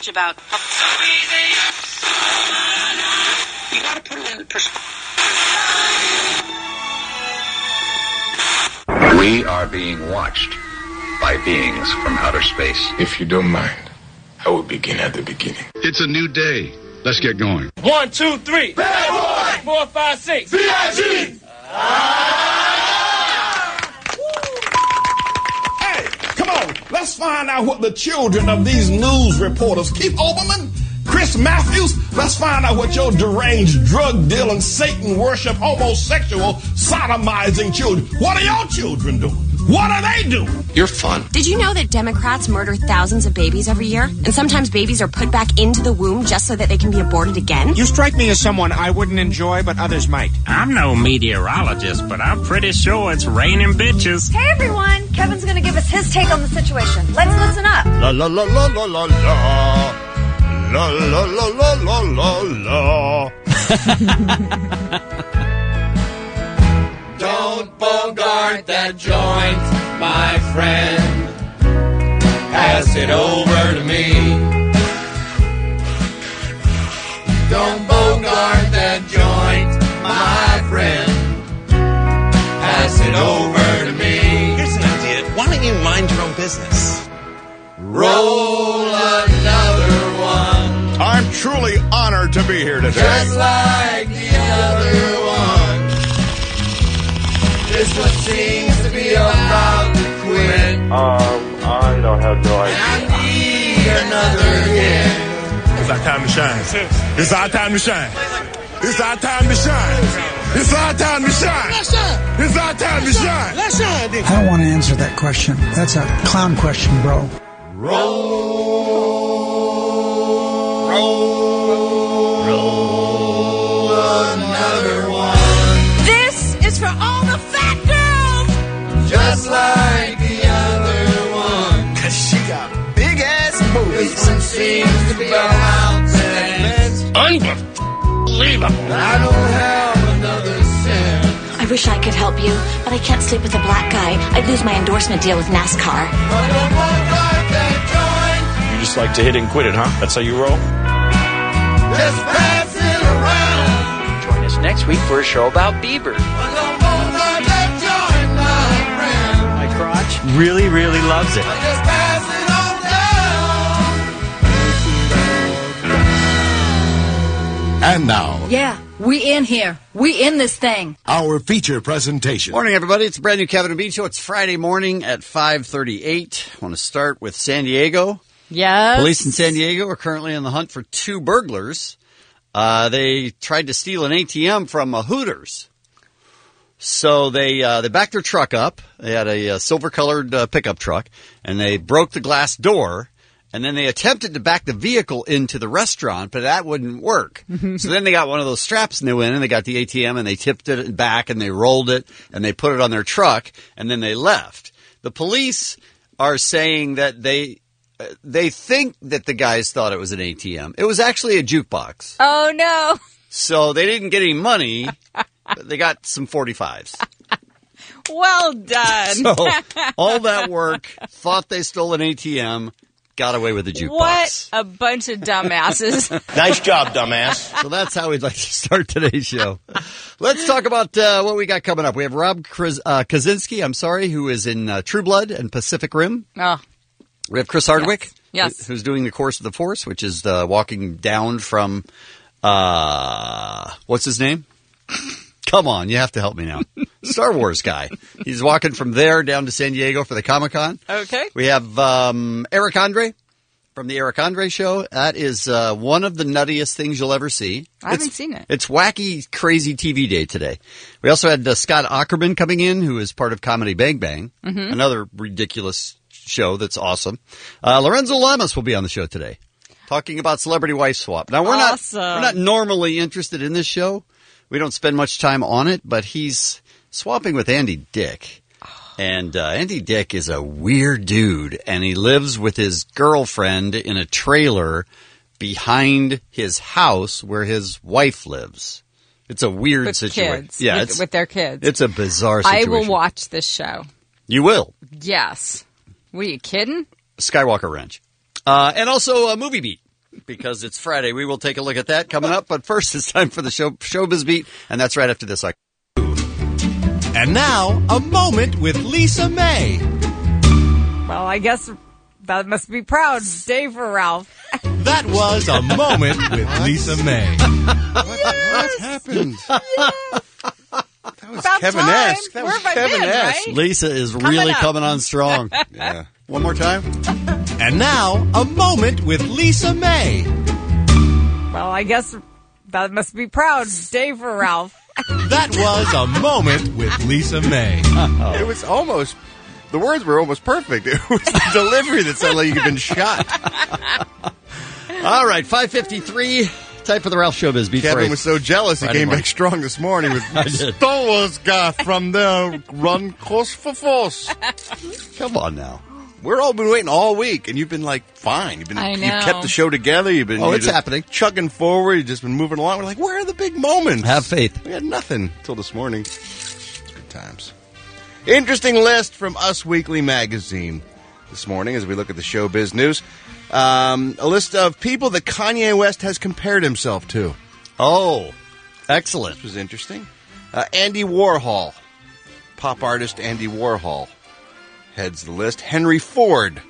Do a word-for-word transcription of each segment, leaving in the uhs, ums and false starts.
much about. So easy. You gotta put it in perspective. We are being watched by beings from outer space. If you don't mind, I will begin at the beginning. It's a new day. Let's get going. One, two, three. Bad boy. Four, five, six. B I G. Ah! Hey, come on. Let's find out what the children of these news reporters, Keith Olbermann, Chris Matthews, let's find out what your deranged, drug-dealing, Satan-worship, homosexual, sodomizing children, what are your children doing? What are they doing? You're fun. Did you know that Democrats murder thousands of babies every year? And sometimes babies are put back into the womb just so that they can be aborted again? You strike me as someone I wouldn't enjoy, but others might. I'm no meteorologist, but I'm pretty sure it's raining bitches. Hey, everyone. Kevin's going to give us his take on the situation. Let's listen up. La la la la la la la. La la la la la la la. Don't bogart that joint, my friend. Pass it over to me. Don't bogart that joint, my friend. Pass it over to me. Here's an idea. Why don't you mind your own business? Roll another one. I'm truly honored to be here today. Just like the other one. This one seems to be about to quit. Um, I don't have no idea. I need another hit. It's our time to shine. It's our time to shine. It's our time to shine. It's our time to shine. Let's shine. It's our time to shine. Let's shine. I don't want to answer that question. That's a clown question, bro. Roll. Roll. Roll another one. This is for all the fat girls. Just like the other one. Cause she got big ass boobs. This one seems to be about to end. Unbelievable. I don't have another cent. I wish I could help you, but I can't sleep with a black guy. I'd lose my endorsement deal with NASCAR. I don't want like that joint. You just like to hit and quit it, huh? That's how you roll? Just pass it around. Join us next week for a show about Bieber. I don't want like that joint, my friend. My crotch really, really loves it. I just pass it on down. And now, Yeah, we in here. We in this thing. our feature presentation. Morning, everybody. It's a brand new Kevin and Bean Show. It's Friday morning at five thirty-eight. I want to start with San Diego. Yes. Police in San Diego are currently on the hunt for two burglars. Uh, they tried to steal an A T M from a Hooters. So they uh, they backed their truck up. They had a, a silver-colored uh, pickup truck, and they broke the glass door. And then they attempted to back the vehicle into the restaurant, but that wouldn't work. So then they got one of those straps and they went in and they got the A T M and they tipped it back and they rolled it and they put it on their truck and then they left. The police are saying that they uh, they think that the guys thought it was an A T M. It was actually a jukebox. Oh, no. So they didn't get any money, but they got some forty-fives. Well done. So all that work, thought they stole an A T M. Got away with the jukebox. What a bunch of dumbasses. Nice job, dumbass. So that's how we'd like to start today's show. Let's talk about uh, what we got coming up. We have Rob Kriz- uh, Kaczynski, I'm sorry, who is in uh, True Blood and Pacific Rim. Oh. We have Chris Hardwick, yes. Yes. Who, who's doing the Course of the Force, which is uh, walking down from, uh, what's his name? Come on, you have to help me now. Star Wars guy. He's walking from there down to San Diego for the Comic-Con. Okay. We have um, Eric Andre from the Eric Andre Show. That is uh, one of the nuttiest things you'll ever see. I haven't it's, seen it. It's wacky, crazy T V day today. We also had uh, Scott Aukerman coming in, who is part of Comedy Bang Bang, mm-hmm. another ridiculous show that's awesome. Uh, Lorenzo Lamas will be on the show today, talking about Celebrity Wife Swap. Now, we're awesome. not we're not normally interested in this show. We don't spend much time on it, but he's swapping with Andy Dick. And uh, Andy Dick is a weird dude, and he lives with his girlfriend in a trailer behind his house where his wife lives. It's a weird with situation. Kids. Yeah, with, it's, with their kids. It's a bizarre situation. I will watch this show. You will? Yes. What are you kidding? Skywalker Ranch. Uh, and also uh, Movie Beat. because it's Friday. We will take a look at that coming up. But first, it's time for the show Showbiz Beat, and that's right after this. And now, a moment with Lisa May. Well, I guess that must be proud day for Ralph. That was a moment with Lisa May. What, what happened? Yes. That was About Kevin-esque. time. That was Where have I been, Kevin-esque. right? Lisa is Coming really up. coming on strong. Yeah. One more time. And now, a moment with Lisa May. Well, I guess that must be proud day for Ralph. That was a moment with Lisa May. Oh. It was almost, the words were almost perfect. It was the delivery that sounded like you'd been shot. All right, five fifty-three. Time for the Ralph Showbiz Beat. Kevin was so jealous he Friday came morning. back strong this morning with I did. Star Wars guy from there, run course for force. Come on now. We're all been waiting all week, and you've been like fine. You've been I you've know. kept the show together. You've been Oh, you're it's just happening. chugging forward. You've just been moving along. We're like, where are the big moments? Have faith. We had nothing until this morning. Good times. Interesting list from Us Weekly magazine this morning as we look at the showbiz news. Um, a list of people that Kanye West has compared himself to. Oh, excellent. This was interesting. Uh, Andy Warhol, pop artist Andy Warhol, heads the list. Henry Ford,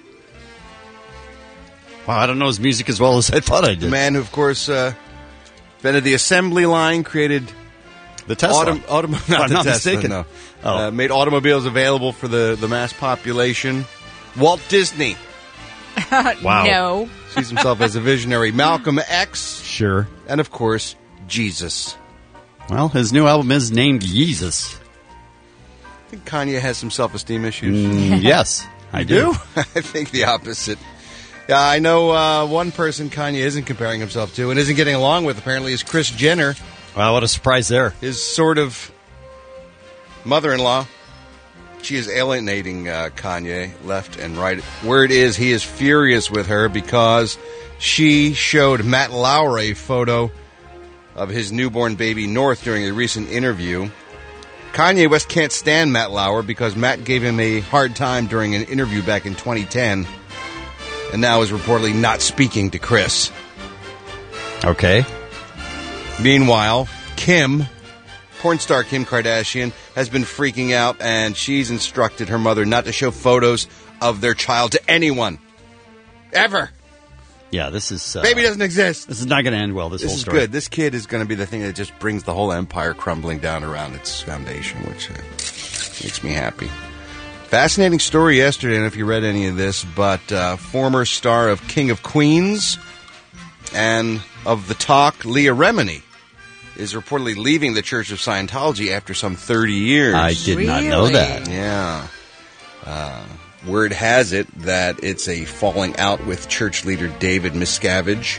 Wow, I don't know his music as well as I thought I the did. man who, of course, uh, invented the assembly line, created The Tesla. autom- autom- If not I'm the not Tesla, mistaken. no. Oh. Uh, made automobiles available for the, the mass population. Walt Disney Wow. No. sees himself as a visionary. Malcolm X, Sure. and of course, Jesus. Well, his new album is named Yeezus. I think Kanye has some self-esteem issues. Mm, yes, I do. I think the opposite. Yeah, I know uh, one person Kanye isn't comparing himself to and isn't getting along with, apparently, is Kris Jenner, Wow, what a surprise there. his sort of mother-in-law. She is alienating uh, Kanye left and right. Word is he is furious with her because she showed Matt Lauer a photo of his newborn baby North during a recent interview. Kanye West can't stand Matt Lauer because Matt gave him a hard time during an interview back in twenty ten, and now is reportedly not speaking to Chris. Okay. Meanwhile, Kim, porn star Kim Kardashian, has been freaking out, and she's instructed her mother not to show photos of their child to anyone. Ever. Yeah, this is... Uh, Baby doesn't exist. This is not going to end well, this, This whole is story. good. This kid is going to be the thing that just brings the whole empire crumbling down around its foundation, which uh, makes me happy. Fascinating story yesterday, I don't know if you read any of this, but uh, former star of King of Queens and of The Talk, Leah Remini, is reportedly leaving the Church of Scientology after some thirty years. I did not know Really? that. Yeah. Uh, word has it that it's a falling out with church leader David Miscavige.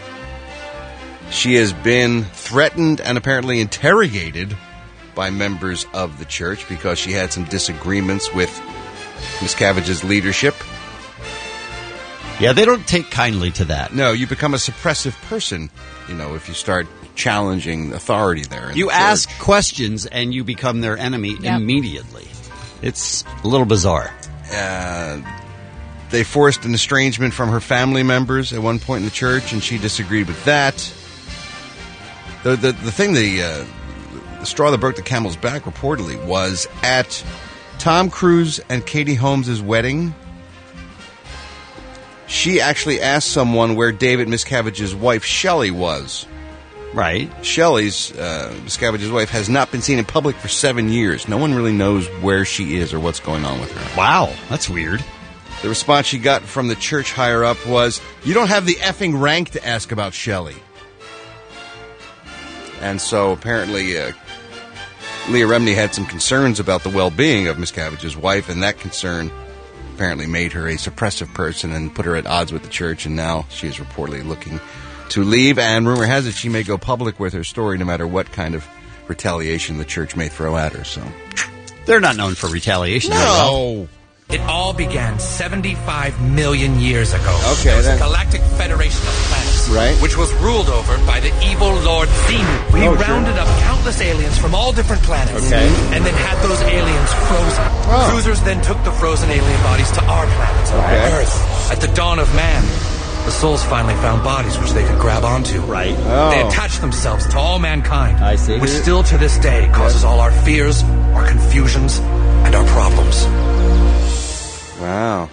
She has been threatened and apparently interrogated by members of the church because she had some disagreements with Miscavige's leadership. Yeah, they don't take kindly to that. No, you become a suppressive person, you know, if you start challenging authority there. in You the ask church. questions and you become their enemy Yep. immediately. It's a little bizarre. Uh, they forced an estrangement from her family members at one point in the church, and she disagreed with that. The the, the thing, the, uh, the straw that broke the camel's back, reportedly, was at Tom Cruise and Katie Holmes' wedding. She actually asked someone where David Miscavige's wife, Shelley, was. Right. Shelley's, uh, Miscavige's wife, has not been seen in public for seven years. No one really knows where she is or what's going on with her. Wow, that's weird. The response she got from the church higher-up was, "You don't have the effing rank to ask about Shelley." And so apparently uh, Leah Remini had some concerns about the well-being of Miscavige's wife, and that concern apparently made her a suppressive person and put her at odds with the church, and now she is reportedly looking to leave, and rumor has it she may go public with her story no matter what kind of retaliation the church may throw at her. So They're not known for retaliation. very well. no. It all began seventy-five million years ago. Okay, There was then. a galactic federation of planets, Right. which was ruled over by the evil Lord Zenu. We Oh, sure. rounded up countless aliens from all different planets, Okay. and then had those aliens frozen. Oh. Cruisers then took the frozen alien bodies to our planet, Okay. Earth. At the dawn of man, The souls finally found bodies which they could grab onto. Right. Oh. They attached themselves to all mankind. I see. Which still to this day causes all our fears, our confusions, and our problems. Wow.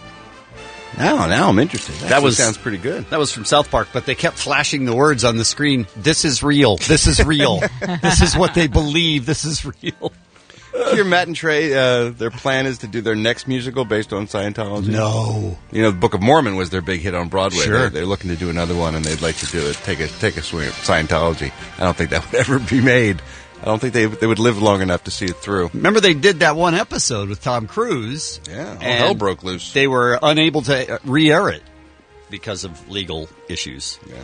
Now, now I'm interested. That, That was sounds pretty good. That was from South Park, but they kept flashing the words on the screen. This is real. This is real. This is what they believe. This is real. Your Matt and Trey, uh, their plan is to do their next musical based on Scientology? No. You know, the Book of Mormon was their big hit on Broadway. Sure. They're, they're looking to do another one, and they'd like to do it. Take a take a swing at Scientology. I don't think that would ever be made. I don't think they they would live long enough to see it through. Remember they did that one episode with Tom Cruise? Yeah, all and hell broke loose. They were unable to re-air it because of legal issues. Yeah.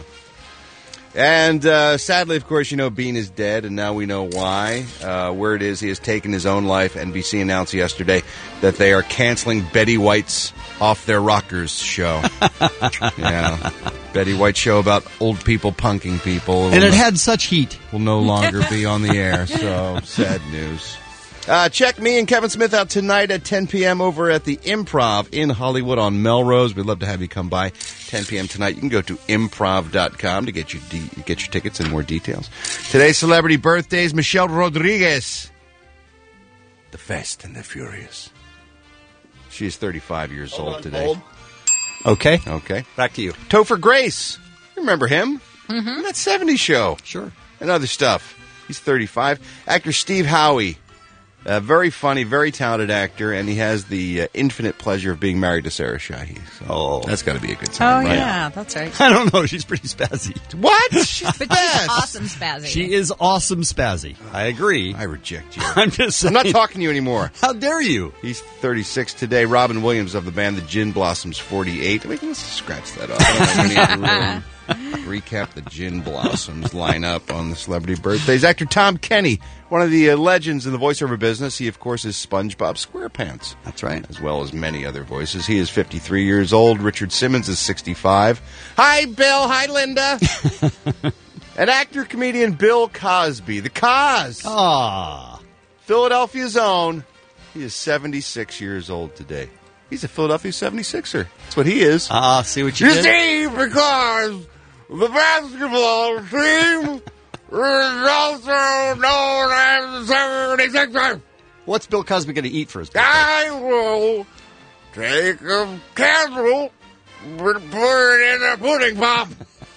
And uh, sadly, of course, you know, Bean is dead, and now we know why. Uh, word is he has taken his own life. N B C announced yesterday that they are canceling Betty White's Off Their Rockers show. Yeah. Betty White show about old people punking people. And it no, had such heat. Will no longer be on the air, so sad news. Uh, check me and Kevin Smith out tonight at ten p.m. over at the Improv in Hollywood on Melrose. We'd love to have you come by. ten p.m. tonight. You can go to improv dot com to get your de- get your tickets and more details. Today's celebrity birthdays: Michelle Rodriguez, the Fast and the Furious. She's thirty-five years hold old on, today. Hold. Okay. Okay. Back to you. Topher Grace. Remember him? Mm-hmm. That seventies show. Sure. And other stuff. He's thirty-five. Actor Steve Howie. A very funny, very talented actor, and he has the uh, infinite pleasure of being married to Sarah Shahi. So oh. That's got to be a good time, Oh, right? yeah, that's right. I don't know. She's pretty spazzy. What? She's But she's awesome spazzy. She is awesome spazzy. I agree. I reject you. I'm just saying. I'm not talking to you anymore. How dare you? He's thirty-six today. Robin Williams of the band The Gin Blossoms, forty-eight. We can let's scratch that off. I don't think we need to really recap the Gin Blossoms lineup on the celebrity birthdays. Actor Tom Kenny, one of the uh, legends in the voiceover business. He, of course, is SpongeBob SquarePants. That's right. As well as many other voices. He is fifty-three years old. Richard Simmons is sixty-five. Hi, Bill. Hi, Linda. And actor, comedian Bill Cosby. The Cos. Ah. Philadelphia's own. He is seventy-six years old today. He's a Philadelphia seventy-sixer. That's what he is. Ah, uh, see what you, you did? You see, because the basketball team is also known as the seventy-sixers. What's Bill Cosby going to eat for his birthday? I will take a candle and put it in a pudding pop.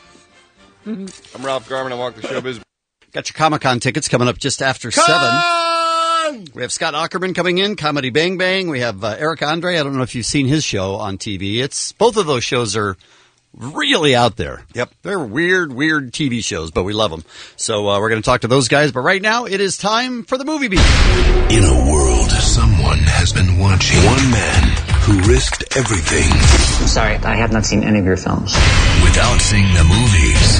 I'm Ralph Garman. I walk the showbiz. Got your Comic-Con tickets coming up just after Con! seven. We have Scott Aukerman coming in, Comedy Bang Bang. We have uh, Eric Andre. I don't know if you've seen his show on T V. It's both of those shows are really out there. Yep. They're weird, weird T V shows, but we love them. So uh, we're going to talk to those guys. But right now, it is time for the Movie Beat. In a world, someone has been watching. One man who risked everything. I'm sorry, I have not seen any of your films. Without seeing the movies.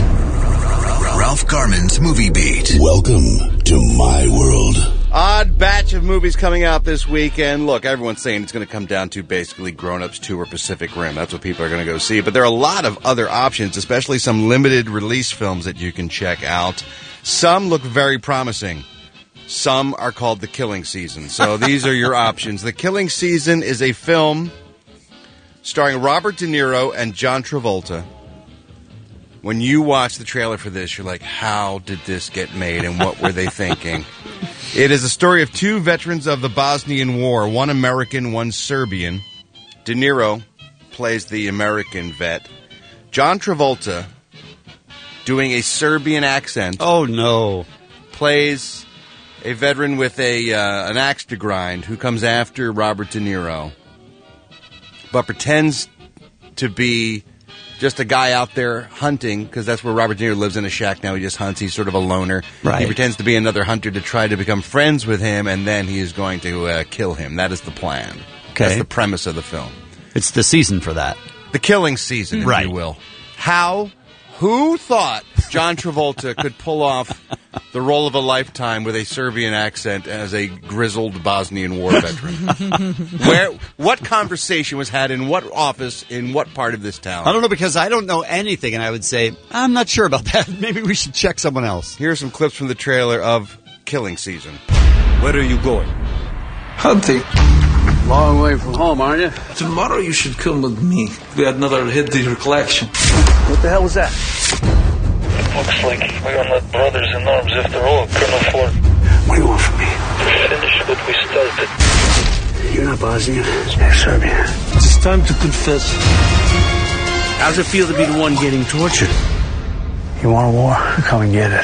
Ralph Garman's Movie Beat. Welcome to my world. Odd batch of movies coming out this weekend. Look, everyone's saying it's going to come down to basically Grown Ups two or Pacific Rim. That's what people are going to go see. But there are a lot of other options, especially some limited release films that you can check out. Some look very promising. Some are called The Killing Season. So these are your options. The Killing Season is a film starring Robert De Niro and John Travolta. When you watch the trailer for this, you're like, how did this get made and what were they thinking? It is a story of two veterans of the Bosnian War, one American, one Serbian. De Niro plays the American vet. John Travolta, doing a Serbian accent. Oh, no. Plays a veteran with a uh, an axe to grind who comes after Robert De Niro, but pretends to be just a guy out there hunting, because that's where Robert De Niro lives in a shack now. He just hunts. He's sort of a loner. Right. He pretends to be another hunter to try to become friends with him, and then he is going to uh, kill him. That is the plan. Okay. That's the premise of the film. It's the season for that. The Killing Season, if right. you will. How, who thought John Travolta could pull off the role of a lifetime with a Serbian accent as a grizzled Bosnian War veteran? Where, what conversation was had in what office in what part of this town? I don't know, because I don't know anything, and I would say, I'm not sure about that. Maybe we should check someone else. Here are some clips from the trailer of Killing Season. Where are you going? Hunting. Long way from home, aren't you? Tomorrow you should come with me. We had another hit to your collection. What the hell was that? Looks like we're gonna let brothers in arms after all, Colonel Ford. What do you want from me? Finish what we started. You're not Bosnian. You're Serbian. It's time to confess. How's it feel to be the one getting tortured? You want a war? Come and get it.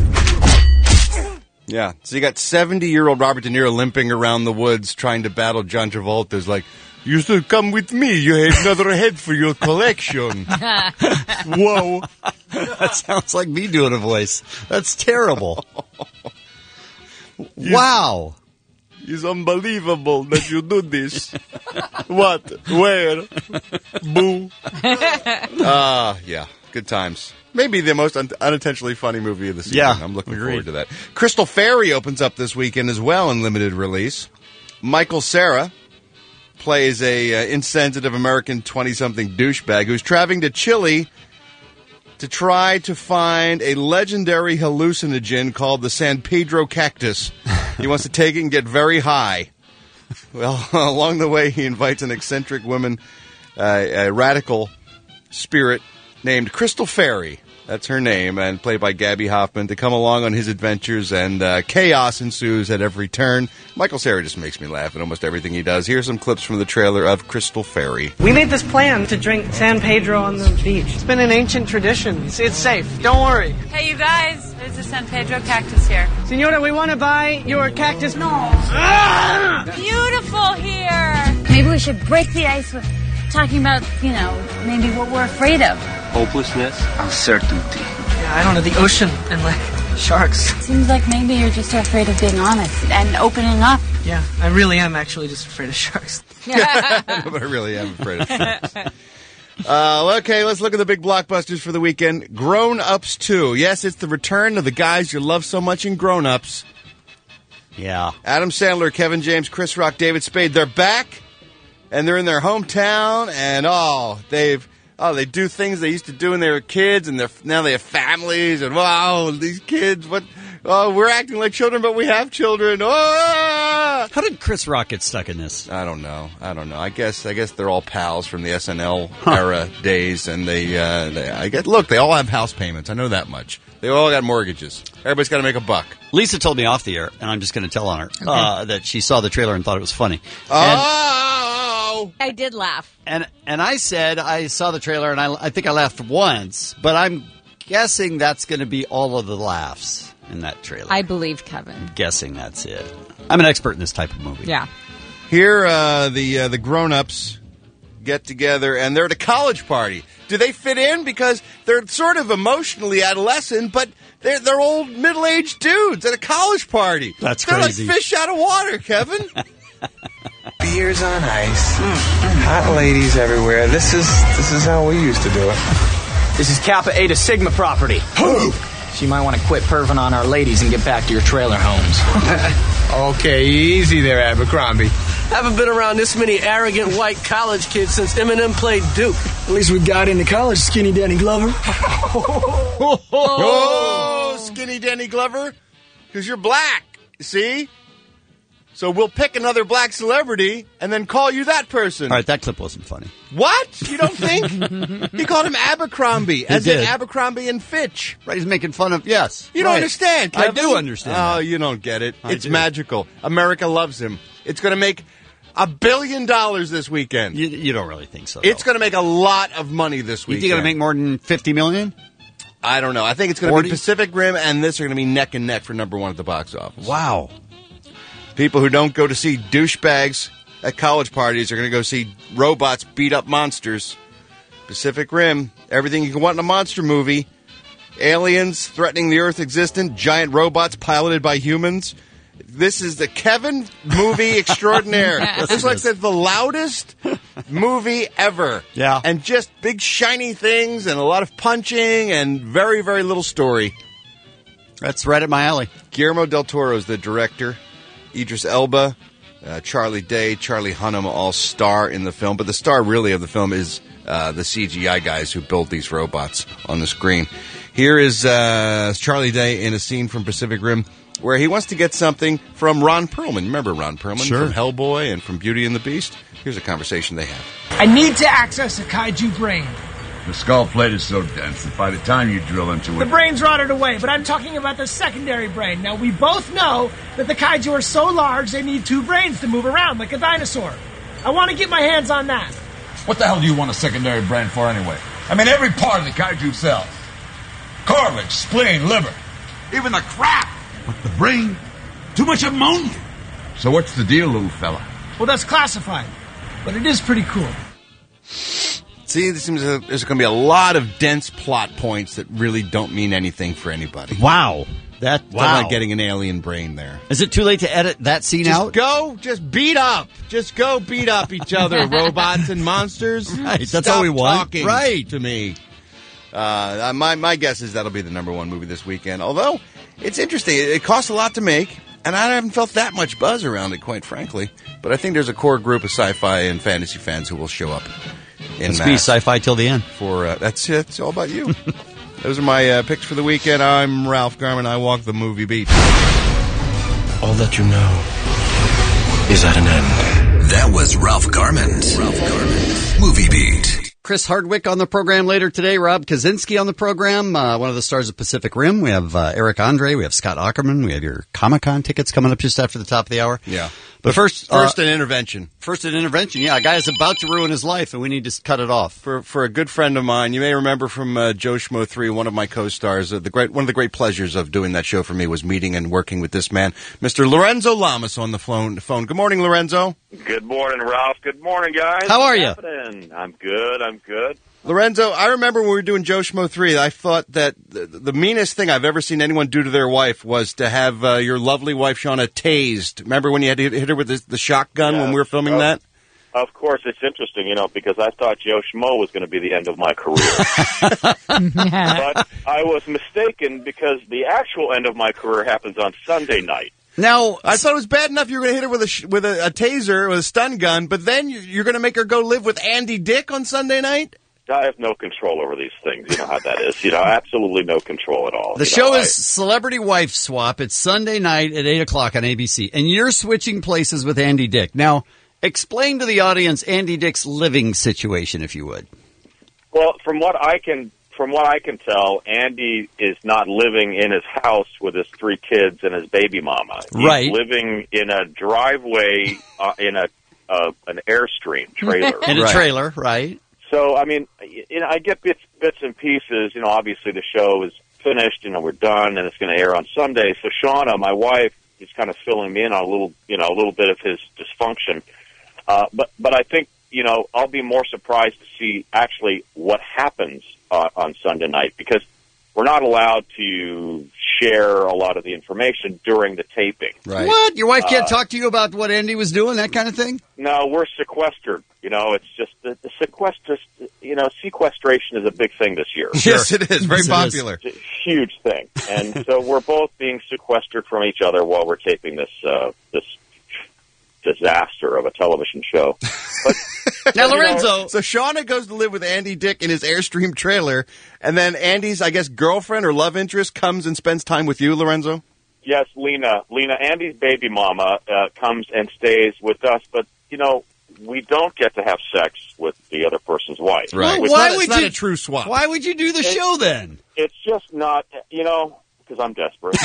Yeah, so you got seventy-year-old Robert De Niro limping around the woods trying to battle John Travolta's like, you should come with me. You have another head for your collection. Whoa. That sounds like me doing a voice. That's terrible. Wow. It's unbelievable that you do this. What? Where? Boo. Ah, uh, yeah. Good times. Maybe the most un- unintentionally funny movie of the season. Yeah, I'm looking agreed. forward to that. Crystal Fairy opens up this weekend as well in limited release. Michael Cera plays a uh, insensitive American twenty-something douchebag who's traveling to Chile to try to find a legendary hallucinogen called the San Pedro cactus. He wants to take it and get very high. Well, along the way, he invites an eccentric woman, uh, a radical spirit named Crystal Fairy. That's her name, and played by Gabby Hoffman, to come along on his adventures, and uh, chaos ensues at every turn. Michael Cera just makes me laugh at almost everything he does. Here's some clips from the trailer of Crystal Fairy. We made this plan to drink San Pedro on the beach. It's been an ancient tradition. It's, it's safe. Don't worry. Hey, you guys, there's a San Pedro cactus here. Senora, we want to buy your cactus. No. Ah! Beautiful here. Maybe we should break the ice with talking about, you know, maybe what we're afraid of. Hopelessness, uncertainty. Yeah, I don't know, the ocean and, like, sharks. Seems like maybe you're just afraid of being honest and opening up. Yeah, I really am actually just afraid of sharks. Yeah. But I really am afraid of sharks. Uh, okay, let's look at the big blockbusters for the weekend. Grown Ups two. Yes, it's the return of the guys you love so much in Grown Ups. Yeah. Adam Sandler, Kevin James, Chris Rock, David Spade. They're back, and they're in their hometown, and oh, they've... Oh, they do things they used to do when they were kids, and they're, now they have families, and wow, these kids, what? Oh, we're acting like children, but we have children. Oh! How did Chris Rock get stuck in this? I don't know. I don't know. I guess I guess they're all pals from the S N L huh. era days, and they, uh, they, I guess, look, they all have house payments. I know that much. They all got mortgages. Everybody's got to make a buck. Lisa told me off the air, and I'm just going to tell on her, okay. uh, that she saw the trailer and thought it was funny. Oh! I did laugh. And and I said I saw the trailer, and I, I think I laughed once, but I'm guessing that's going to be all of the laughs in that trailer. I believe Kevin. I'm guessing that's it. I'm an expert in this type of movie. Yeah. Here, uh, the uh, the grown-ups get together, and they're at a college party. Do they fit in? Because they're sort of emotionally adolescent, but they're, they're old middle-aged dudes at a college party. That's they're crazy. They're like fish out of water, Kevin. Beers on ice, hot ladies everywhere. This is this is how we used to do it. This is Kappa Eta Sigma property. Who? So you might want to quit perving on our ladies and get back to your trailer homes. Okay, easy there, Abercrombie. Haven't been around this many arrogant white college kids since Eminem played Duke. At least we got into college, Skinny Danny Glover. oh, oh, Skinny Danny Glover, because you're black. See. So we'll pick another black celebrity and then call you that person. All right, that clip wasn't funny. What? You don't think? He called him Abercrombie, he as did. in Abercrombie and Fitch. Right, he's making fun of, yes. You right. don't understand, Kevin. I do understand. Oh, that. you don't get it. I It's do. magical. America loves him. It's going to make a billion dollars this weekend. You, you don't really think so, It's though. going to make a lot of money this weekend. You think it's going to make more than fifty million dollars? I don't know. I think it's going to be Pacific Rim and this are going to be neck and neck for number one at the box office. Wow. People who don't go to see douchebags at college parties are going to go see robots beat up monsters. Pacific Rim, everything you can want in a monster movie. Aliens threatening the Earth existent, giant robots piloted by humans. This is the Kevin movie extraordinaire. Yes, this is like the, the loudest movie ever. Yeah. And just big shiny things and a lot of punching and very, very little story. That's right at my alley. Guillermo del Toro is the director. Idris Elba, uh, Charlie Day, Charlie Hunnam all star in the film. But the star really of the film is uh, the C G I guys who built these robots on the screen. Here is uh, Charlie Day in a scene from Pacific Rim where he wants to get something from Ron Perlman. Remember Ron Perlman Sure. from Hellboy and from Beauty and the Beast? Here's a conversation they have. I need to access a kaiju brain. The skull plate is so dense that by the time you drill into The it... brain's rotted away, but I'm talking about the secondary brain. Now, we both know that the kaiju are so large they need two brains to move around like a dinosaur. I want to get my hands on that. What the hell do you want a secondary brain for anyway? I mean, every part of the kaiju cells. Cartilage, spleen, liver. Even the crap. But the brain, too much ammonia. So what's the deal, little fella? Well, that's classified, but it is pretty cool. See, this seems uh, there's going to be a lot of dense plot points that really don't mean anything for anybody. Wow. That, Talking wow. about getting an alien brain there. Is it too late to edit that scene Just out? go, just beat up. Just go beat up each other, robots and monsters. Right, that's Stop all we want. talking Right. to me. Uh, my, my guess is that'll be the number one movie this weekend. Although, it's interesting. It, it costs a lot to make, and I haven't felt that much buzz around it, quite frankly. But I think there's a core group of sci-fi and fantasy fans who will show up in Let's mass be sci-fi till the end. For uh, that's it. It's all about you. Those are my uh, picks for the weekend. I'm Ralph Garman. I walk the movie beat. All that you know is at an end. That was Ralph Garman's Ralph Garman Movie Beat. Chris Hardwick on the program later today. Rob Kaczynski on the program, uh, one of the stars of Pacific Rim. We have uh, Eric Andre. We have Scott Ackerman. We have your Comic-Con tickets coming up just after the top of the hour. Yeah. But first, First uh, an intervention. First an intervention. Yeah, a guy is about to ruin his life, and we need to cut it off. For for a good friend of mine, you may remember from uh, Joe Schmo three, one of my co-stars. Uh, the great one of the great pleasures of doing that show for me was meeting and working with this man, Mister Lorenzo Lamas, on the phone. phone. Good morning, Lorenzo. Good morning, Ralph. Good morning, guys. How are you? What's happening? I'm good. I'm good. Lorenzo, I remember when we were doing Joe Schmo three, I thought that the, the meanest thing I've ever seen anyone do to their wife was to have uh, your lovely wife, Shauna, tased. Remember when you had to hit her with the, the shotgun Yeah, when we were filming of, that? Of course, it's interesting, you know, because I thought Joe Schmo was going to be the end of my career. But I was mistaken because the actual end of my career happens on Sunday night. Now, I thought it was bad enough you were going to hit her with a sh- with a, a taser, with a stun gun, but then you- you're going to make her go live with Andy Dick on Sunday night? I have no control over these things. You know how that is. You know, absolutely no control at all. The you show know, is Celebrity Wife Swap. It's Sunday night at eight o'clock on A B C. And you're switching places with Andy Dick. Now, explain to the audience Andy Dick's living situation, if you would. Well, from what I can from what I can tell, Andy is not living in his house with his three kids and his baby mama. He's right. living in a driveway uh, in a uh, an Airstream trailer. In a right. trailer, right. So, I mean, you know, I get bits, bits and pieces. You know, obviously the show is finished. You know, we're done, and it's going to air on Sunday. So, Shauna, my wife, is kind of filling me in on a little, you know, a little bit of his dysfunction. Uh, but, but I think, you know, I'll be more surprised to see actually what happens uh, on Sunday night, because we're not allowed to share a lot of the information during the taping. Right. What? Your wife can't Uh, talk to you about what Andy was doing, that kind of thing? No, we're sequestered. You know, it's just the, the sequester. You know, sequestration is a big thing this year. Yes, it is. Very Yes, it popular. It's a huge thing, and so we're both being sequestered from each other while we're taping this uh, this disaster of a television show. But now, you know, Lorenzo. So Shauna goes to live with Andy Dick in his Airstream trailer, and then Andy's, I guess, girlfriend or love interest comes and spends time with you, Lorenzo? Yes, Lena. Lena, Andy's baby mama, uh, comes and stays with us, but, you know, we don't get to have sex with the other person's wife. Right. Which- why it's not, would it's not you, a true swap. Why would you do the show then? It's just not, you know, because I'm desperate.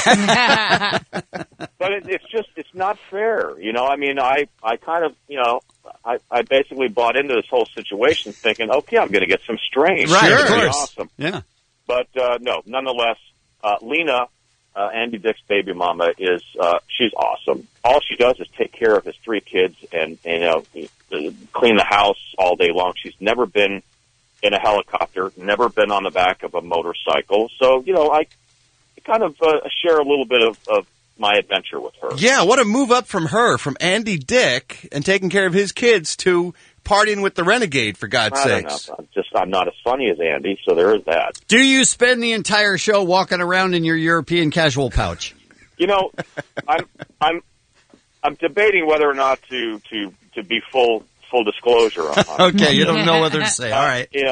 But it, it's just, it's not fair. You know, I mean, I, I kind of, you know, I, I basically bought into this whole situation thinking, okay, I'm going to get some strain. Right, It's of gonna be course. Awesome. Yeah. But, uh, no, nonetheless, uh, Lena, uh, Andy Dick's baby mama is, uh, she's awesome. All she does is take care of his three kids and, and, you know, clean the house all day long. She's never been in a helicopter, never been on the back of a motorcycle. So, you know, I kind of uh, share a little bit of, of my adventure with her. Yeah, what a move up from her, from Andy Dick and taking care of his kids to partying with the renegade, for God's I don't sakes. know. I'm just, I'm not as funny as Andy, so there is that. Do you spend the entire show walking around in your European casual pouch? You know, I'm, I'm, I'm debating whether or not to, to, to be full, full disclosure on. on Okay, you don't know whether to say. All right. You know,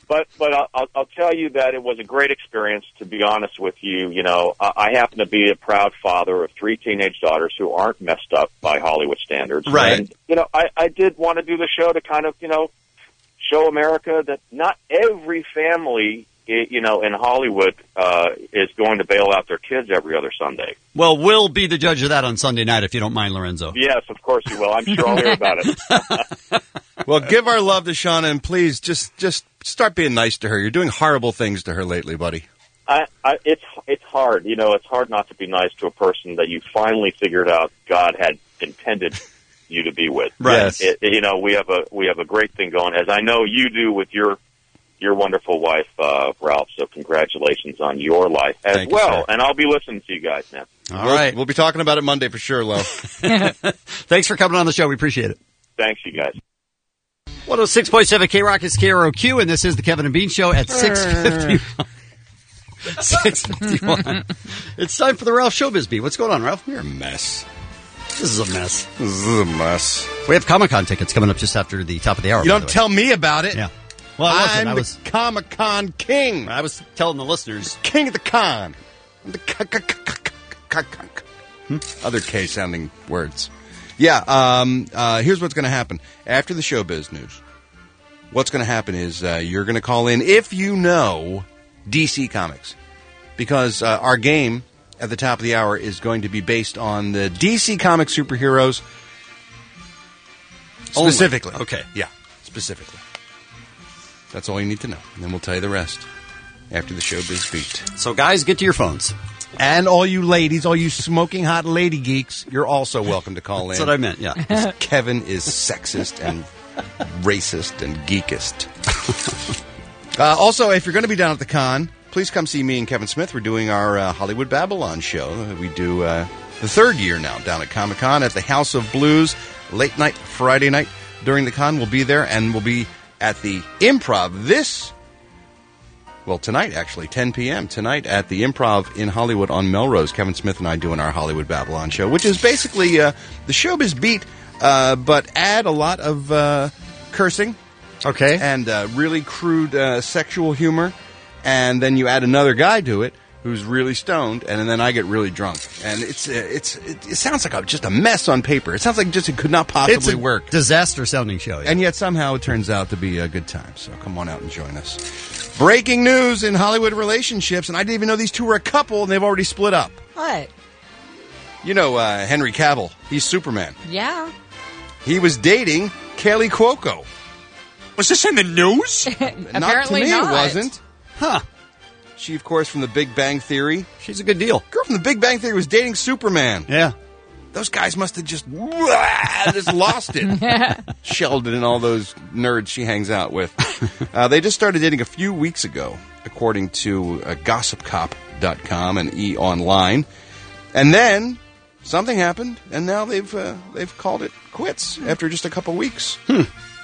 But but I'll, I'll, I'll tell you that it was a great experience. To be honest with you, you know, I, I happen to be a proud father of three teenage daughters who aren't messed up by Hollywood standards. Right. And, you know, I, I did want to do the show to kind of, you know, show America that not every family, you know, in Hollywood uh, is going to bail out their kids every other Sunday. Well, we'll be the judge of that on Sunday night, if you don't mind, Lorenzo. Yes, of course you will. I'm sure I'll hear about it. Well, give our love to Shauna, and please just just start being nice to her. You're doing horrible things to her lately, buddy. I, I, it's it's hard, you know. It's hard not to be nice to a person that you finally figured out God had intended you to be with. Right. Yes. It, you know, we have a we have a great thing going, as I know you do with your your wonderful wife, uh, Ralph. So congratulations on your life as Thank you, well. sir. And I'll be listening to you guys, man. All we'll, right. We'll be talking about it Monday for sure, Lo. Thanks for coming on the show. We appreciate it. Thanks, you guys. one oh six point seven K-Rock is K R O Q, and this is the Kevin and Bean Show at six fifty-one. six fifty-one. It's time for the Ralph Showbiz Beat. What's going on, Ralph? You're a mess. This is a mess. This is a mess. We have Comic-Con tickets coming up just after the top of the hour. You don't tell me about it. Yeah. Well, I wasn't. I'm I was, the Comic-Con king. I was telling the listeners. King of the con. I'm the c- c- c- c- c- hmm? Other K-sounding words. Yeah, um, uh, here's what's going to happen. After the Showbiz News, what's going to happen is uh, you're going to call in if you know D C Comics. Because uh, our game at the top of the hour is going to be based on the D C Comics superheroes. Only. Specifically. Okay. Yeah, specifically. That's all you need to know. And then we'll tell you the rest after the Showbiz Beat. So, guys, get to your phones. And all you ladies, all you smoking hot lady geeks, you're also welcome to call in. That's what I meant, yeah. Kevin is sexist and racist and geekist. uh, also, if you're going to be down at the con, please come see me and Kevin Smith. We're doing our uh, Hollywood Babylon show. We do uh, the third year now down at Comic-Con at the House of Blues. Late night, Friday night during the con. We'll be there, and we'll be at the Improv this Well, tonight, actually, ten p.m. tonight at the Improv in Hollywood on Melrose. Kevin Smith and I doing our Hollywood Babylon show, which is basically uh, the Showbiz Beat, uh, but add a lot of uh, cursing. Okay. And uh, really crude uh, sexual humor. And then you add another guy to it who's really stoned, and then I get really drunk. And it's uh, it's it, it sounds like a, just a mess on paper. It sounds like just it could not possibly it's a work. Disaster-sounding show. Yeah. And yet somehow it turns out to be a good time. So come on out and join us. Breaking news in Hollywood relationships, and I didn't even know these two were a couple, and they've already split up. What? You know uh, Henry Cavill. He's Superman. Yeah. He was dating Kaylee Cuoco. Was this in the news? Apparently not to me, not. it wasn't. Huh. She, of course, from The Big Bang Theory. She's a good deal. Girl from The Big Bang Theory was dating Superman. Yeah. Those guys must have just, just lost it. Sheldon and all those nerds she hangs out with. Uh, they just started dating a few weeks ago, according to uh, gossip cop dot com and E! Online. And then something happened, and now they've uh, they've called it quits after just a couple weeks. Hmm.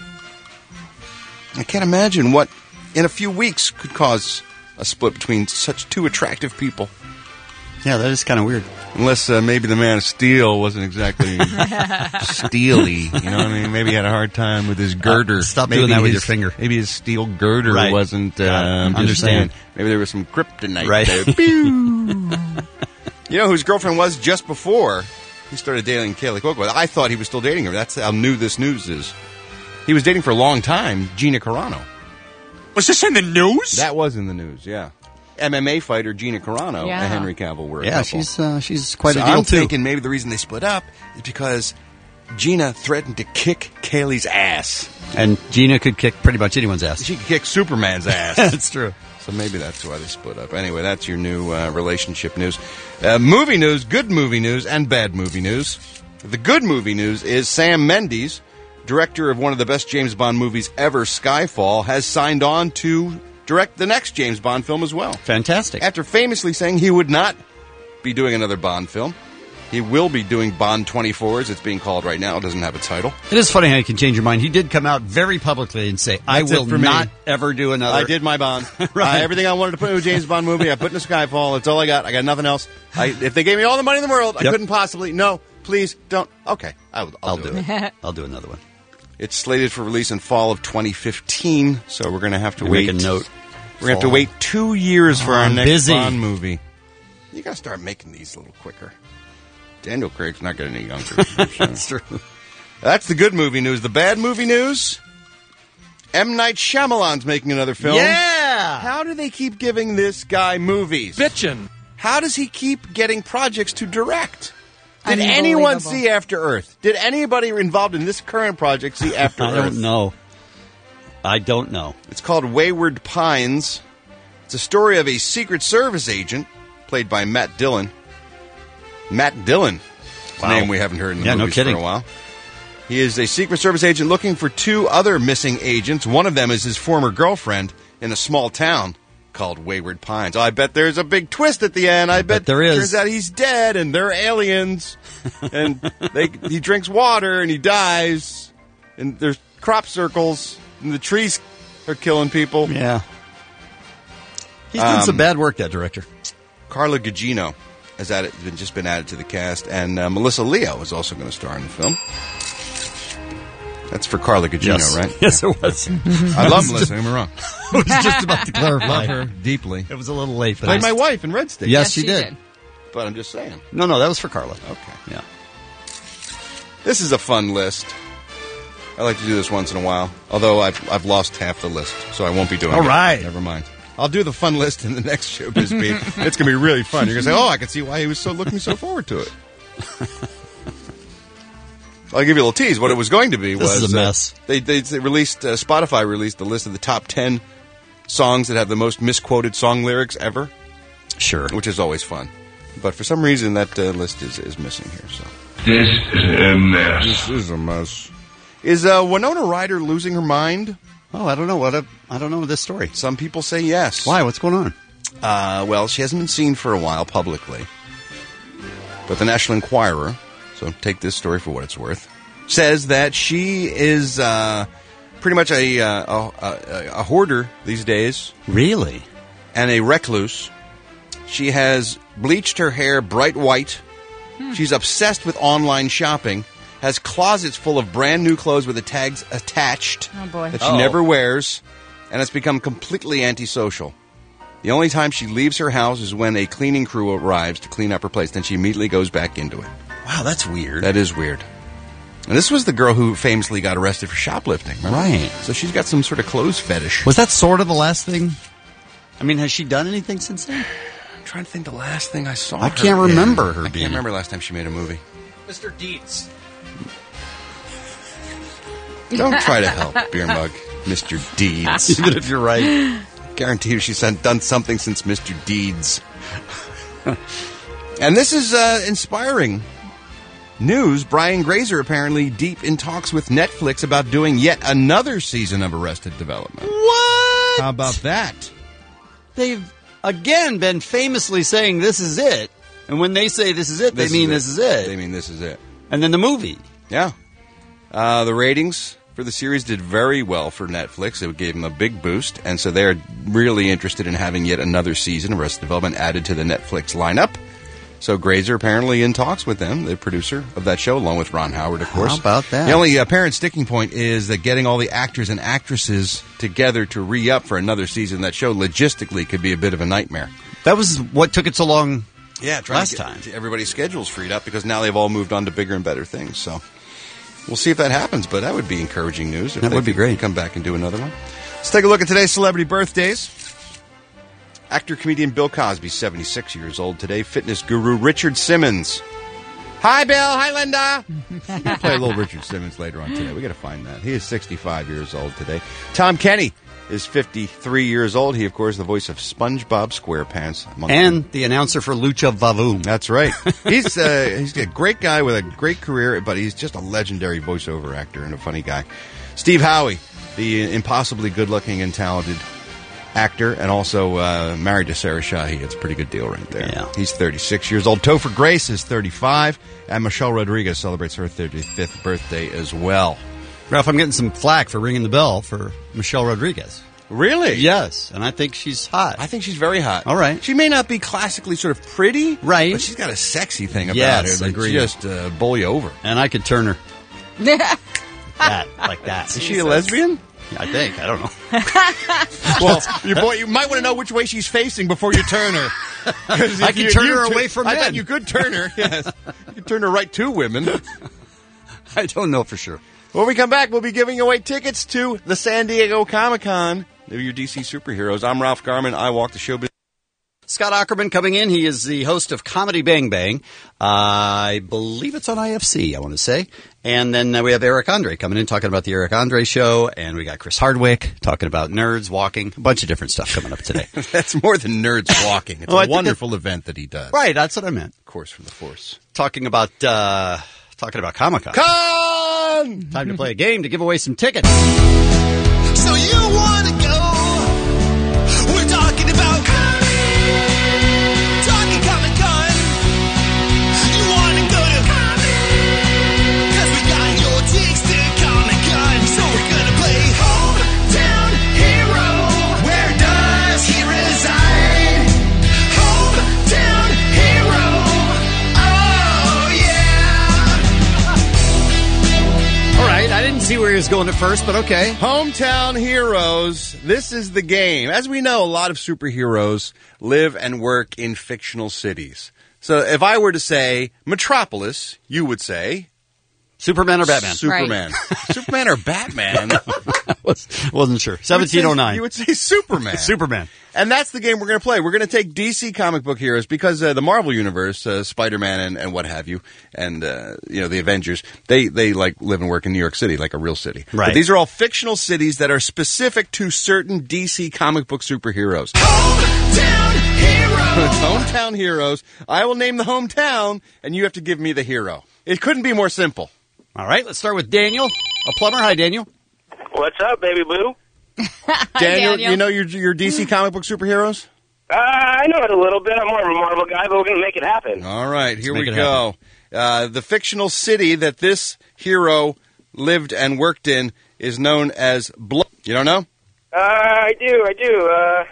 I can't imagine what, in a few weeks, could cause a split between such two attractive people. Yeah, that is kind of weird. Unless uh, maybe the Man of Steel wasn't exactly steely. You know what I mean? Maybe he had a hard time with his girder. Uh, stop maybe doing that with his, your finger. Maybe his steel girder right. wasn't... Uh, yeah, I'm understand. Saying, maybe there was some kryptonite right. there. You know who his girlfriend was just before he started dating Kaylee Cuoco? I thought he was still dating her. That's how new this news is. He was dating for a long time Gina Carano. Was this in the news? That was in the news, yeah. M M A fighter Gina Carano yeah. and Henry Cavill were a Yeah, couple. she's uh, she's quite so a deal, I'm too. thinking maybe the reason they split up is because Gina threatened to kick Kaylee's ass. And Gina could kick pretty much anyone's ass. She could kick Superman's ass. That's true. So maybe that's why they split up. Anyway, that's your new uh, relationship news. Uh, movie news, good movie news, and bad movie news. The good movie news is Sam Mendes, director of one of the best James Bond movies ever, Skyfall, has signed on to direct the next James Bond film as well. Fantastic. After famously saying he would not be doing another Bond film, he will be doing Bond twenty-four, as it's being called right now. It doesn't have a title. It is funny how you can change your mind. He did come out very publicly and say, I That's will it for me. not ever do another. I did my Bond. Right. uh, everything I wanted to put in a James Bond movie, I put in a Skyfall. That's all I got. I got nothing else. I, if they gave me all the money in the world, I Yep. couldn't possibly. No, please don't. Okay, I will, I'll, I'll do, do it. it. I'll do another one. It's slated for release in fall of twenty fifteen, so we're going to have to You wait. make a note. We're going to have to Fall. wait two years for Oh, our I'm next busy. Bond movie. You got to start making these a little quicker. Daniel Craig's not getting any younger. That's true. That's the good movie news. The bad movie news? M. Night Shyamalan's making another film. Yeah! How do they keep giving this guy movies? Bitchin'. How does he keep getting projects to direct? Did anyone see After Earth? Did anybody involved in this current project see After I Earth? don't know. I don't know. It's called Wayward Pines. It's a story of a Secret Service agent, played by Matt Dillon. Matt Dillon. It's a Wow. name we haven't heard in the Yeah, no movies kidding. for a while. He is a Secret Service agent looking for two other missing agents. One of them is his former girlfriend in a small town called Wayward Pines. Oh, I bet there's a big twist at the end. I, bet, bet there is. Turns out he's dead and they're aliens. and they, he drinks water and he dies. And there's crop circles and the trees are killing people. Yeah. He's done some Um, bad work, that director. Carla Gugino has added, been, just been added to the cast, and uh, Melissa Leo is also going to star in the film. That's for Carla Gugino, Yes. right? Yes, it was. I love Melissa, don't get me wrong. I was just about to clarify. Love her deeply. It was a little late, but Played I- my wife in Red State. Yes, she did. But I'm just saying. No, no, that was for Carla. Okay. Yeah. This is a fun list. I like to do this once in a while, although I've, I've lost half the list, so I won't be doing All it. right. Never mind. I'll do the fun list in the next Showbiz Beat. It's going to be really fun. You're going to say, oh, I can see why he was so looking so forward to it. I'll give you a little tease. What it was going to be This was is a uh, mess. they, they they released uh, Spotify released the list of the top ten songs that have the most misquoted song lyrics ever. Sure, which is always fun. But for some reason, that uh, list is is missing here. So This is a mess. this is a mess. Is uh, Winona Ryder losing her mind? Oh, I don't know what. A, I don't know this story. Some people say yes. Why? What's going on? Uh, well, she hasn't been seen for a while publicly. But the National Enquirer, so take this story for what it's worth, says that she is uh, pretty much a, uh, a, a, a hoarder these days. Really? And a recluse. She has bleached her hair bright white. She's obsessed with online shopping. Has closets full of brand new clothes with the tags attached Oh, boy. that she Oh. never wears, and has become completely antisocial. The only time she leaves her house is when a cleaning crew arrives to clean up her place. Then she immediately goes back into it. Wow, that's weird. That is weird. And this was the girl who famously got arrested for shoplifting, remember? Right. So she's got some sort of clothes fetish. Was that sort of the last thing? I mean, has she done anything since then? I'm trying to think the last thing I saw I her can't in. remember her I being- can't remember last time she made a movie. Mister Dietz. Don't try to help, beer mug, Mister Deeds. Even if you're right. Guarantee you she's done something since Mister Deeds. And this is uh, inspiring news. Brian Grazer apparently deep in talks with Netflix about doing yet another season of Arrested Development. What? How about that? They've, again, been famously saying this is it. And when they say this is it, This they mean is this is it. They mean this is it. And then the movie. Yeah. Uh, the ratings for the series did very well for Netflix. It gave them a big boost, and so they're really interested in having yet another season of Arrested Development added to the Netflix lineup. So Grazer apparently in talks with them, the producer of that show, along with Ron Howard, of course. How about that? The only apparent sticking point is that getting all the actors and actresses together to re-up for another season of that show logistically could be a bit of a nightmare. That was what took it so long Yeah, trying last to get time. everybody's schedules freed up because now they've all moved on to bigger and better things. So we'll see if that happens, but that would be encouraging news. If That they would be could great. Come back and do another one. Let's take a look at today's celebrity birthdays. Actor, comedian Bill Cosby, seventy-six years old today. Fitness guru Richard Simmons. Hi, Bill. Hi, Linda. We're going to play a little Richard Simmons later on today. we got to find that. He is sixty-five years old today. Tom Kenny is fifty-three years old. He, of course, is the voice of SpongeBob SquarePants. among And the announcer for Lucha Vavoom. That's right. He's uh, he's a great guy with a great career, but he's just a legendary voiceover actor and a funny guy. Steve Howe, the impossibly good-looking and talented actor, and also uh, married to Sarah Shahi. It's a pretty good deal right there. Yeah. He's thirty-six years old. Topher Grace is thirty-five, and Michelle Rodriguez celebrates her thirty-fifth birthday as well. Ralph, I'm getting some flack for ringing the bell for Michelle Rodriguez. Really? Yes, and I think she's hot. I think she's very hot. All right. She may not be classically sort of pretty, Right. but she's got a sexy thing about Yes, her that agreed. just uh, bowl you over. And I could turn her. that, like that. Is she a lesbian? Yeah, I think. I don't know. Well, your boy, you might want to know which way she's facing before you turn her. I can turn her away from I men. thought you could turn her. Yes, you could turn her right to women. I don't know for sure. When we come back, we'll be giving away tickets to the San Diego Comic-Con. They're your D C superheroes. I'm Ralph Garman. I walk the showbiz. Scott Ackerman coming in. He is the host of Comedy Bang Bang. Uh, I believe it's on I F C, I want to say. And then uh, we have Eric Andre coming in talking about the Eric Andre show. And we got Chris Hardwick talking about nerds walking. A bunch of different stuff coming up today. That's more than nerds walking. It's Well, I a think wonderful event that he does. Right, that's what I meant. Of course, from the Force. Talking about uh, talking about Comic-Con. Con! Time to play a game to give away some tickets. So you want to go? We're talking about talking Comic-Con. You want to go to because we got your tickets to Comic-Con. So we're gonna play Hometown Hero. Where does he reside? Hometown Hero. Oh yeah. All right, I didn't see where he was going at first, but okay. Hometown Heroes. This is the game. As we know, a lot of superheroes live and work in fictional cities. So if I were to say Metropolis, you would say Superman or Batman? Superman. Superman or Batman? Was, wasn't sure. seventeen oh nine. You would say Superman. Superman. And that's the game we're going to play. We're going to take D C comic book heroes because uh, the Marvel Universe, uh, Spider-Man and, and what have you, and, uh, you know, the Avengers, they, they like live and work in New York City, like a real city. Right. But these are all fictional cities that are specific to certain D C comic book superheroes. Hometown Hero. Hometown heroes. I will name the hometown, and you have to give me the hero. It couldn't be more simple. All right, let's start with Daniel, a plumber. Hi, Daniel. What's up, baby boo? Daniel, Daniel. you know your your D C comic book superheroes? Uh, I know it a little bit. I'm more of a Marvel guy, but we're going to make it happen. All right, here make we it go. Uh, the fictional city that this hero lived and worked in is known as Blood. You don't know? Uh, I do, I do. Uh,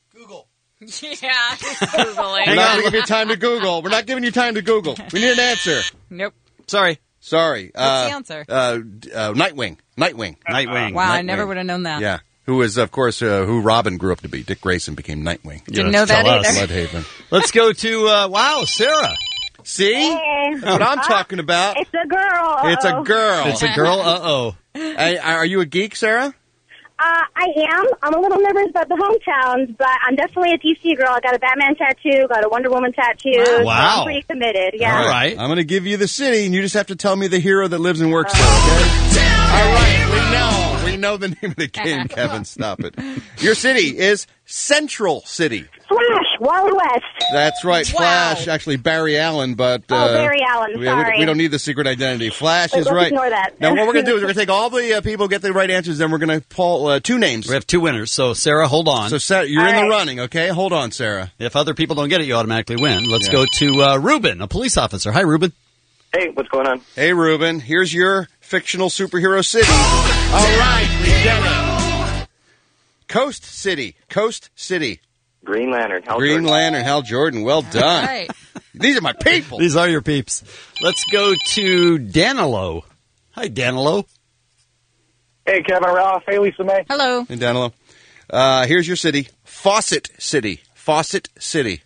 Yeah, just Googling. We're not going to give you time to Google. We're not giving you time to Google. We need an answer. Nope. Sorry. Sorry. What's uh, the answer? Uh, d- uh, Nightwing. Nightwing. Nightwing. Wow, I Nightwing. never would have known that. Yeah. Who is, of course, uh, who Robin grew up to be. Dick Grayson became Nightwing. Didn't know that either. Bloodhaven. Let's go to, uh, wow, Sarah. See? Hey. That's what I'm talking about. It's a girl. It's a girl. It's a girl, uh-oh. Hey, are you a geek, Sarah? Uh, I am. I'm a little nervous about the hometowns, but I'm definitely a D C girl. I got a Batman tattoo, got a Wonder Woman tattoo. So Wow. I'm pretty committed. Yeah. All right. I'm going to give you the city, and you just have to tell me the hero that lives and works there, okay? All right. We know. We know the name of the game, Kevin. Stop it. Your city is Central City. Flash, Wild West. That's right. Wow. Flash. Actually, Barry Allen, but... Oh, uh, Barry Allen. we- we, Sorry. we don't need the secret identity. Flash Wait, is let's right. ignore that. Now, what we're going to do is we're going to take all the uh, people who get the right answers, then we're going to pull uh, two names. We have two winners. So, Sarah, hold on. So, Sarah, you're All in right. the running, okay? Hold on, Sarah. If other people don't get it, you automatically win. Let's Yeah. go to uh, Ruben, a police officer. Hi, Ruben. hey, what's going on? Hey, Ruben. Here's your fictional superhero city. All right. We get it. Coast City. Coast City. Green Lantern. Hal Green Jordan. Lantern. Hal Jordan. Well done. Right. These are my people. These are your peeps. Let's go to Danilo. Hi, Danilo. Hey, Kevin Ralph. Hey, Lisa May. Hello. Hey, Danilo. Uh, here's your city. Fawcett City. Fawcett City.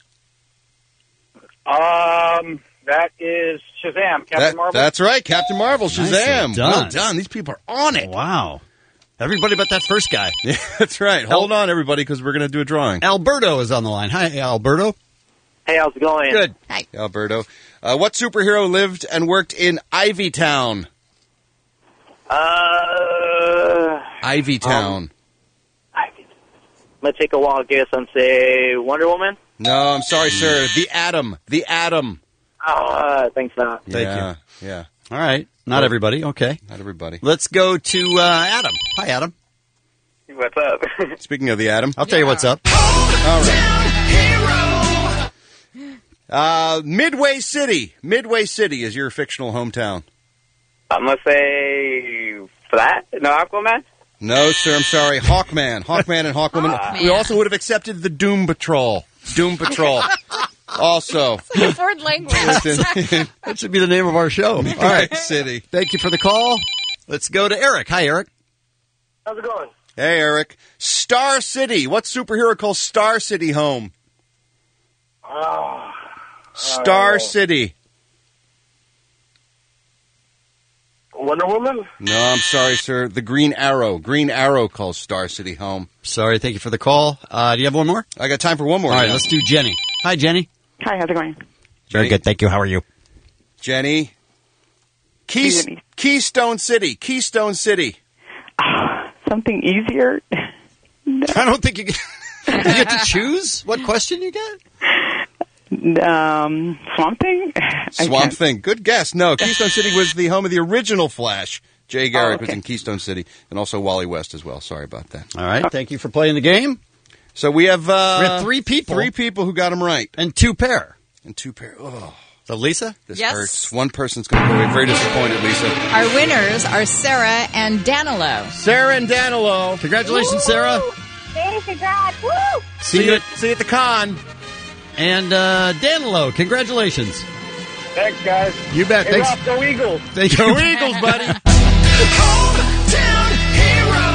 Um, that is Shazam. Captain That- Marvel. That's right. Captain Marvel. Shazam. Nicely done. Well done. These people are on it. Wow. Everybody but that first guy. Yeah, that's right. Hold on, everybody, because we're going to do a drawing. Alberto is on the line. Hi, Alberto. Hey, how's it going? Good. Hi. Alberto. Uh, what superhero lived and worked in Ivy Town? Uh, Ivy Town. I'm going to take a wild guess and say Wonder Woman. No, I'm sorry, sir. The Atom. The Atom. Oh, uh, thanks not. Thank yeah, you. Yeah. All right. Not everybody. Okay. Not everybody. Let's go to uh, Adam. Hi, Adam. What's up? Speaking of the Atom. I'll tell you what's up. All right. Uh, Midway City. Midway City is your fictional hometown. I'm going to say Flat. No, Aquaman. No, sir. I'm sorry. Hawkman. Hawkman and Hawkwoman. Hawkman. We also would have accepted the Doom Patrol. Doom Patrol. Also. Preferred language. That should be the name of our show. All right. City. Thank you for the call. Let's go to Eric. Hi, Eric. How's it going? Hey, Eric. Star City. What superhero calls Star City home? Oh, Star uh, City. Wonder Woman? No, I'm sorry, sir. The Green Arrow. Green Arrow calls Star City home. Sorry, thank you for the call. Uh, do you have one more? I got time for one more. All right, now. let's do Jenny. Hi, Jenny. Hi, how's it going? Very good, thank you. How are you? Jenny. Keys- Keystone City. Keystone City. Something easier? No. I don't think you get, you get to choose what question you get. Um, Swamp Thing? Swamp Thing. Good guess. No, Keystone City was the home of the original Flash. Jay Garrick oh, okay. was in Keystone City, and also Wally West as well. Sorry about that. All right, thank you for playing the game. So we have, uh, we have three people. Three people who got them right. And two pair. And two pair. Oh. So, Lisa? This yes. hurts. One person's going to go away very disappointed, Lisa. Our winners are Sarah and Danilo. Sarah and Danilo. Congratulations, Woo! Sarah. Hey, congrats. Woo! See, see you at, see you at the con. And uh, Danilo, congratulations. Thanks, guys. You bet. Hey, Thanks. Rob, go Eagles. Thank you. Go Eagles, buddy. Hometown hero.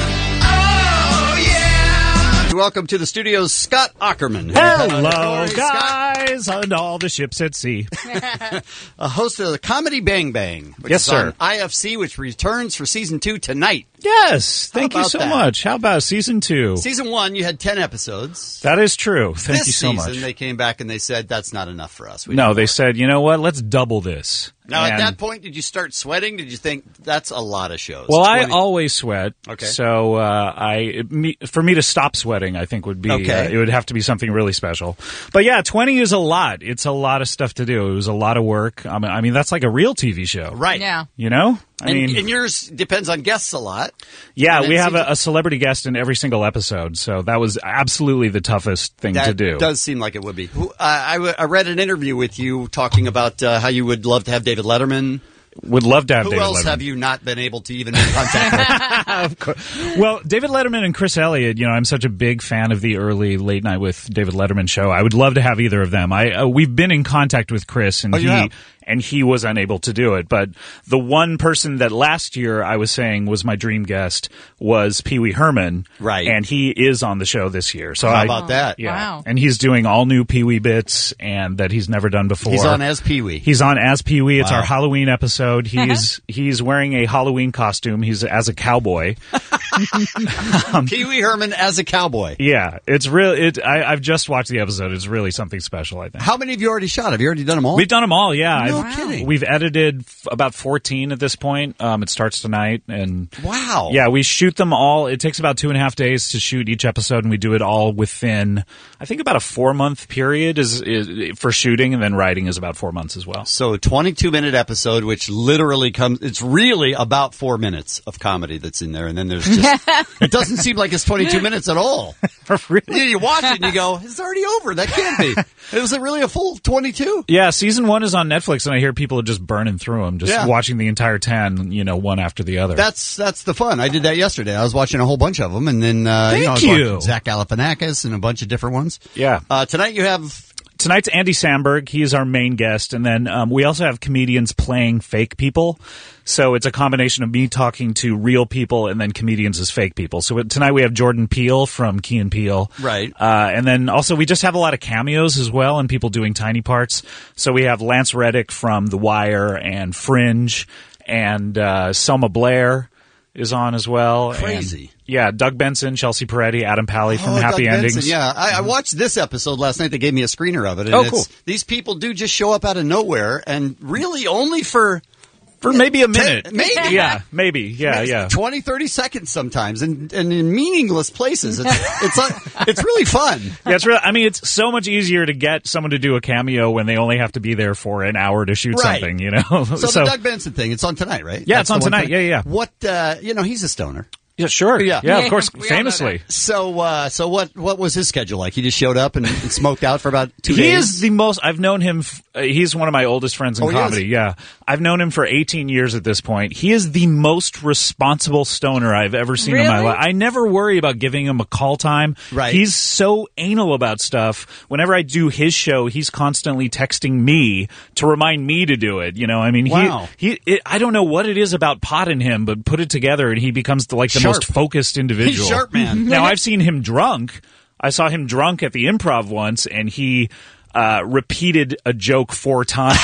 Oh, yeah. Welcome to the studios, Scott Ackerman. Hello, guys, on all the ships at sea. A host of the Comedy Bang Bang. Which Yes, is sir. on I F C, which returns for season two tonight. Yes, thank How you about so that? much. How about season two? Season one, you had ten episodes. That is true. Thank this you so season, much. they came back and they said, that's not enough for us. We No, need they more." said, you know what? Let's double this. Now, at And- that point, did you start sweating? Did you think, that's a lot of shows? Well, I twenty always sweat. Okay. So uh, I, it, me, for me to stop sweating, I think would be Okay. uh, it would have to be something really special. But yeah, twenty is a lot. It's a lot of stuff to do. It was a lot of work. I mean, I mean that's like a real T V show, Right. Yeah. You know, I and, mean, and yours depends on guests a lot. yeah, and we it have seems- a, a celebrity guest in every single episode, so that was absolutely the toughest thing That to do. does seem like it would be. Who- Uh, I, w- I read an interview with you talking about uh, how you would love to have David Letterman. Would love to have Who David else Letterman. have you not been able to even make contact with? Of course. Well, David Letterman and Chris Elliott, you know, I'm such a big fan of the early Late Night with David Letterman show. I would love to have either of them. I uh, we've been in contact with Chris, and Oh, you he have? and he was unable to do it. But the one person that last year I was saying was my dream guest was Pee Wee Herman, Right. And he is on the show this year. So How I, about that? Yeah, Wow. and he's doing all new Pee Wee bits and that he's never done before. He's on as Pee Wee. He's on as Pee Wee. It's Wow. our Halloween episode. He's he's wearing a Halloween costume. He's as a cowboy. Pee Wee Herman as a cowboy. Yeah, it's real. It. I, I've just watched the episode. It's really something special. I think. How many have you already shot? Have you already done them all? We've done them all. Yeah, No I've- kidding. We've edited f- about fourteen at this point. Um, it starts tonight, and Wow. yeah, we shoot them all. It takes about two and a half days to shoot each episode, and we do it all within, I think, about a four month period is, is for shooting, and then writing is about four months as well. So twenty-two minute episode, which literally comes, it's really about four minutes of comedy that's in there. And then there's just, it doesn't seem like it's twenty-two minutes at all. Really? You, you watch it and you go, it's already over. That can't be. Is it really a full twenty-two? Yeah, season one is on Netflix, and I hear people are just burning through them, just Yeah. watching the entire ten, you know, one after the other. That's that's the fun. I did that yesterday. I was watching a whole bunch of them, and then uh, you know, I was Thank you. watching Zach Galifianakis and a bunch of different ones. Yeah. Uh, tonight you have Tonight's Andy Samberg. He is our main guest. And then um, we also have comedians playing fake people. So it's a combination of me talking to real people and then comedians as fake people. So tonight we have Jordan Peele from Key and Peele. Right. Uh, and then also we just have a lot of cameos as well and people doing tiny parts. So we have Lance Reddick from The Wire and Fringe, and uh, Selma Blair is on as well. Crazy. And, yeah, Doug Benson, Chelsea Peretti, Adam Pally from Oh, Happy Doug Endings. Benson, yeah, I, I watched this episode last night. They gave me a screener of it. And Oh, it's, cool. These people do just show up out of nowhere, and really only for For maybe a minute. ten, maybe, Yeah, maybe. Yeah, Maybe yeah. twenty, thirty seconds sometimes, and, and in meaningless places. It's it's uh, it's really fun. Yeah, it's real. I mean, it's so much easier to get someone to do a cameo when they only have to be there for an hour to shoot Right. something, you know? So, the Doug Benson thing, it's on tonight, right? Yeah, That's it's on the one tonight. Yeah, yeah. What, uh, you know, he's a stoner. Yeah, sure. Yeah. Yeah, Yeah, of course, we all know famously. So, uh, so what, what was his schedule like? He just showed up and, and smoked out for about two He days? is the most, I've known him, f- uh, he's one of my oldest friends in Oh, he is? comedy, yeah. I've known him for eighteen years at this point. He is the most responsible stoner I've ever seen in my Really? life. I never worry about giving him a call time. Right. He's so anal about stuff. Whenever I do his show, he's constantly texting me to remind me to do it. You know, I mean, Wow. he, he it, I don't know what it is about pot in him, but put it together and he becomes the, like the Sharp. most focused individual. He's sharp, man. Now, I've seen him drunk. I saw him drunk at the Improv once, and he uh, repeated a joke four times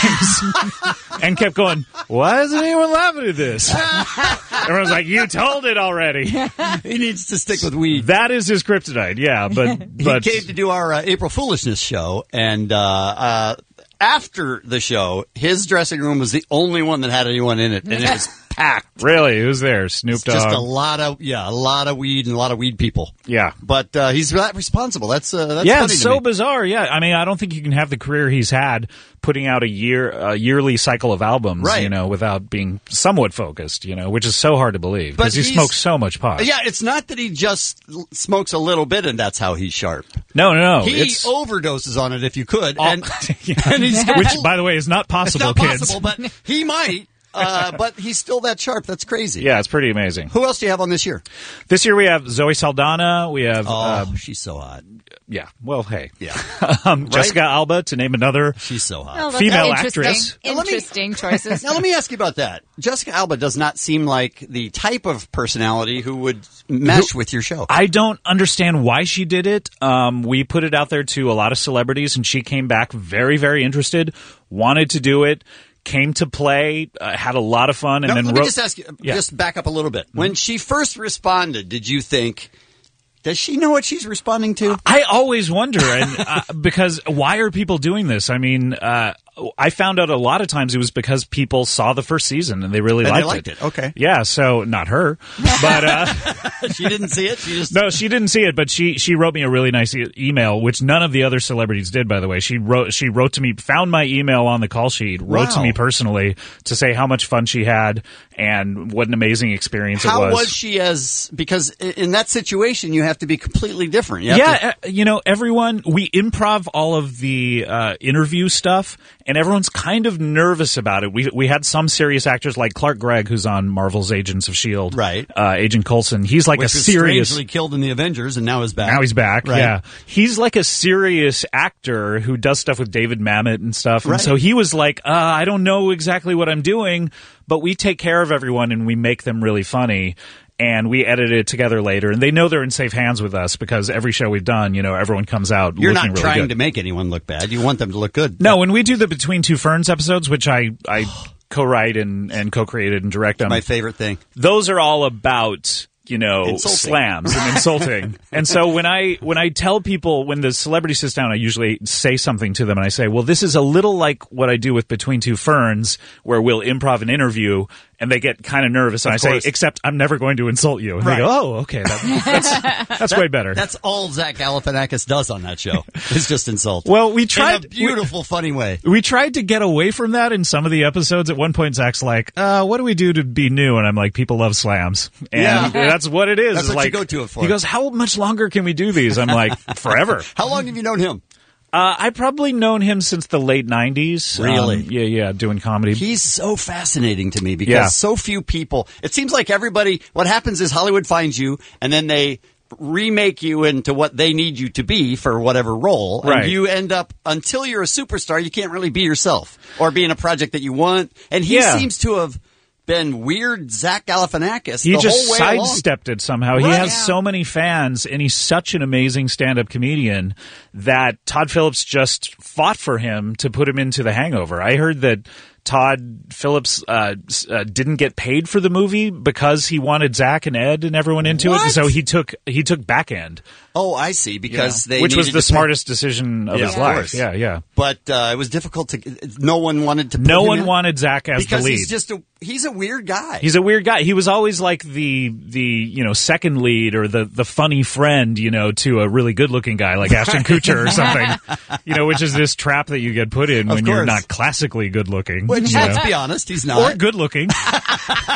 and kept going, why isn't anyone laughing at this? Everyone's like, you told it already. He needs to stick with weed. That is his kryptonite, yeah. But, but he came to do our uh, April Foolishness show, and uh, uh, after the show, his dressing room was the only one that had anyone in it, and it was packed. Really? Who's there? Snoop It's Dogg? just a lot of yeah, a lot of weed and a lot of weed people. Yeah. But uh, he's that responsible. That's uh, that's yeah, funny it's to so me. bizarre. Yeah, I mean, I don't think you can have the career he's had putting out a year, a yearly cycle of albums, Right. you know, without being somewhat focused, you know, which is so hard to believe But because he he's- smokes so much pot. Yeah, it's not that he just l- smokes a little bit and that's how he's sharp. No, no, no. He it's overdoses on it if you could, all- and, Yeah. and he's which, by the way, is not it's possible, not kids. possible, but he might. Uh, but he's still that sharp. That's crazy. Yeah, it's pretty amazing. Who else do you have on this year? This year we have Zoe Saldana. We have, Oh, um, she's so hot. yeah. Well, hey, Yeah, um, Jessica Alba to name another she's so hot. Oh, that's female interesting. actress. Now, let me- Interesting choices. Now let me ask you about that. Jessica Alba does not seem like the type of personality who would mesh with your show. I don't understand why she did it. Um, we put it out there to a lot of celebrities, and she came back very, very interested, wanted to do it, came to play, uh, had a lot of fun, and Now, then let wrote. me just ask you, Yeah. just back up a little bit. When she first responded, did you think, does she know what she's responding to? I always wonder, and uh, because why are people doing this? I mean, uh, I found out a lot of times it was because people saw the first season and they really And they liked, liked it. Okay. Yeah, so not her, but uh, She didn't see it. She just no, she didn't see it. But she she wrote me a really nice e- email, which none of the other celebrities did. By the way, she wrote she wrote to me, found my email on the call sheet, wrote to Wow. me personally to say how much fun she had and what an amazing experience How it was. was she as, because i- in that situation you have to be completely different. You have Yeah, to- uh, you know, everyone, we improv all of the uh, interview stuff, and everyone's kind of nervous about it. We we had some serious actors like Clark Gregg, who's on Marvel's Agents of S H I E L D. Right. Uh, Agent Coulson. He's like which a was serious... strangely killed in the Avengers and now is back. Now he's back, Right. yeah. He's like a serious actor who does stuff with David Mamet and stuff. And Right. so he was like, uh, I don't know exactly what I'm doing, but we take care of everyone and we make them really funny. And we edit it together later. And they know they're in safe hands with us because every show we've done, you know, everyone comes out You're looking not really trying good. to make anyone look bad. You want them to look good. No, when we do the Between Two Ferns episodes, which I, I co-write and, and co-created and direct them, My favorite thing. those are all about, you know, Insulting. slams and insulting. And so when I when I tell people, when the celebrity sits down, I usually say something to them and I say, well, this is a little like what I do with Between Two Ferns, where we'll improv an interview, and they get kind of nervous. And Of I course. say, except I'm never going to insult you. And Right. they go, oh, okay, that, that's, that's way better. That's all Zach Galifianakis does on that show. It's just insult. Well, we in tried- a beautiful, funny way. We tried to get away from that in some of the episodes. At one point, Zach's like, uh, what do we do to be new? And I'm like, people love slams. And Yeah. that's what it is. That's It's what like, you go to it for. He goes, how much longer can we do these? I'm like, forever. How long have you known him? Uh, I've probably known him since the late nineties. Really? Um, yeah, yeah, doing comedy. He's so fascinating to me because Yeah. so few people, it seems like everybody, what happens is Hollywood finds you and then they remake you into what they need you to be for whatever role. Right. And you end up, until you're a superstar, you can't really be yourself or be in a project that you want. And he Yeah. seems to have been weird Zach Galifianakis He the just whole way along. sidestepped it somehow. He Right. has Yeah. so many fans, and he's such an amazing stand-up comedian that Todd Phillips just fought for him to put him into The Hangover. I heard that Todd Phillips uh, s- uh, didn't get paid for the movie because he wanted Zach and Ed and everyone into What? it. So he took he took back end, Oh, I see. Because they which was needed the to pay- smartest decision of Yeah, his of life. course. Yeah, yeah. But uh, it was difficult to. No one wanted to. Put No him one in wanted Zach as because the lead. he's just a. He's a weird guy. He's a weird guy. He was always like the the you know second lead or the the funny friend, you know, to a really good looking guy like Ashton Kutcher or something. You know, which is this trap that you get put in Of when you're course. not classically good looking. Which, you know. let's be honest, he's not. Or good looking.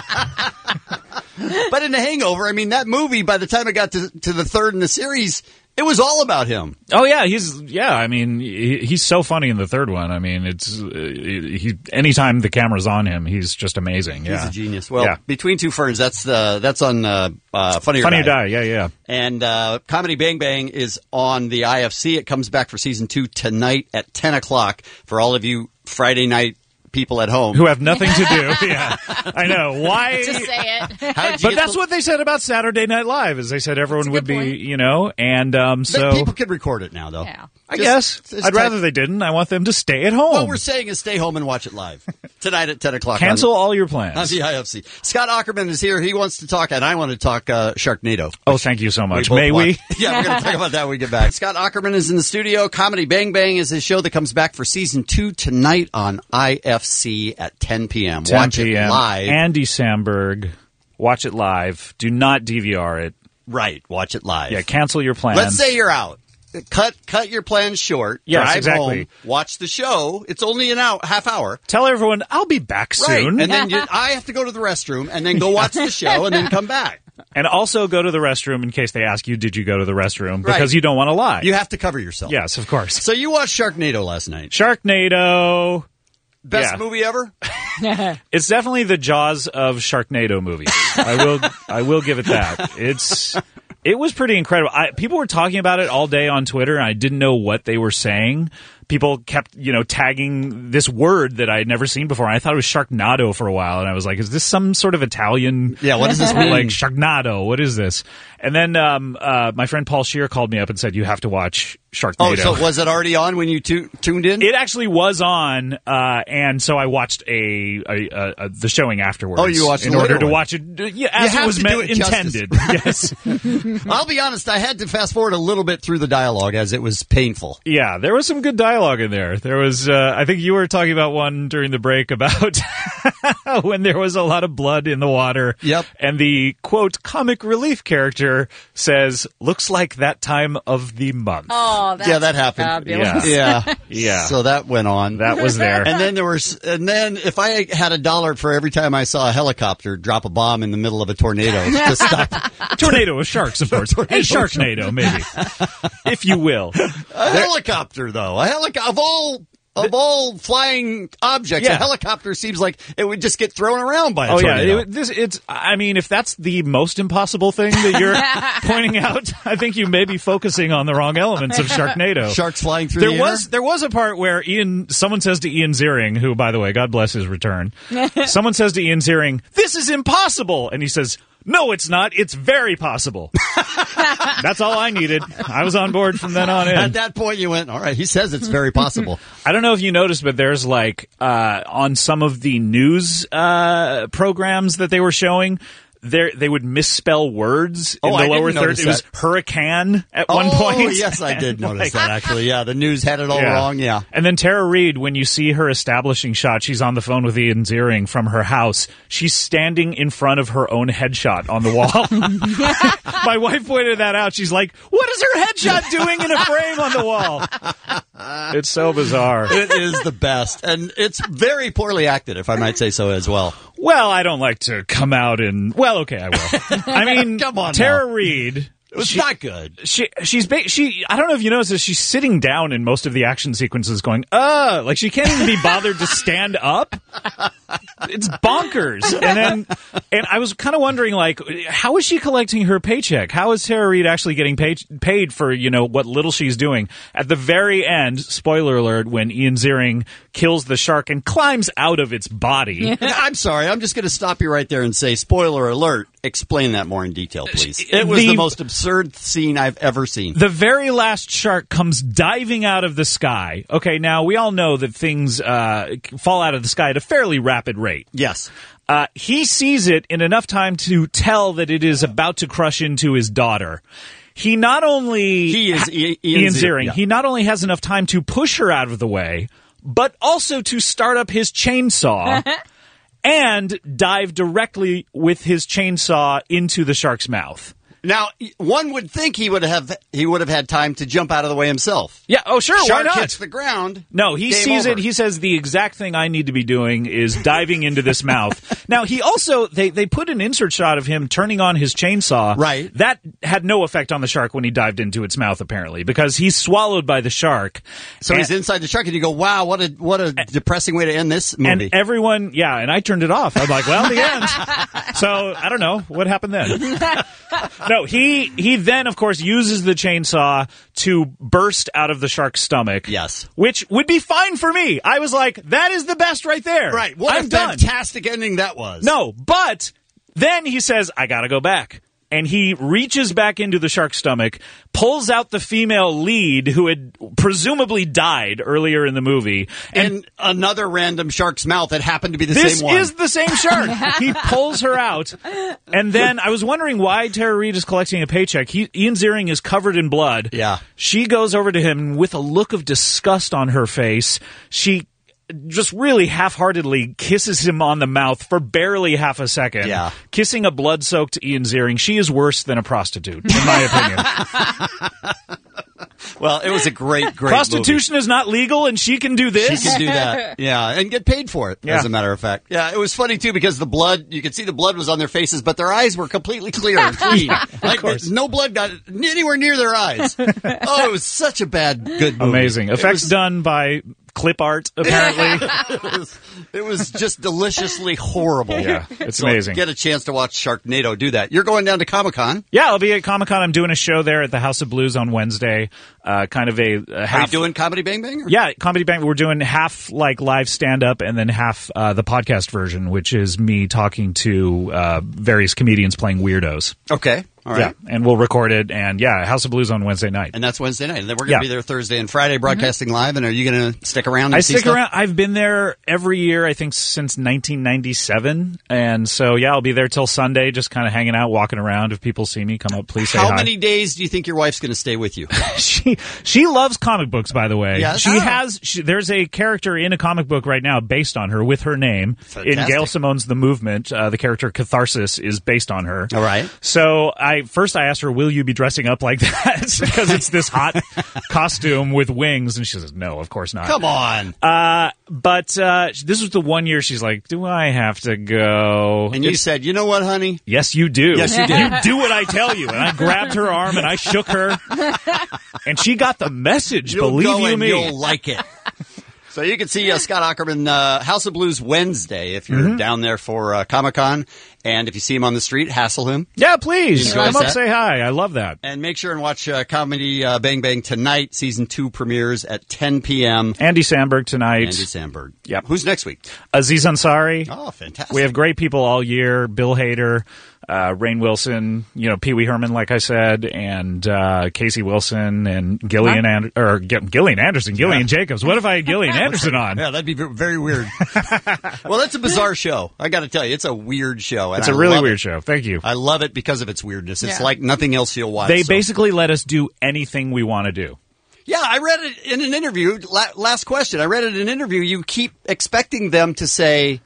But in The Hangover, I mean, that movie, by the time it got to, to the third in the series, It was all about him. Oh yeah, he's yeah. I mean, he, he's so funny in the third one. I mean, it's uh, he. Anytime the camera's on him, he's just amazing. Yeah, He's a genius. Well, yeah. Between Two Ferns, that's the that's on uh, uh, Funny or Funny or Die. Die. Yeah, yeah. And uh, Comedy Bang Bang is on the I F C. It comes back for season two tonight at ten o'clock for all of you Friday night people at home who have nothing to do. Yeah, I know why. Just say it. But that's the... what they said about Saturday Night Live. Is they said everyone would be, point. you know, and um, so people can record it now, though. Yeah. I Just, guess just I'd type... rather they didn't. I want them to stay at home. What we're saying is stay home and watch it live tonight at ten o'clock. Cancel on, all your plans on the I F C. Scott Ackerman is here. He wants to talk, and I want to talk uh, Sharknado. Oh, thank you so much. We May we? Yeah, we're going to talk about that when we get back. Scott Ackerman is in the studio. Comedy Bang Bang is his show that comes back for season two tonight on I F C at ten p.m. Watch it live. Andy Samberg, watch it live. Do not D V R it. Right, watch it live. Yeah, cancel your plans. Let's say you're out. Cut cut your plans short. Yes, drive exactly. home, watch the show. It's only an hour, half hour. Tell everyone I'll be back Right. soon. And then you, I have to go to the restroom and then go watch the show and then come back. And also go to the restroom in case they ask you, did you go to the restroom? Because Right. you don't want to lie. You have to cover yourself. Yes, of course. So you watched Sharknado last night. Sharknado. Best Yeah. movie ever? It's definitely the Jaws of Sharknado movies. I will I will give it that. It's it was pretty incredible. I, people were talking about it all day on Twitter, and I didn't know what they were saying. People kept, you know, tagging this word that I had never seen before. I thought it was Sharknado for a while, and I was like, is this some sort of Italian? Yeah, what does this mean? Like, Sharknado, what is this? And then um, uh, my friend Paul Scheer called me up and said, you have to watch Sharknado. Oh, so was it already on when you tu- tuned in? It actually was on, uh, and so I watched a, a, a, a the showing afterwards. Oh, you watched in the order later to one. watch it, yeah, as You it have was to meant, do it justice. intended. Yes. I'll be honest, I had to fast forward a little bit through the dialogue as it was painful. Yeah, there was some good dialogue in there. There was, uh, I think you were talking about one during the break about when there was a lot of blood in the water. Yep. And the, quote, comic relief character says, looks like that time of the month. Oh, that's Yeah, that happened. fabulous. Yeah. Yeah. Yeah. So that went on. That was there. And then there was, and then if I had a dollar for every time I saw a helicopter drop a bomb in the middle of a tornado to stop Tornado of sharks, of course. A Sharknado, maybe. If you will. a helicopter, though, a helicopter of all of all flying objects, Yeah. a helicopter seems like it would just get thrown around by a Oh tornado. yeah, it, this it's. I mean, if that's the most impossible thing that you're pointing out, I think you may be focusing on the wrong elements of Sharknado. Sharks flying through There the was air. there was a part where Ian, someone says to Ian Ziering, who, by the way, God bless his return. Someone says to Ian Ziering, "This is impossible," and he says, "No, it's not. It's very possible." That's all I needed. I was on board from then on in. At that point, you went, all right, he says it's very possible. I don't know if you noticed, but there's like uh, on some of the news uh, programs that they were showing, there they would misspell words in Oh, the I lower didn't third. notice It was that. hurricane at Oh, one point. yes, I did And, notice like, that, actually. Yeah, the news had it all Yeah. wrong, yeah. And then Tara Reid, when you see her establishing shot, she's on the phone with Ian Ziering from her house. She's standing in front of her own headshot on the wall. My wife pointed that out. She's like, what is her headshot doing in a frame on the wall? It's so bizarre. It is the best. And it's very poorly acted, if I might say so as well. Well, I don't like to come out and, well, okay, I will. I mean, Come on Tara now. Reid. It was she- not good. She she's ba- she I don't know if you noticed this, she's sitting down in most of the action sequences going, uh, like she can't even be bothered to stand up. It's bonkers. And then and I was kind of wondering, like, how is she collecting her paycheck? How is Tara Reid actually getting paid paid for, you know, what little she's doing? At the very end, spoiler alert, when Ian Ziering kills the shark and climbs out of its body. I'm sorry. I'm just going to stop you right there and say, spoiler alert. Explain that more in detail, please. It was the, The- most absurd scene I've ever seen. The very last shark comes diving out of the sky. Okay, now we all know that things uh, fall out of the sky at a fairly rapid rate. Yes. Uh, he sees it in enough time to tell that it is about to crush into his daughter. He not only He is ha- I- Ian Ian Ziering, Ziering. yeah. He not only has enough time to push her out of the way, but also to start up his chainsaw. And dive directly with his chainsaw into the shark's mouth. Now, one would think he would have he would have had time to jump out of the way himself. Yeah, oh sure, Shark why not? hits the ground. No, he game sees over. it. He says the exact thing I need to be doing is diving into this mouth. Now, he also, they, they put an insert shot of him turning on his chainsaw. Right. That had no effect on the shark when he dived into its mouth, apparently, because he's swallowed by the shark. So and, he's inside the shark, and you go, wow, what a what a depressing way to end this movie. And everyone, yeah, and I turned it off. I'm like, well, the end. So, I don't know. What happened then? No, he, he then, of course, uses the chainsaw to burst out of the shark's stomach. Yes. Which would be fine for me. I was like, that is the best right there. Right. What I'm a done. fantastic ending that was. No, but then he says, I gotta go back. And he reaches back into the shark's stomach, pulls out the female lead who had presumably died earlier in the movie. And in another random shark's mouth that happened to be the this same one. This is the same shark. He pulls her out. And then I was wondering why Tara Reid is collecting a paycheck. He, Ian Ziering is covered in blood. Yeah. She goes over to him with a look of disgust on her face. She just really half-heartedly kisses him on the mouth for barely half a second. Yeah. Kissing a blood-soaked Ian Ziering. She is worse than a prostitute, in my opinion. Well, it was a great, great Prostitution movie. is not legal, and she can do this? She can do that. Yeah, and get paid for it, Yeah. as a matter of fact. Yeah, it was funny, too, because the blood, you could see the blood was on their faces, but their eyes were completely clear and clean. Like, course. no blood got anywhere near their eyes. Oh, it was such a bad, good movie. Amazing. It Effects was- done by clip art, apparently. it, was, it was just deliciously horrible. Yeah, it's So amazing. Get a chance to watch Sharknado do that. You're going down to Comic-Con. Yeah, I'll be at Comic-Con. I'm doing a show there at the House of Blues on Wednesday. Uh, kind of a, a half... Are you doing Comedy Bang Bang? Or? Yeah, Comedy Bang. We're doing half like live stand-up and then half uh, the podcast version, which is me talking to uh, various comedians playing weirdos. Okay. All right. Yeah, and we'll record it. And yeah, House of Blues on Wednesday night. And that's Wednesday night. And then we're going Yeah. to be there Thursday and Friday broadcasting live. And are you going to stick around and I see stick stuff? around. I've been there every year, I think, since nineteen ninety-seven. And so, yeah, I'll be there till Sunday, just kind of hanging out, walking around. If people see me, come up, please say How hi. many days do you think your wife's going to stay with you? she she loves comic books, by the way. Yes? She Oh. has. She, there's a character in a comic book right now based on her with her name. Fantastic. In Gail Simone's The Movement, uh, the character Catharsis is based on her. All right. So I first I asked her, will you be dressing up like that? Because it's this hot costume with wings. And she says, no, of course not. Come on. Uh, but uh, this was the one year she's like, do I have to go? And you It's- said, you know what, honey? Yes, you do. Yes, you do. You do what I tell you. And I grabbed her arm and I shook her. And she got the message, You'll believe go you and me. You'll like it. So you can see uh, Scott Ackerman, uh, House of Blues Wednesday if you're Mm-hmm. down there for uh, Comic-Con. And if you see him on the street, hassle him. Yeah, please. Enjoy Come up, that. say hi. I love that. And make sure and watch uh, Comedy uh, Bang Bang tonight. Season two premieres at ten p.m. Andy Samberg tonight. Andy Samberg. Yep. Who's next week? Aziz Ansari. Oh, fantastic. We have great people all year. Bill Hader, uh, Rainn Wilson, you know, Pee Wee Herman, like I said, and uh, Casey Wilson and Gillian Huh? and or G- Gillian Anderson, Gillian Yeah. Jacobs. What if I had Gillian Anderson on? Yeah, that'd be v- very weird. Well, that's a bizarre show. I got to tell you, it's a weird show. and It's a I really love weird it. show. Thank you. I love it because of its weirdness. It's Yeah. like nothing else you'll watch. They so- basically let us do anything we want to do. Yeah, I read it in an interview. La- last question. I read it in an interview. You keep expecting them to say,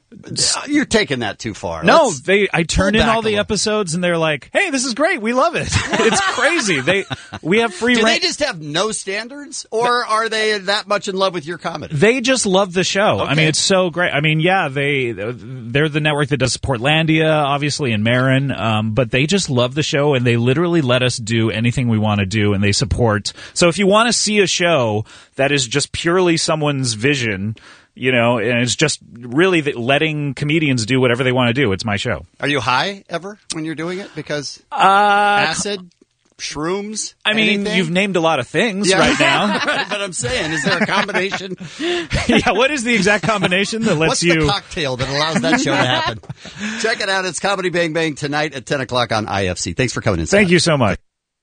you're taking that too far. No, Let's they. I turn pull in back all a the little." episodes, and they're like, "Hey, this is great. We love it. It's crazy." They we have free Do reign. they just have no standards, or are they that much in love with your comedy? They just love the show. I Okay. mean, it's so great. I mean, yeah, they they're the network that does Portlandia, obviously, and Marin, um, but they just love the show, and they literally let us do anything we want to do, and they support. So if you want to see a show that is just purely someone's vision, you know, and it's just really the, letting comedians do whatever they want to do, it's my show. Are you high ever when you're doing it? Because Uh, acid, shrooms. I mean, anything? you've named a lot of things Yeah. right now. Right, but I'm saying, is there a combination? Yeah, what is the exact combination that lets What's you? the cocktail that allows that show to happen? Check it out. It's Comedy Bang Bang tonight at ten o'clock on I F C. Thanks for coming in. Thank Scott. you so much.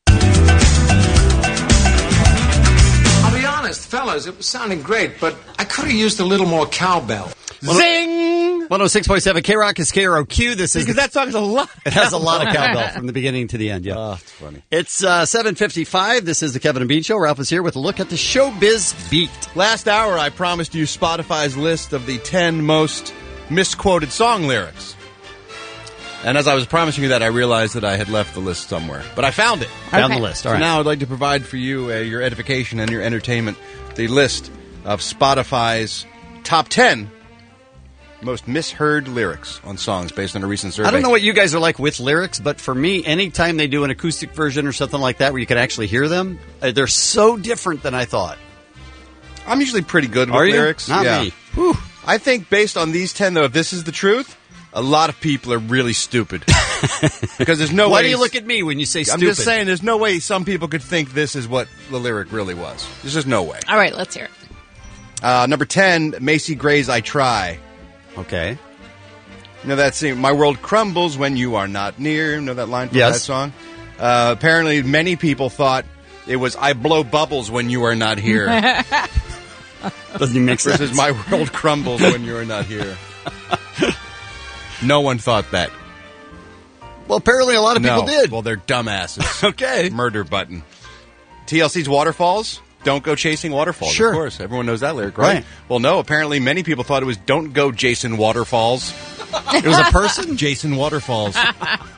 I'll be honest, fellas, it was sounding great, but I could have used a little more cowbell. Zing! one oh six point seven K-Rock is K R O Q. This is Because the- that song's a lot. It has a lot of cowbell from the beginning to the end, yeah. Oh, it's funny. It's uh, seven fifty-five. This is the Kevin and Bean Show. Ralph is here with a look at the Showbiz Beat. Last hour, I promised you Spotify's list of the ten most misquoted song lyrics. And as I was promising you that, I realized that I had left the list somewhere. But I found it. Found the list. All so right. now I'd like to provide for you, uh, your edification and your entertainment, the list of Spotify's top ten most misheard lyrics on songs based on a recent survey. I don't know what you guys are like with lyrics, but for me, anytime they do an acoustic version or something like that where you can actually hear them, uh, they're so different than I thought. I'm usually pretty good with Are you? lyrics. Not yeah. me. Whew. I think based on these ten, though, if this is the truth, a lot of people are really stupid. Because there's no Why way... do you look at me when you say I'm stupid? just saying there's no way some people could think this is what the lyric really was. There's just no way. All right, let's hear it. Uh, number ten, Macy Gray's I Try. Okay. You know that scene, my world crumbles when you are not near. You know that line from Yes. that song? Uh, apparently, many people thought it was I blow bubbles when you are not here. Doesn't even make sense. Versus my world crumbles when you are not here. No one thought that. Well, apparently a lot of people No. did. Well, they're dumbasses. Okay. Murder button. T L C's Waterfalls. Don't go chasing waterfalls. Sure. Of course. Everyone knows that lyric, right? Right. Well, no. Apparently, many people thought it was Don't Go Jason Waterfalls. It was a person? Jason Waterfalls. uh,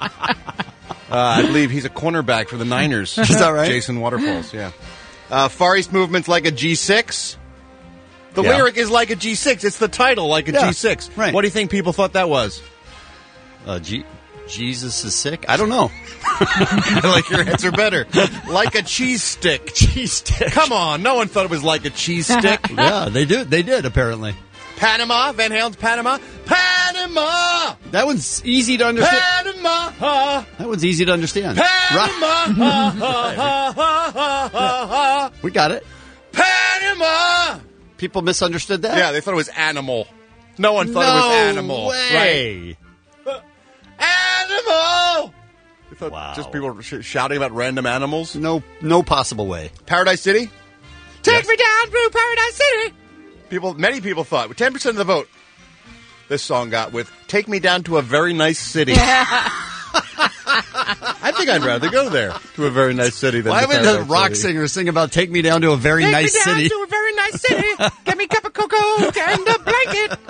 I believe he's a cornerback for the Niners. Is that right? Jason Waterfalls, yeah. Uh, Far East Movement's like a G six. The Yeah. lyric is like a G six. It's the title, like a Yeah. G six. Right. What do you think people thought that was? Uh, G- Jesus is sick? I don't know. I like your answer better. Like a cheese stick. Cheese stick. Come on, no one thought it was like a cheese stick. Yeah, they do. They did, apparently. Panama, Van Halen's Panama. Panama! That one's easy to understand. Panama! ha, That one's easy to understand. Panama! Right. ha, ha, ha, ha, ha, ha, We got it. Panama! People misunderstood that? Yeah, they thought it was animal. No one thought no it was animal. way. Right. Animal! They thought Wow. just people were sh- shouting about random animals. No, no possible way. Paradise City? Take Yes. me down through Paradise City! People, many people thought, with ten percent of the vote, this song got with Take Me Down to a Very Nice City. I think I'd rather go there, to a very nice city than Why to would Paradise a rock City. singer sing about take me down to a very Take nice me down city? to a very nice city. Get me a cup of cocoa and a blanket.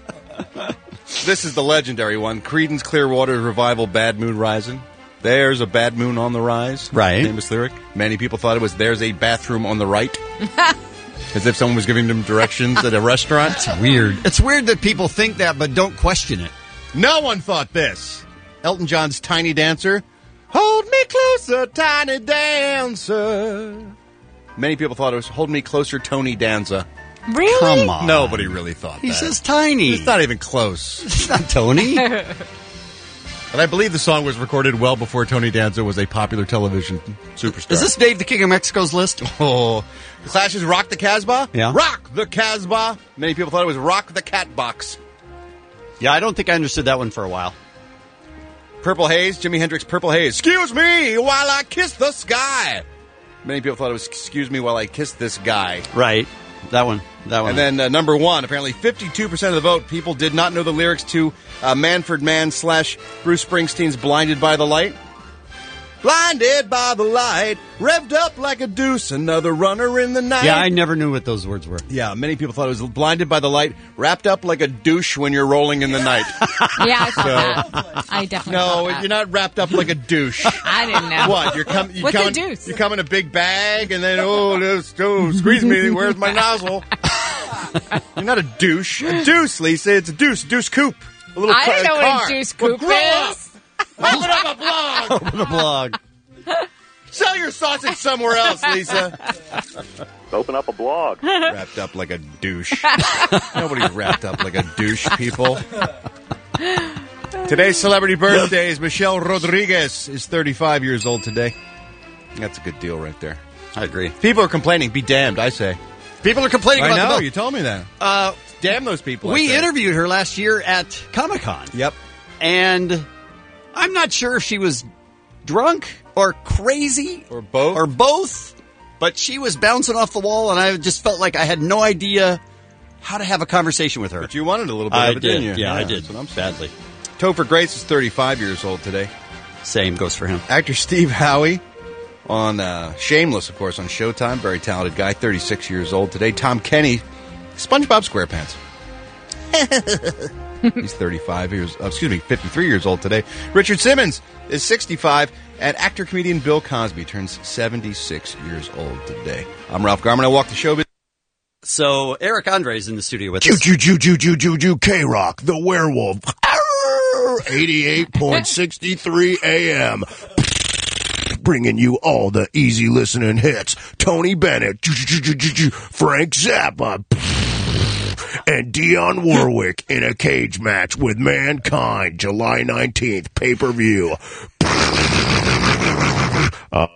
This is the legendary one. Creedence Clearwater Revival, Bad Moon Rising. There's a bad moon on the rise. Right. Famous lyric. Many people thought it was There's a bathroom on the right. As if someone was giving them directions at a restaurant. It's weird. It's weird that people think that but don't question it. No one thought this. Elton John's Tiny Dancer. Hold me closer, tiny dancer. Many people thought it was Hold Me Closer, Tony Danza. Really? Come on. Nobody really thought He that. says tiny. It's not even close. It's not Tony. And I believe the song was recorded well before Tony Danza was a popular television superstar. Is this Dave the King of Mexico's list? Oh. The Clash's Rock the Casbah? Yeah. Rock the Casbah. Many people thought it was Rock the Cat Box. Yeah, I don't think I understood that one for a while. Purple Haze, Jimi Hendrix, Purple Haze. Excuse me while I kiss the sky. Many people thought it was Excuse Me While I Kiss This Guy. Right. That one. That one. And then uh, number one, apparently fifty-two percent of the vote, people did not know the lyrics to uh, Manfred Mann slash Bruce Springsteen's Blinded by the Light. Blinded by the light, revved up like a deuce, another runner in the night. Yeah, I never knew what those words were. Yeah, many people thought it was Blinded by the Light, wrapped up like a douche when you're rolling in the night. Yeah, I thought So- that. I definitely No, thought that. you're not wrapped up like a douche. I didn't know. What? You're coming? You What's come a deuce? You come in a big bag, and then oh, this, oh, squeeze me. Where's my nozzle? You're not a douche. A deuce, Lisa. It's a deuce. A deuce coupe. A little I ca- don't know car. what a deuce Well, coupe grow up. is. Open up a blog. Open a blog. Sell your sausage somewhere else, Lisa. Open up a blog. Wrapped up like a douche. Nobody's wrapped up like a douche, people. Today's celebrity birthday is Michelle Rodriguez. Is thirty-five years old today. That's a good deal right there. I agree. People are complaining. Be damned, I say. People are complaining I about know. the bill. You told me that. Uh, Damn those people. I we say. interviewed her last year at Comic-Con. Yep. And I'm not sure if she was drunk or crazy or both or both, but she was bouncing off the wall, and I just felt like I had no idea how to have a conversation with her. But you wanted a little bit I of it, did. didn't you? Yeah, I did. That's what I'm saying. Badly. Topher Grace is thirty-five years old today. Same goes for him. Actor Steve Howie on uh, Shameless, of course, on Showtime. Very talented guy, thirty-six years old today. Tom Kenny, SpongeBob SquarePants. He's thirty-five years, uh, excuse me, fifty-three years old today. Richard Simmons is sixty-five, and actor-comedian Bill Cosby turns seventy-six years old today. I'm Ralph Garman. I walk the show. So Eric Andre's in the studio with Choo us. choo choo choo choo choo choo K-Rock, the werewolf. eighty-eight point six three A M. Bringing you all the easy listening hits. Tony Bennett, choo choo choo choo choo, Frank Zappa, and Dionne Warwick in a cage match with Mankind, July nineteenth, pay-per-view. Uh,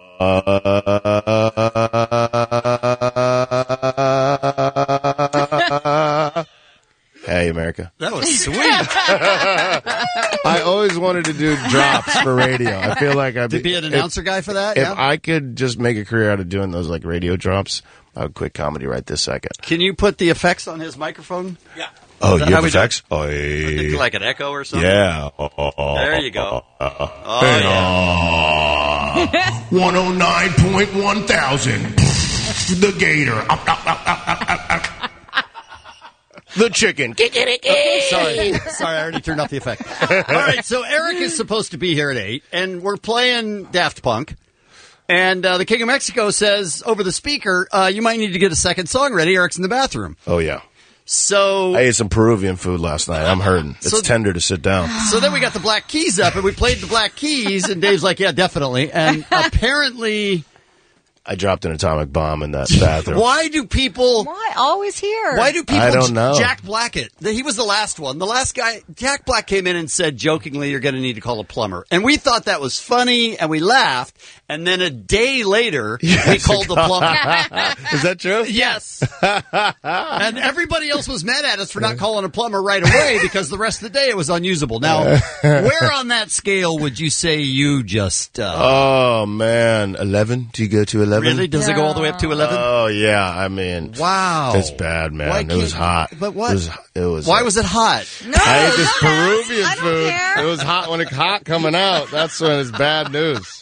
Hey, America. That was sweet. I always wanted to do drops for radio. I feel like I'd To be an announcer if, guy for that? If Yeah. I could just make a career out of doing those like radio drops, I would quit comedy right this second. Can you put the effects on his microphone? Yeah. Oh, Is you that how have we do it? effects? Oh, hey. Like an echo or something? Yeah. There you go. Oh, Hey, yeah. uh, one oh nine point one thousand. The gator. Up, up, up, up, up, up, up. The chicken. Okay, sorry. Sorry, I already turned off the effect. All right, so Eric is supposed to be here at eight, and we're playing Daft Punk. And uh, the King of Mexico says over the speaker, uh, you might need to get a second song ready. Eric's in the bathroom. Oh, yeah. So I ate some Peruvian food last night. I'm hurting. It's So- tender to sit down. So then we got the Black Keys up, and we played the Black Keys, and Dave's like, yeah, definitely. And apparently... I dropped an atomic bomb in that bathroom. Why do people... Why always here? Why do people I don't know. Jack Black it? He was the last one. The last guy, Jack Black came in and said jokingly, you're going to need to call a plumber. And we thought that was funny, and we laughed. And then a day later, we called the plumber. Is that true? Yes. And everybody else was mad at us for not calling a plumber right away because the rest of the day it was unusable. Now, where on that scale would you say you just... Uh, Oh, man. eleven? Do you go to eleven? Really? Does it go all the way up to eleven? Oh, yeah. I mean... Wow. It's bad, man. Why It was can't- hot. but what? It was, it was Why was it hot? I ate this Peruvian food. It was hot when it's hot coming out. That's when it's bad news.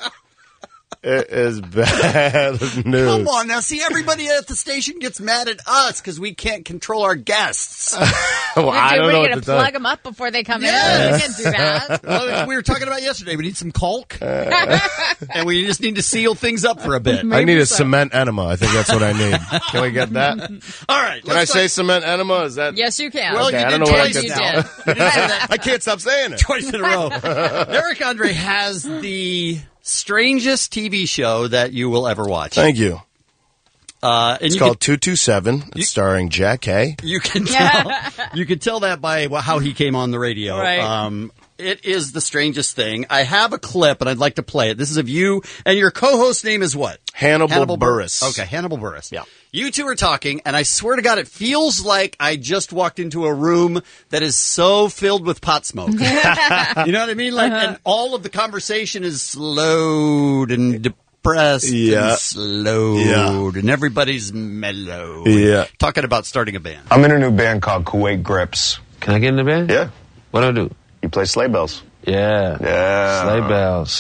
It is bad news. Come on now. See, everybody at the station gets mad at us because we can't control our guests. Well, I don't know We're what going to to plug tell them up before they come Yes. in. We can't do that. Well, we were talking about yesterday. We need some caulk. And we just need to seal things up for a bit. I need a cement enema. I think that's what I need. Can we get that? All right. Can I say cement enema? Is that... Yes, you can. Well, Okay, you I did don't know what I twice did now. now. You didn't say that I can't stop saying it. twice in a row. Eric Andre has the strangest T V show that you will ever watch. Thank you. Uh, and It's you called can, two two seven. It's starring Jack Hay. you can tell you can tell that by wh- how he came on the radio. Right. Um, it is the strangest thing. I have a clip, and I'd like to play it. This is of you, and your co-host name is what? Hannibal, Bur- Buress. Okay, Hannibal Buress. Yeah. You two are talking, and I swear to God, it feels like I just walked into a room that is so filled with pot smoke. You know what I mean? Like, and all of the conversation is slowed and depressed Yeah. and slowed, Yeah. and everybody's mellow. Yeah. Talking about starting a band. I'm in a new band called Kuwait Grips. Can I get in the band? Yeah. What do I do? You play sleigh bells. Yeah. Yeah. Sleigh bells.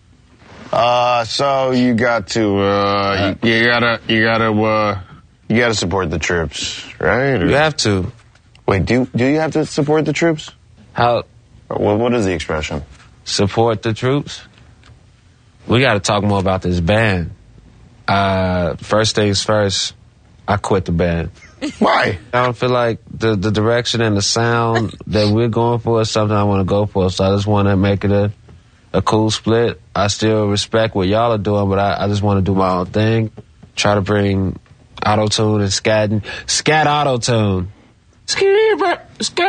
Uh, so you got to, uh, you, you gotta, you gotta, uh, you gotta support the troops, right? Or- You have to. Wait, do do you have to support the troops? How? Or what, what is the expression? Support the troops? We got to talk more about this band. Uh, first things first, I quit the band. Why? I don't feel like the, the direction and the sound that we're going for is something I want to go for, so I just want to make it a, a cool split. I still respect what y'all are doing, but I, I just want to do my own thing. Try to bring auto-tune and scatting. Scat auto-tune. Scat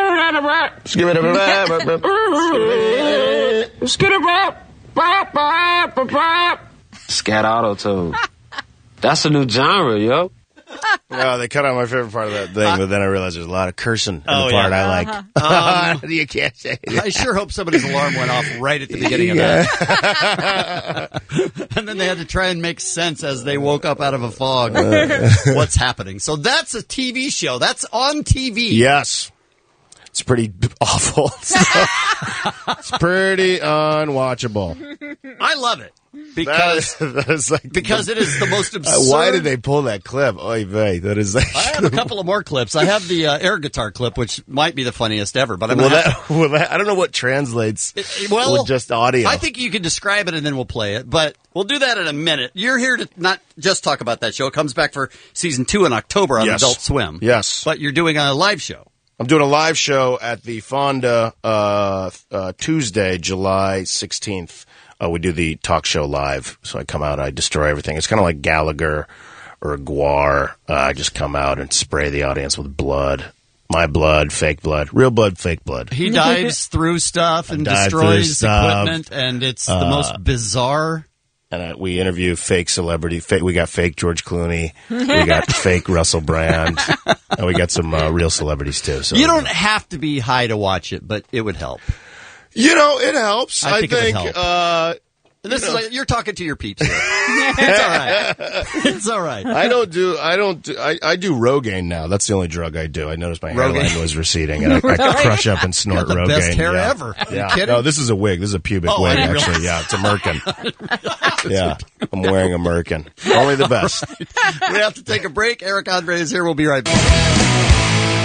auto-tune. That's a new genre, yo. No, they cut out my favorite part of that thing, but then I realized there's a lot of cursing in Oh, the part yeah. I like. Uh-huh. Um, you can't say I sure hope somebody's alarm went off right at the beginning of Yeah. that. And then they had to try and make sense as they woke up out of a fog. What's happening? So that's a T V show. That's on T V. Yes. It's pretty awful. So, it's pretty unwatchable. I love it. Because that is, that is like because the, it is the most absurd. Uh, why did they pull that clip? Oy vey, that is like I have a couple of more clips. I have the uh, air guitar clip, which might be the funniest ever. But I'm well, gonna that, have to, well, that, I don't know what translates it, well, with just audio. I think you can describe it and then we'll play it. But we'll do that in a minute. You're here to not just talk about that show. It comes back for season two in October on Yes. Adult Swim. Yes, but you're doing a live show. I'm doing a live show at the Fonda uh, uh, Tuesday, July sixteenth. Uh, we do the talk show live, so I come out, I destroy everything. It's kind of like Gallagher or Guar. Uh, I just come out and spray the audience with blood. My blood, fake blood, real blood, fake blood. He dives through stuff and dive through destroys stuff. equipment, and it's the Uh, most bizarre. And uh, we interview fake celebrity. Fake, we got fake George Clooney. We got fake Russell Brand. And we got some uh, real celebrities, too. So You don't have to be high to watch it, but it would help. You know, it helps. I I think it think. would help. Uh, This you is know. like, you're talking to your peeps here. It's all right. It's all right. I don't do. I don't. Do, I, I do Rogaine now. That's the only drug I do. I noticed my Rogaine? hairline was receding, and I, I Really? crush up and snort You got the Rogaine. best hair yeah. ever. Are you Yeah. kidding? No, this is a wig. This is a pubic Oh, I wig. didn't Actually, realize. yeah, it's a merkin. Yeah, I'm wearing a merkin. Only the best. We have to take a break. Eric Andre is here. We'll be right back.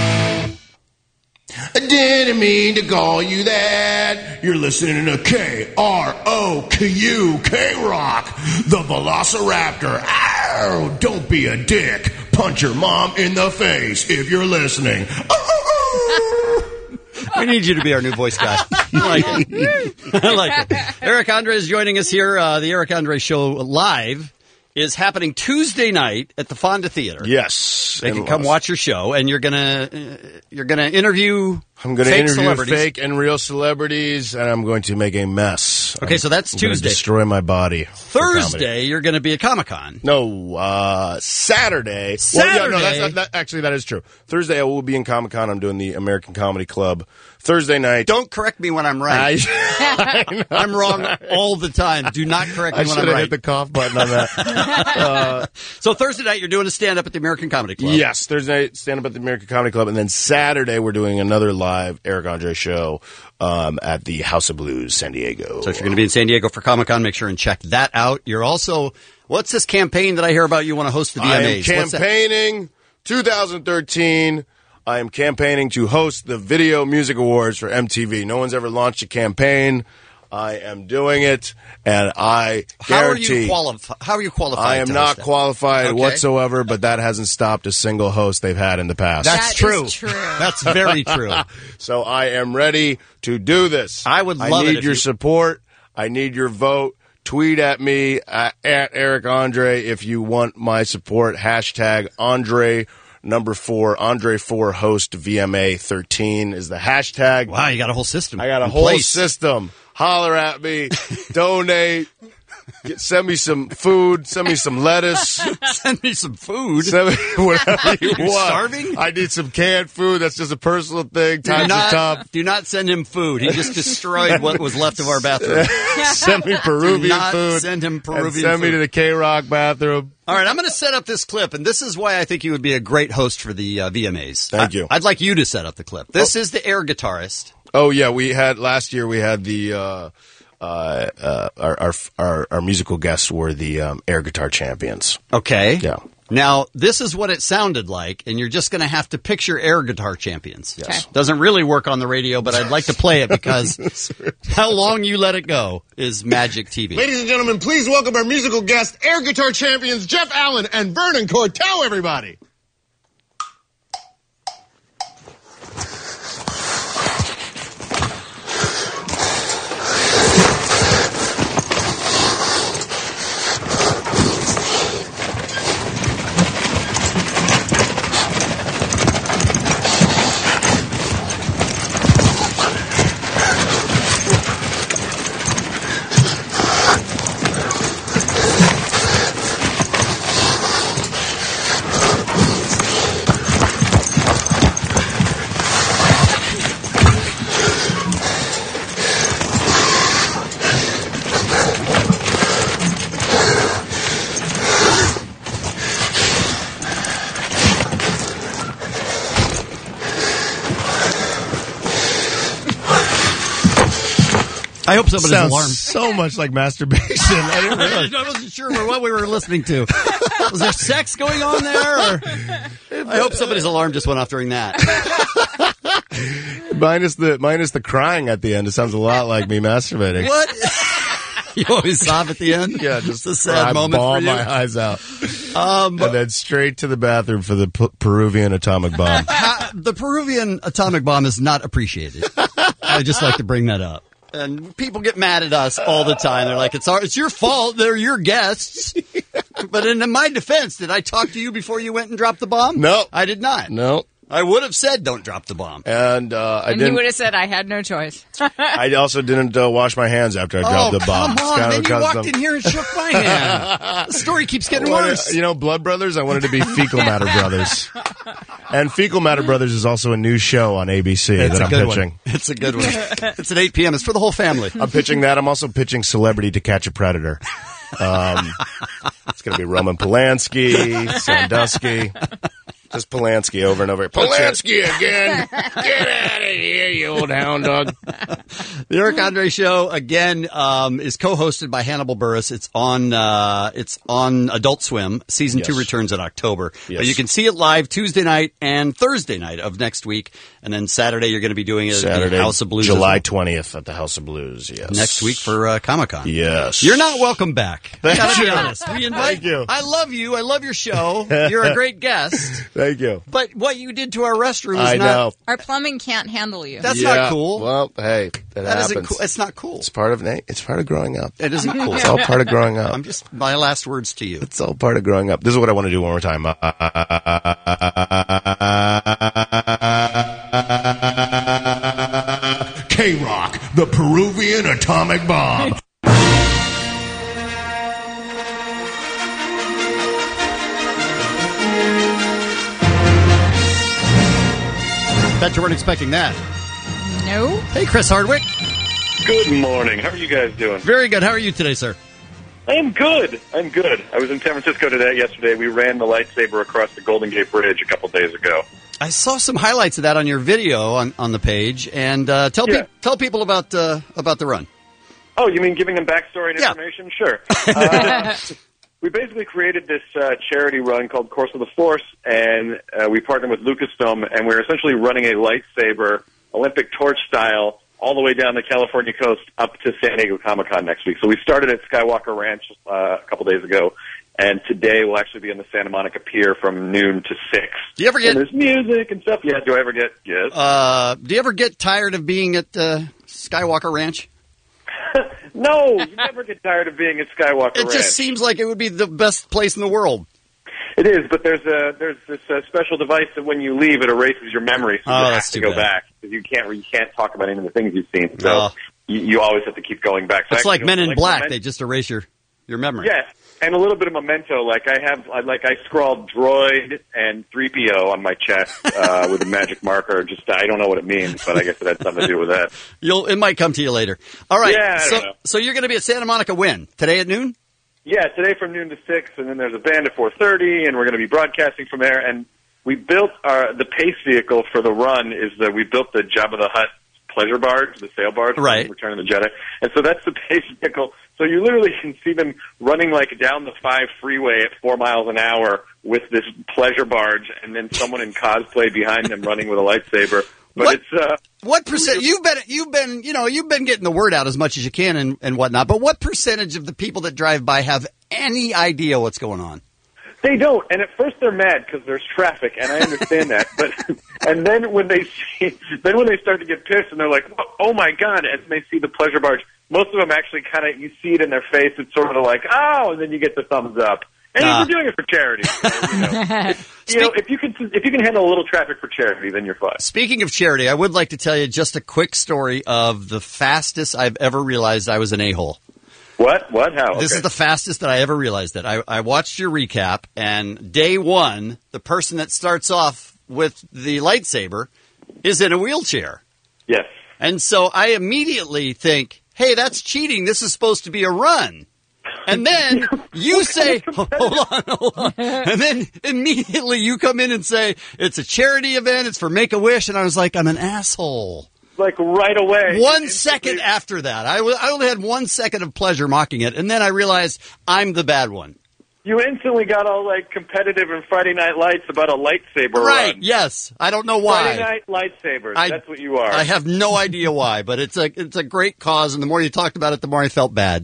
I didn't mean to call you that. You're listening to K R O Q U K-Rock, the Velociraptor. Ow, don't be a dick. Punch your mom in the face if you're listening. We need you to be our new voice guy. I like it. I like it. Eric Andre is joining us here. Uh, the Eric Andre Show live is happening Tuesday night at the Fonda Theater. Yes. They can come watch your show, and you're gonna uh, you're gonna interview. I'm going to fake interview celebrities. fake and real celebrities, and I'm going to make a mess. Okay, I'm- so that's I'm gonna Tuesday. destroy my body. for comedy. Thursday, you're going to be at Comic Con. No, uh, Saturday. Well, yeah, no, that's Saturday? not, that, actually, that is true. Thursday, I will be in Comic Con. I'm doing the American Comedy Club. Thursday night. Don't correct me when I'm right. I, I'm wrong all the time. Do not correct me I when should I'm have right. hit the cough button on that. uh, So Thursday night, you're doing a stand-up at the American Comedy Club. yes, Thursday night, stand up at the American Comedy Club. And then Saturday, we're doing another live Eric Andre show um, at the House of Blues, San Diego. So if you're going to be in San Diego for Comic Con, make sure and check that out. You're also, what's this campaign that I hear about you want to host the V M I am As? What's that? campaigning two thousand thirteen. I am campaigning to host the Video Music Awards for M T V. No one's ever launched a campaign. I am doing it, and I How are guarantee. you qualified? How are you qualified? I am to not host that? qualified Okay. whatsoever, but that hasn't stopped a single host they've had in the past. That's That true. is true. That's very true. So I am ready to do this. I would love I it need if your you- support. I need your vote. Tweet at me uh, at Eric Andre if you want my support. Hashtag Andre number four, Andre four host V M A thirteen is the hashtag. Wow, you got a whole system. I got a in whole place. system. Holler at me. Donate. Get, send me some food. Send me some lettuce. Send me some food. Send me whatever you You're want. starving? I need some canned food. That's just a personal thing. Do Times are not, tough. do not send him food. He just destroyed what was left of our bathroom. Send me Peruvian Do not food. send him and Peruvian send me food. to the K-Rock bathroom. All right, I'm going to set up this clip, and this is why I think you would be a great host for the uh, V M As. Thank I- you. I'd like you to set up the clip. This is the air guitarist. Oh yeah, we had last year. We had the uh, uh, uh, our, our our our musical guests were the um, air guitar champions. Okay. Yeah. Now, this is what it sounded like, and you're just going to have to picture air guitar champions. Yes. Okay. Doesn't really work on the radio, but I'd like to play it because how long you let it go is magic T V. Ladies and gentlemen, please welcome our musical guest, air guitar champions Jeff Allen and Vernon Cortell. Everybody. I hope somebody's Sounds alarmed. so much like masturbation. I didn't realize. I wasn't sure what we were listening to. Was there sex going on there? Or? I hope somebody's alarm just went off during that. minus the minus the crying at the end. It sounds a lot like me masturbating. What? You always sob at the end? Yeah, just a sad I moment bawl for you. my eyes out. Um, and then straight to the bathroom for the P- Peruvian atomic bomb. Ha- the Peruvian atomic bomb is not appreciated. I just like to bring that up. And people get mad at us all the time. They're like, it's our, it's your fault. They're your guests. But in my defense, did I talk to you before you went and dropped the bomb? No. I did not. No. I would have said don't drop the bomb. And uh, I And you didn't. would have said I had no choice. I also didn't uh, wash my hands after I dropped Oh, the bomb. come It's on. kind Then of you walked custom. in here and shook my hand. The story keeps getting What, worse. You know, Blood Brothers, I wanted to be Fecal Matter Brothers. And Fecal Matter Brothers is also a new show on A B C It's that a I'm good pitching. one. It's a good one. It's at eight p.m. It's for the whole family. I'm pitching that. I'm also pitching Celebrity to Catch a Predator. Um, it's going to be Roman Polanski, Sandusky. Just Polanski over and over. Polanski again. Get out of here, you old hound dog. The Eric Andre Show again um, is co-hosted by Hannibal Buress. It's on uh, it's on Adult Swim. Season Yes. two returns in October. Yes. But you can see it live Tuesday night and Thursday night of next week, and then Saturday you're going to be doing it at Saturday, the House of Blues, July as well. twentieth at the House of Blues. Yes, Next week for uh, Comic Con. Yes, You're not welcome back. I Thank gotta be you. honest. We invite Thank you. I love you. I love your show. You're a great guest. Thank you. But what you did to our restroom is I not. know. Our plumbing can't handle you. That's Yeah. not cool. Well, hey, that, That isn't happens. cool. It's not cool. It's part of it's part of growing up. It isn't cool. It's all part of growing up. I'm just my last words to you. It's all part of growing up. This is what I want to do one more time. K-Rock, the Peruvian atomic bomb. Bet you weren't expecting that. No. Hey, Chris Hardwick. Good morning. How are you guys doing? Very good. How are you today, sir? I am good. I'm good. I was in San Francisco today. Yesterday, we ran the lightsaber across the Golden Gate Bridge a couple days ago. I saw some highlights of that on your video on, on the page, and uh, tell Yeah. pe- tell people about uh, about the run. Oh, you mean giving them backstory and Yeah. information? Sure. Uh, we basically created this uh, charity run called Course of the Force, and uh, we partnered with Lucasfilm, and we're essentially running a lightsaber, Olympic torch style, all the way down the California coast up to San Diego Comic-Con next week. So we started at Skywalker Ranch uh, a couple days ago, and today we'll actually be on the Santa Monica Pier from noon to six. Do you ever get And there's music and stuff. Yeah, do I ever get? Yes. uh, Do you ever get tired of being at uh, Skywalker Ranch? No, you never get tired of being at Skywalker It Ranch. just seems like it would be the best place in the world. It is, but there's a there's this uh, special device that when you leave, it erases your memory, so Oh, you have that's to too go bad. back because you can't you can't talk about any of the things you've seen. So No. you, you always have to keep going back. So It's I like actually Men in like Black. Memento- They just erase your, your memory. Yes, and a little bit of memento. Like I have, I- like I scrawled droid and three P O on my chest uh, with a magic marker. Just I don't know what it means, but I guess it had something to do with that. You'll It might come to you later. All right. Yeah, I so don't know. so you're going to be at Santa Monica when? Today at noon? Yeah, today from noon to six, and then there's a band at four thirty, and we're going to be broadcasting from there. And we built our the pace vehicle for the run is that we built the Jabba the Hutt pleasure barge, the sail barge, from Right. Return of the Jedi, and so that's the pace vehicle. So you literally can see them running like down the five freeway at four miles an hour with this pleasure barge, and then someone in cosplay behind them running with a lightsaber. But What- it's uh, What percent? You've been, you've been, you know, you've been getting the word out as much as you can and, and whatnot. But what percentage of the people that drive by have any idea what's going on? They don't, and at first they're mad because there's traffic, and I understand that. But and then when they see, then when they start to get pissed, and they're like, "Oh my god!" As they see the pleasure barge, most of them actually kind of you see it in their face. It's sort of like, "Oh," and then you get the thumbs up. And Nah. you're doing it for charity. So, you know, It's- you know, if you can if you can handle a little traffic for charity, then you're fine. Speaking of charity, I would like to tell you just a quick story of the fastest I've ever realized I was an a-hole. What? What? How? This Okay. is the fastest that I ever realized it. I, I watched your recap, and day one, the person that starts off with the lightsaber is in a wheelchair. Yes. And so I immediately think, hey, that's cheating. This is supposed to be a run. And then you say, hold on, hold on. And then immediately you come in and say, it's a charity event. It's for Make-A-Wish. And I was like, I'm an asshole. like right away. One second after that, I, w- I only had one second of pleasure mocking it, and then I realized I'm the bad one. You instantly got all like competitive in Friday Night Lights about a lightsaber Right, run. yes. I don't know why. Friday Night Lightsabers. I- That's what you are. I have no idea why, but it's a it's a great cause, and the more you talked about it, the more I felt bad.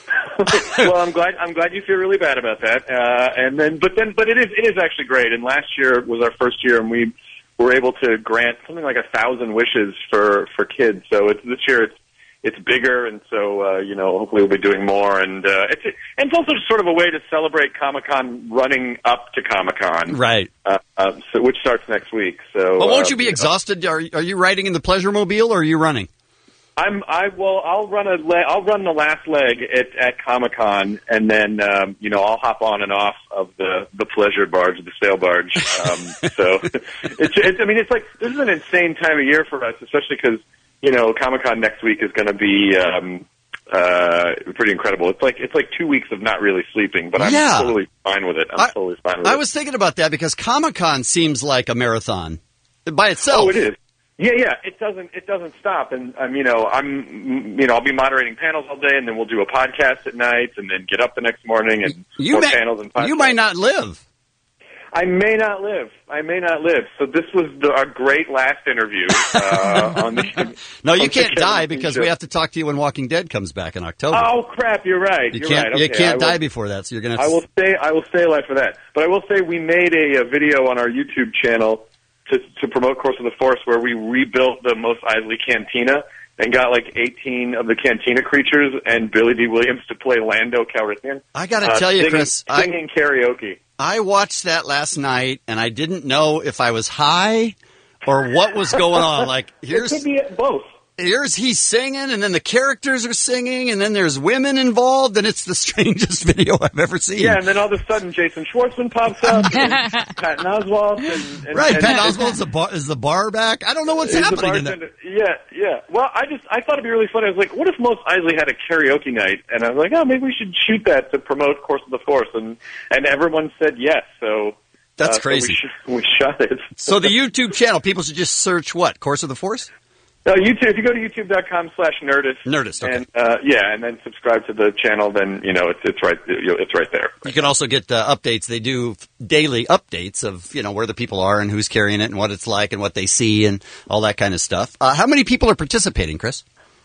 Well, I'm glad. I'm glad you feel really bad about that. Uh, and then, but then, but it is it is actually great. And last year was our first year, and we were able to grant something like a thousand wishes for for kids. So it's this year. It's it's bigger, and so uh, you know, hopefully we'll be doing more. And uh, it's and it's also just sort of a way to celebrate Comic-Con running up to Comic-Con, Right. Uh, uh, so which starts next week. So, But won't uh, you be exhausted? Are are you riding in the pleasure mobile, or are you running? I'm I will I'll run a le- I'll run the last leg at at Comic-Con, and then um, you know I'll hop on and off of the the pleasure barge, the sail barge. Um, so it's, it's I mean it's like this is an insane time of year for us, especially because you know Comic-Con next week is going to be um, uh, pretty incredible. It's like it's like two weeks of not really sleeping, but I'm Yeah. totally fine with it. I'm I- totally fine with I it. was thinking about that because Comic-Con seems like a marathon by itself. Oh, it is. Yeah, yeah. It doesn't. It doesn't stop. And um, you know, I'm. You know, I'll be moderating panels all day, and then we'll do a podcast at night, and then get up the next morning and You more may, panels and podcasts. you might not live. I may not live. I may not live. So this was the, our great last interview uh, on the. No, you on the can't Kevin die Smith because show. we have to talk to you when Walking Dead comes back in October. Oh crap! You're right. you You're can't. right. Okay, you can't I will, die before that, so you're gonna. Have I to, will stay. I will stay alive for that. But I will say we made a, a video on our YouTube channel to to promote Course of the Force, where we rebuilt the Mos Eisley Cantina and got like eighteen of the Cantina creatures and Billy D. Williams to play Lando Calrissian. I got to uh, tell you, singing, Chris, I- singing karaoke. I watched that last night, and I didn't know if I was high or what was going on. Like, here's It could be both. Here's he's singing, and then the characters are singing, and then there's women involved, and it's the strangest video I've ever seen. Yeah, and then all of a sudden Jason Schwartzman pops up, and Patton Oswalt, and, and right, and, Patton and- Oswalt is the bar, is the bar back. I don't know what's is the happening in there. bartender. Yeah, yeah. Well, I just I thought it'd be really funny. I was like, what if Mos Eisley had a karaoke night? And I was like, oh, maybe we should shoot that to promote Course of the Force, and and everyone said yes. So That's uh, so crazy. we, sh- we shot it. So the YouTube channel, people should just search what? Course of the Force? No, YouTube. If you go to youtube.com slash Nerdist, Nerdist, okay. and uh, yeah, and then subscribe to the channel, then you know it's it's right you know, it's right there. You can also get uh, updates. They do daily updates of, you know, where the people are and who's carrying it and what it's like and what they see and all that kind of stuff. Uh, how many people are participating, Chris?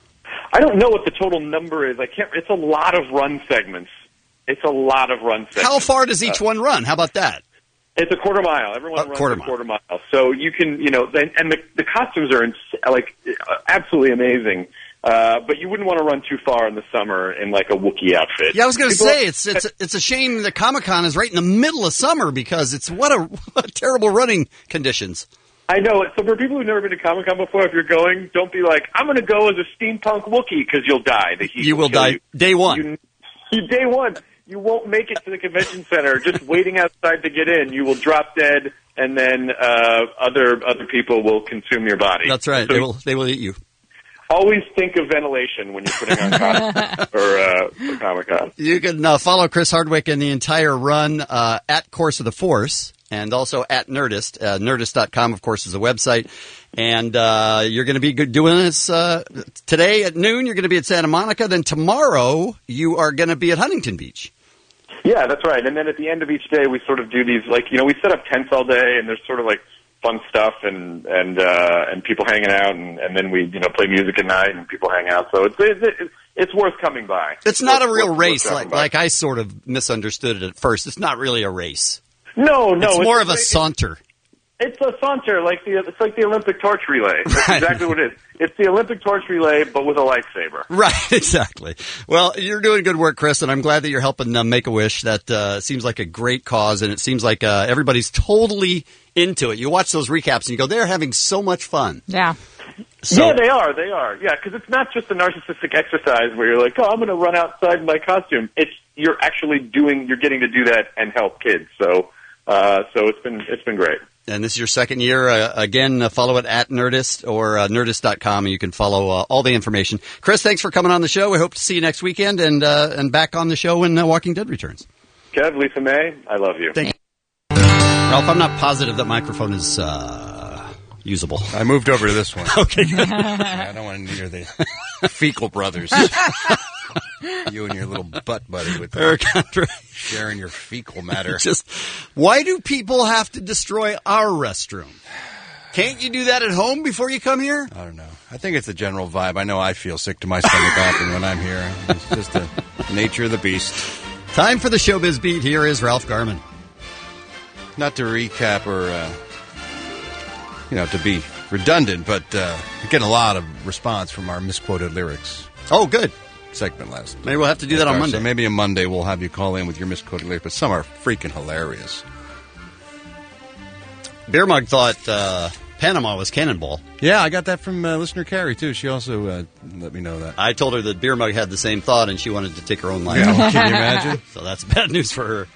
I don't know what the total number is. I can't. It's a lot of run segments. It's a lot of run segments. How far does each Uh, one run? How about that? It's a mile mile. Everyone A runs quarter a mile. quarter mile. So you can, you know, and, and the, the costumes are ins- like uh, absolutely amazing. Uh, but you wouldn't want to run too far in the summer in like a Wookiee outfit. Yeah, I was going to People- say it's it's it's a shame that Comic-Con is right in the middle of summer because it's what a what terrible running conditions. I know. So for people who've never been to Comic Con before, if you're going, don't be like, I'm going to go as a steampunk Wookiee because you'll die. The heat You will kill die you. day one. You, you day one. You won't make it to the convention center. Just waiting outside to get in, you will drop dead, and then uh, other other people will consume your body. That's right. So They will they will eat you. always think of ventilation when you're putting on costumes for, uh, for Comic Con. You can uh, follow Chris Hardwick and the entire run uh, at Course of the Force and also at Nerdist. Uh, Nerdist dot com, of course, is the website. And uh, you're going to be good doing this uh, today at noon. You're going to be at Santa Monica. Then tomorrow you are going to be at Huntington Beach. Yeah, that's right. And then at the end of each day, we sort of do these, like, you know, we set up tents all day, and there's sort of like fun stuff and and uh, and people hanging out, and, and then we, you know, play music at night and people hang out. So it's it's, it's worth coming by. It's not worth, a real worth, race worth like coming by. like I sort of misunderstood it at first. It's not really a race. No, no, It's it's more a of a race. saunter. It's a saunter, like the it's like the Olympic torch relay. That's Right. exactly what it is. It's the Olympic torch relay, but with a lightsaber. Right, exactly. Well, you're doing good work, Chris, and I'm glad that you're helping uh, Make-A-Wish. That uh, seems like a great cause, and it seems like uh, everybody's totally into it. You watch those recaps, and you go, they're having so much fun. Yeah. So, yeah, they are. They are. Yeah, because it's not just a narcissistic exercise where you're like, oh, I'm going to run outside in my costume. It's you're actually doing. You're getting to do that and help kids. So, uh, so it's been it's been great. And this is your second year. Uh, again, uh, follow it at Nerdist or uh, Nerdist dot com, and you can follow uh, all the information. Chris, thanks for coming on the show. We hope to see you next weekend and uh, and back on the show when uh, Walking Dead returns. Kev, Lisa May, I love you. Thank you. Ralph, I'm not positive that microphone is uh, usable. I moved over to this one. Okay, good. Yeah, I don't want to near the fecal brothers. You and your little butt buddy with Eric Andre. sharing your fecal matter. Just why do people have to destroy our restroom? Can't you do that at home before you come here? I don't know. I think it's the general vibe. I know I feel sick to my stomach often when I'm here. It's just the nature of the beast. Time for the Showbiz Beat. Here is Ralph Garman. Not to recap or, uh, you know, to be redundant, but uh, we're getting a lot of response from our misquoted lyrics. Oh, good. Segment last. Maybe we'll have to do that on Monday. So maybe on Monday we'll have you call in with your misquoted lyrics, but some are freaking hilarious. Beer Mug thought uh, Panama was Cannonball. Yeah, I got that from uh, listener Carrie, too. She also uh, let me know that. I told her that Beer Mug had the same thought, and she wanted to take her own life. Yeah, can you imagine? So that's bad news for her.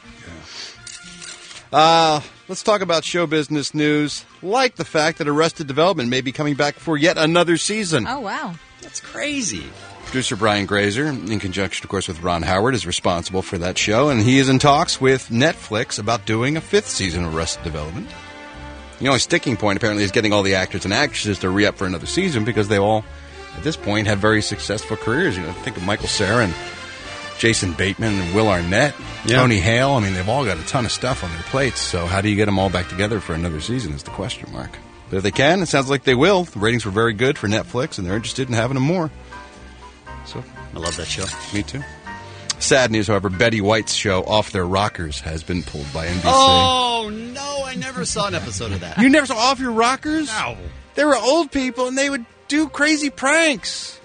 Uh, let's talk about show business news, like the fact that Arrested Development may be coming back for yet another season. Oh, wow. That's crazy. Producer Brian Grazer, in conjunction, of course, with Ron Howard, is responsible for that show, and he is in talks with Netflix about doing a fifth season of Arrested Development. The only sticking point, apparently, is getting all the actors and actresses to re-up for another season because they all, at this point, have very successful careers. You know, think of Michael Cera and Jason Bateman and Will Arnett, Yeah. Tony Hale. I mean, they've all got a ton of stuff on their plates. So how do you get them all back together for another season is the question mark. But if they can, it sounds like they will. The ratings were very good for Netflix, and they're interested in having them more. So I love that show. Me too. Sad news, however, Betty White's show Off Their Rockers has been pulled by N B C. Oh, no, I never saw an episode of that. You never saw Off Your Rockers? No. They were old people, and they would do crazy pranks.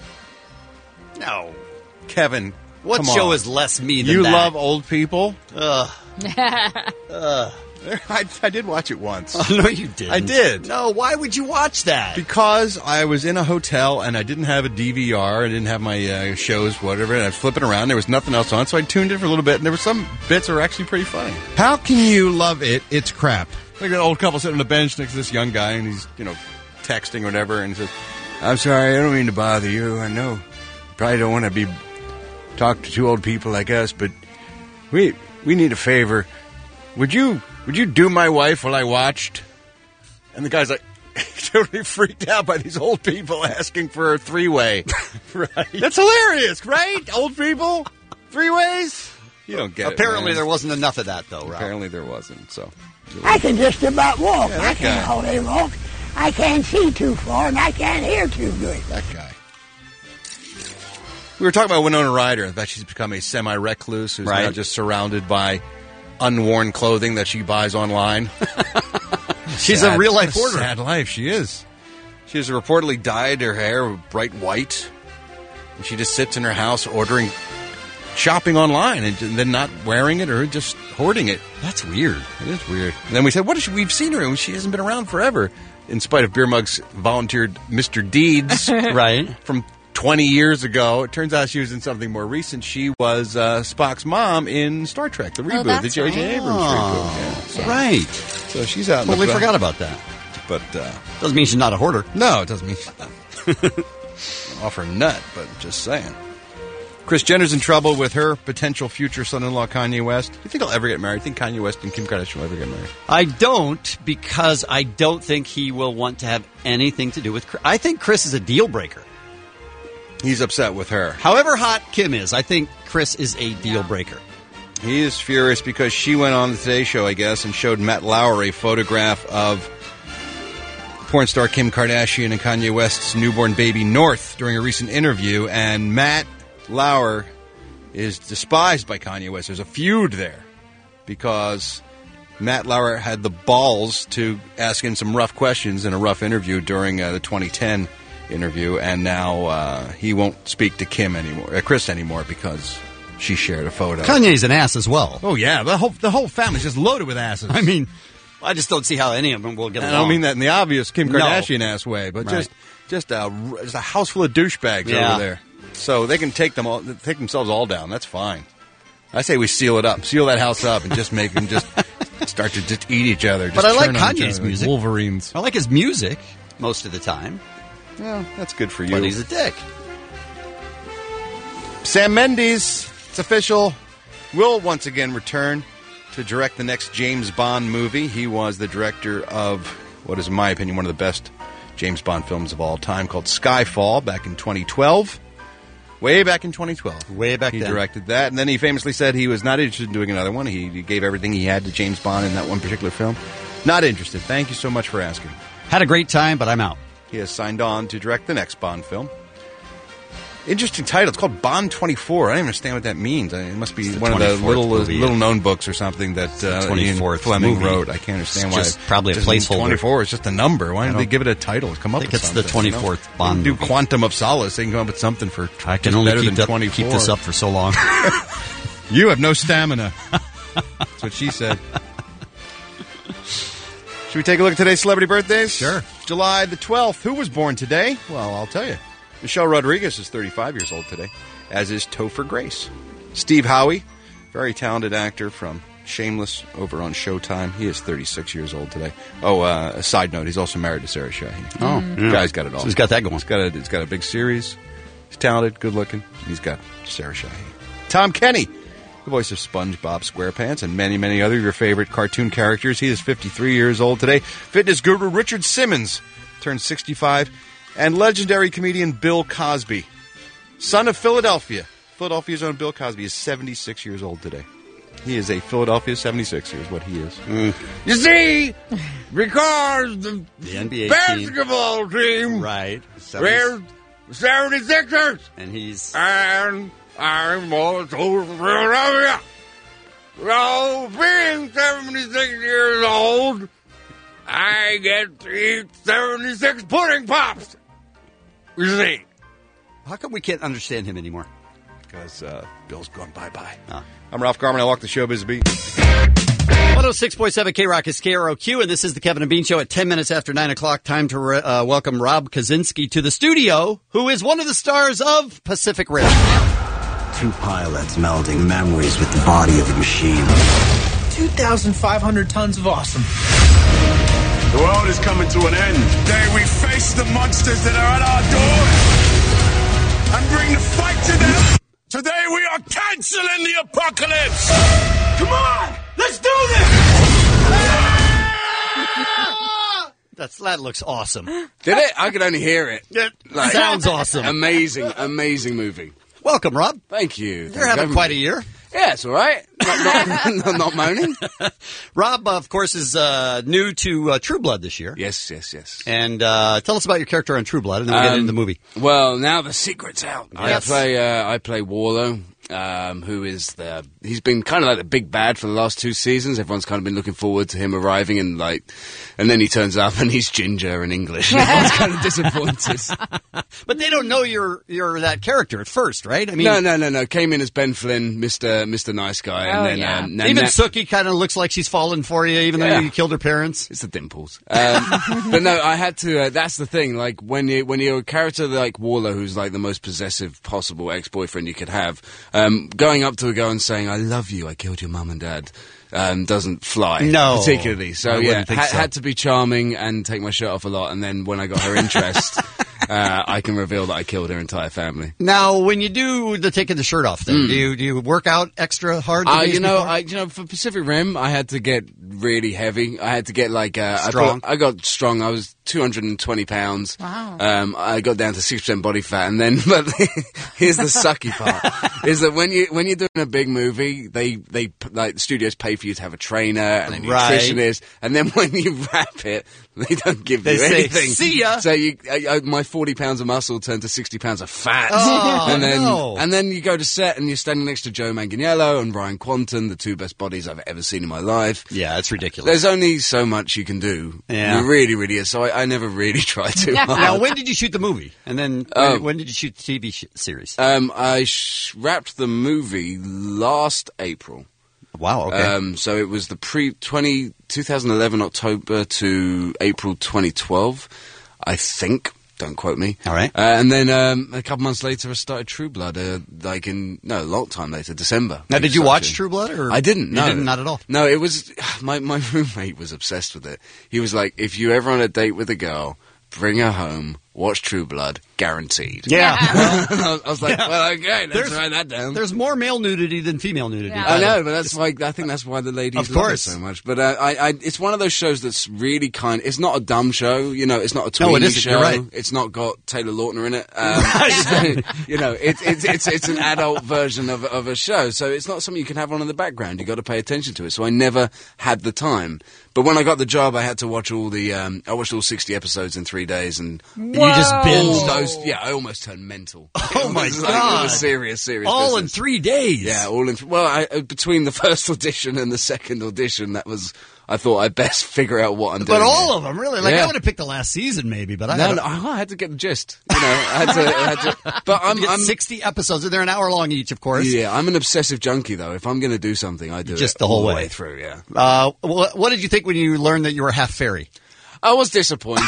No. Kevin, What come show on. is less me than You that? love old people? Ugh. Ugh. I, I did watch it once. Oh, no, you didn't. I did. No, why would you watch that? Because I was in a hotel and I didn't have a D V R. I didn't have my uh, shows, whatever. And I was flipping around. There was nothing else on, so I tuned in for a little bit. And there were some bits that were actually pretty funny. How can you love it? It's crap. Like an old couple sitting on the bench next to this young guy, and he's, you know, texting or whatever, and he says, "I'm sorry, I don't mean to bother you. I know you probably don't want to be talk to two old people like us, but we we need a favor. Would you would you do my wife while I watched?" And the guy's like, totally freaked out by these old people asking for a three-way. Right. That's hilarious, right? Old people, three ways. You don't get Apparently it. there wasn't enough of that, though, Ralph. Apparently there wasn't. So I can just about walk. Yeah, I that can't guy. hardly walk. I can't see too far, and I can't hear too good. That guy. We were talking about Winona Ryder, and that she's become a semi-recluse who's Right. now just surrounded by unworn clothing that she buys online. She's Sad- a real-life hoarder. Sad life, she is. She has reportedly dyed her hair bright white, and she just sits in her house ordering, shopping online, and then not wearing it or just hoarding it. That's weird. It is weird. And then we said, what is she? We've seen her, and she hasn't been around forever, in spite of Beer Mug's volunteered Mister Deeds Right. from twenty years ago. It turns out she was in something more recent. She was uh, Spock's mom in Star Trek, the reboot, that's the J J right. Abrams Oh, reboot. Yeah, so, Right. so she's out. in the Totally back. forgot about that. But uh, Doesn't mean she's not a hoarder. no, it doesn't mean off her nut, but just saying. Kris Jenner's in trouble with her potential future son-in-law, Kanye West. Do you think he'll ever get married? Do you think Kanye West and Kim Kardashian will ever get married? I don't, because I don't think he will want to have anything to do with Chris. I think Chris is a deal breaker. He's upset with her. However hot Kim is, I think Chris is a deal breaker. He is furious because she went on the Today Show, I guess, and showed Matt Lauer a photograph of porn star Kim Kardashian and Kanye West's newborn baby North during a recent interview, and Matt Lauer is despised by Kanye West. There's a feud there because Matt Lauer had the balls to ask him some rough questions in a rough interview during uh, the twenty ten interview, and now uh, he won't speak to Kim anymore, uh, Chris anymore, because she shared a photo. Kanye's an ass as well. Oh yeah, the whole the whole family's just loaded with asses. I mean, I just don't see how any of them will get And along. I don't mean that in the obvious Kim No. Kardashian ass way, but Right. just just a just a house full of douchebags Yeah. over there. So they can take them all, take themselves all down. That's fine. I say we seal it up, seal that house up, and just make them just start to just eat each other. Just But I like turn on each Kanye's other like music. Wolverines. I like his music most of the time. Well, that's good for you. But he's a dick. Sam Mendes, it's official, will once again return to direct the next James Bond movie. He was the director of what is, in my opinion, one of the best James Bond films of all time, called Skyfall, back in twenty twelve. Way back in twenty twelve. Way back he then. He directed that, and then he famously said he was not interested in doing another one. He, he gave everything he had to James Bond in that one particular film. Not interested. Thank you so much for asking. Had a great time, but I'm out. He has signed on to direct the next Bond film. Interesting title. It's called Bond twenty-four. I don't even understand what that means. It must be one of the little movie. little known books or something that uh, Ian twenty-fourth Fleming movie. wrote. I can't understand It's why. just probably a just placeholder. twenty-four is just a number. Why I didn't they don't- give it a title? Come up I think with it's something. the twenty-fourth you know? Bond They can do movie. Quantum of Solace. They can come up with something for I can just only better keep, than up, twenty-four. keep this up for so long. You have no stamina. That's what she said. Should we take a look at today's celebrity birthdays? Sure. July the twelfth. Who was born today? Well, I'll tell you. Michelle Rodriguez is thirty-five years old today, as is Topher Grace. Steve Howe, very talented actor from Shameless over on Showtime. He is thirty-six years old today. Oh, uh, a side note, he's also married to Sarah Shaheen. Oh, The yeah. guy's got it all. So he's got that going. He's got a, he's got a big series. He's talented, good looking. He's got Sarah Shaheen. Tom Kenny, the voice of SpongeBob SquarePants and many, many other of your favorite cartoon characters. He is fifty-three years old today. Fitness guru Richard Simmons turned sixty-five. And legendary comedian Bill Cosby, son of Philadelphia. Philadelphia's own Bill Cosby is seventy-six years old today. He is a Philadelphia seventy-sixers, what he is. Mm. You see, because the, The N B A team. basketball team, Right. we're seventy-sixers. And he's... And I'm also from Philadelphia. So, being seventy-six years old, I get to eat seventy-six pudding pops. You see. How come we can't understand him anymore? Because uh, Bill's gone bye-bye. Oh. I'm Ralph Garman. I walk the showbiz beat. one oh six point seven K-Rock is K R O Q, and this is the Kevin and Bean Show at ten minutes after nine o'clock. Time to uh, welcome Rob Kaczynski to the studio, who is one of the stars of Pacific Rim. Two pilots melding memories with the body of a machine. two thousand five hundred tons of awesome. The world is coming to an end. Today we face the monsters that are at our door and bring the fight to them. Today we are canceling the apocalypse. Come on, let's do this. That's, that looks awesome. Did it? I could only hear it. It sounds awesome. Amazing, amazing movie. Welcome, Rob. Thank you. You're having quite a year. Yeah, it's all right. Not, not, not, not moaning. Rob, uh, of course, is uh, new to uh, True Blood this year. Yes, yes, yes. And uh, tell us about your character on True Blood, and then we'll get Um, into the movie. Well, now the secret's out. Yes. I play. Uh, I play Warlow, um, who is the. He's been kind of like the big bad for the last two seasons. Everyone's kind of been looking forward to him arriving, and like, and then he turns up and he's ginger and English. Everyone's kind of disappointed. But they don't know you're you're that character at first, right? I mean, no, no, no, no. Came in as Ben Flynn, Mister Mister Nice Guy, and Oh, then yeah. um, even na- Sookie kind of looks like she's fallen for you, even Yeah. though you killed her parents. It's the dimples. Um, but no, I had to. Uh, that's the thing. Like when you when you're a character like Warlow, who's like the most possessive possible ex-boyfriend you could have, um, going up to a girl and saying "I love you, I killed your mum and dad," um, doesn't fly. No. particularly. So I wouldn't yeah, think ha- so. had to be charming and take my shirt off a lot. And then when I got her interest, uh, I can reveal that I killed her entire family. Now, when you do the taking the shirt off thing, Mm. do you do you work out extra hard? the Uh, days you know, before? I you know for Pacific Rim, I had to get really heavy. I had to get like uh, I, Strong. put- I got strong. I was two hundred twenty pounds. Wow. Um, I got down to six percent body fat, and then but here's the sucky part: is that when you when you're doing a big movie, they they p- like studios pay for you to have a trainer and a Right. nutritionist, and then when you wrap it, they don't give They you say, anything. "See ya." So you, I, I, my forty pounds of muscle turned to sixty pounds of fat, Oh, and then no. and then you go to set and you're standing next to Joe Manganiello and Ryan Quanten, the two best bodies I've ever seen in my life. Yeah, it's ridiculous. There's only so much you can do. Yeah. It really, really is. So I, I never really tried too hard. Now, when did you shoot the movie? And then when, Oh. when did you shoot the T V sh- series? Um, I sh- wrapped the movie last April. Wow, okay. Um, so it was the pre twenty, twenty eleven October to April twenty twelve, I think. Don't quote me. All right. Uh, and then um, a couple months later, I started True Blood. Uh, like in no, a long time later, December. Now, did you Started watch shooting. True Blood? Or I didn't. No, You didn't, not at all. No, it was my my roommate was obsessed with it. He was like, if you ever on a date with a girl, bring her home, watch True Blood. guaranteed. Yeah. I, was, I was like, Yeah. well, okay, let's There's- write that down. There's more male nudity than female nudity. I know, but that's why I think that's why the ladies Of love course. it so much. But uh, I, I, it's one of those shows that's really kind. It's not a dumb show, you know. It's not a tweeny No, it isn't. show. You're right. It's not got Taylor Lautner in it. Um, you know, it's it's it's it's an adult version of of a show, so it's not something you can have on in the background. You got to pay attention to it. So I never had the time. But when I got the job, I had to watch all the. Um, I watched all sixty episodes in three days, and And you just binged those. Yeah, I almost turned mental. Oh my It was like- God. It was serious, serious. All in business. three days. Yeah, all in. Well, I, uh, between the first audition and the second audition, that was. I thought I'd best figure out what I'm doing. But all here. of them, really. Like, Yeah. I would have picked the last season, maybe, but I No, had no, I had to get the gist. You know, I had to. I had to but I'm, You get I'm sixty episodes, and they're an hour long each, of course. Yeah, I'm an obsessive junkie, though. If I'm going to do something, I do Just it the whole all way. through. Yeah. Uh, what, what did you think when you learned that you were half fairy? I was disappointed.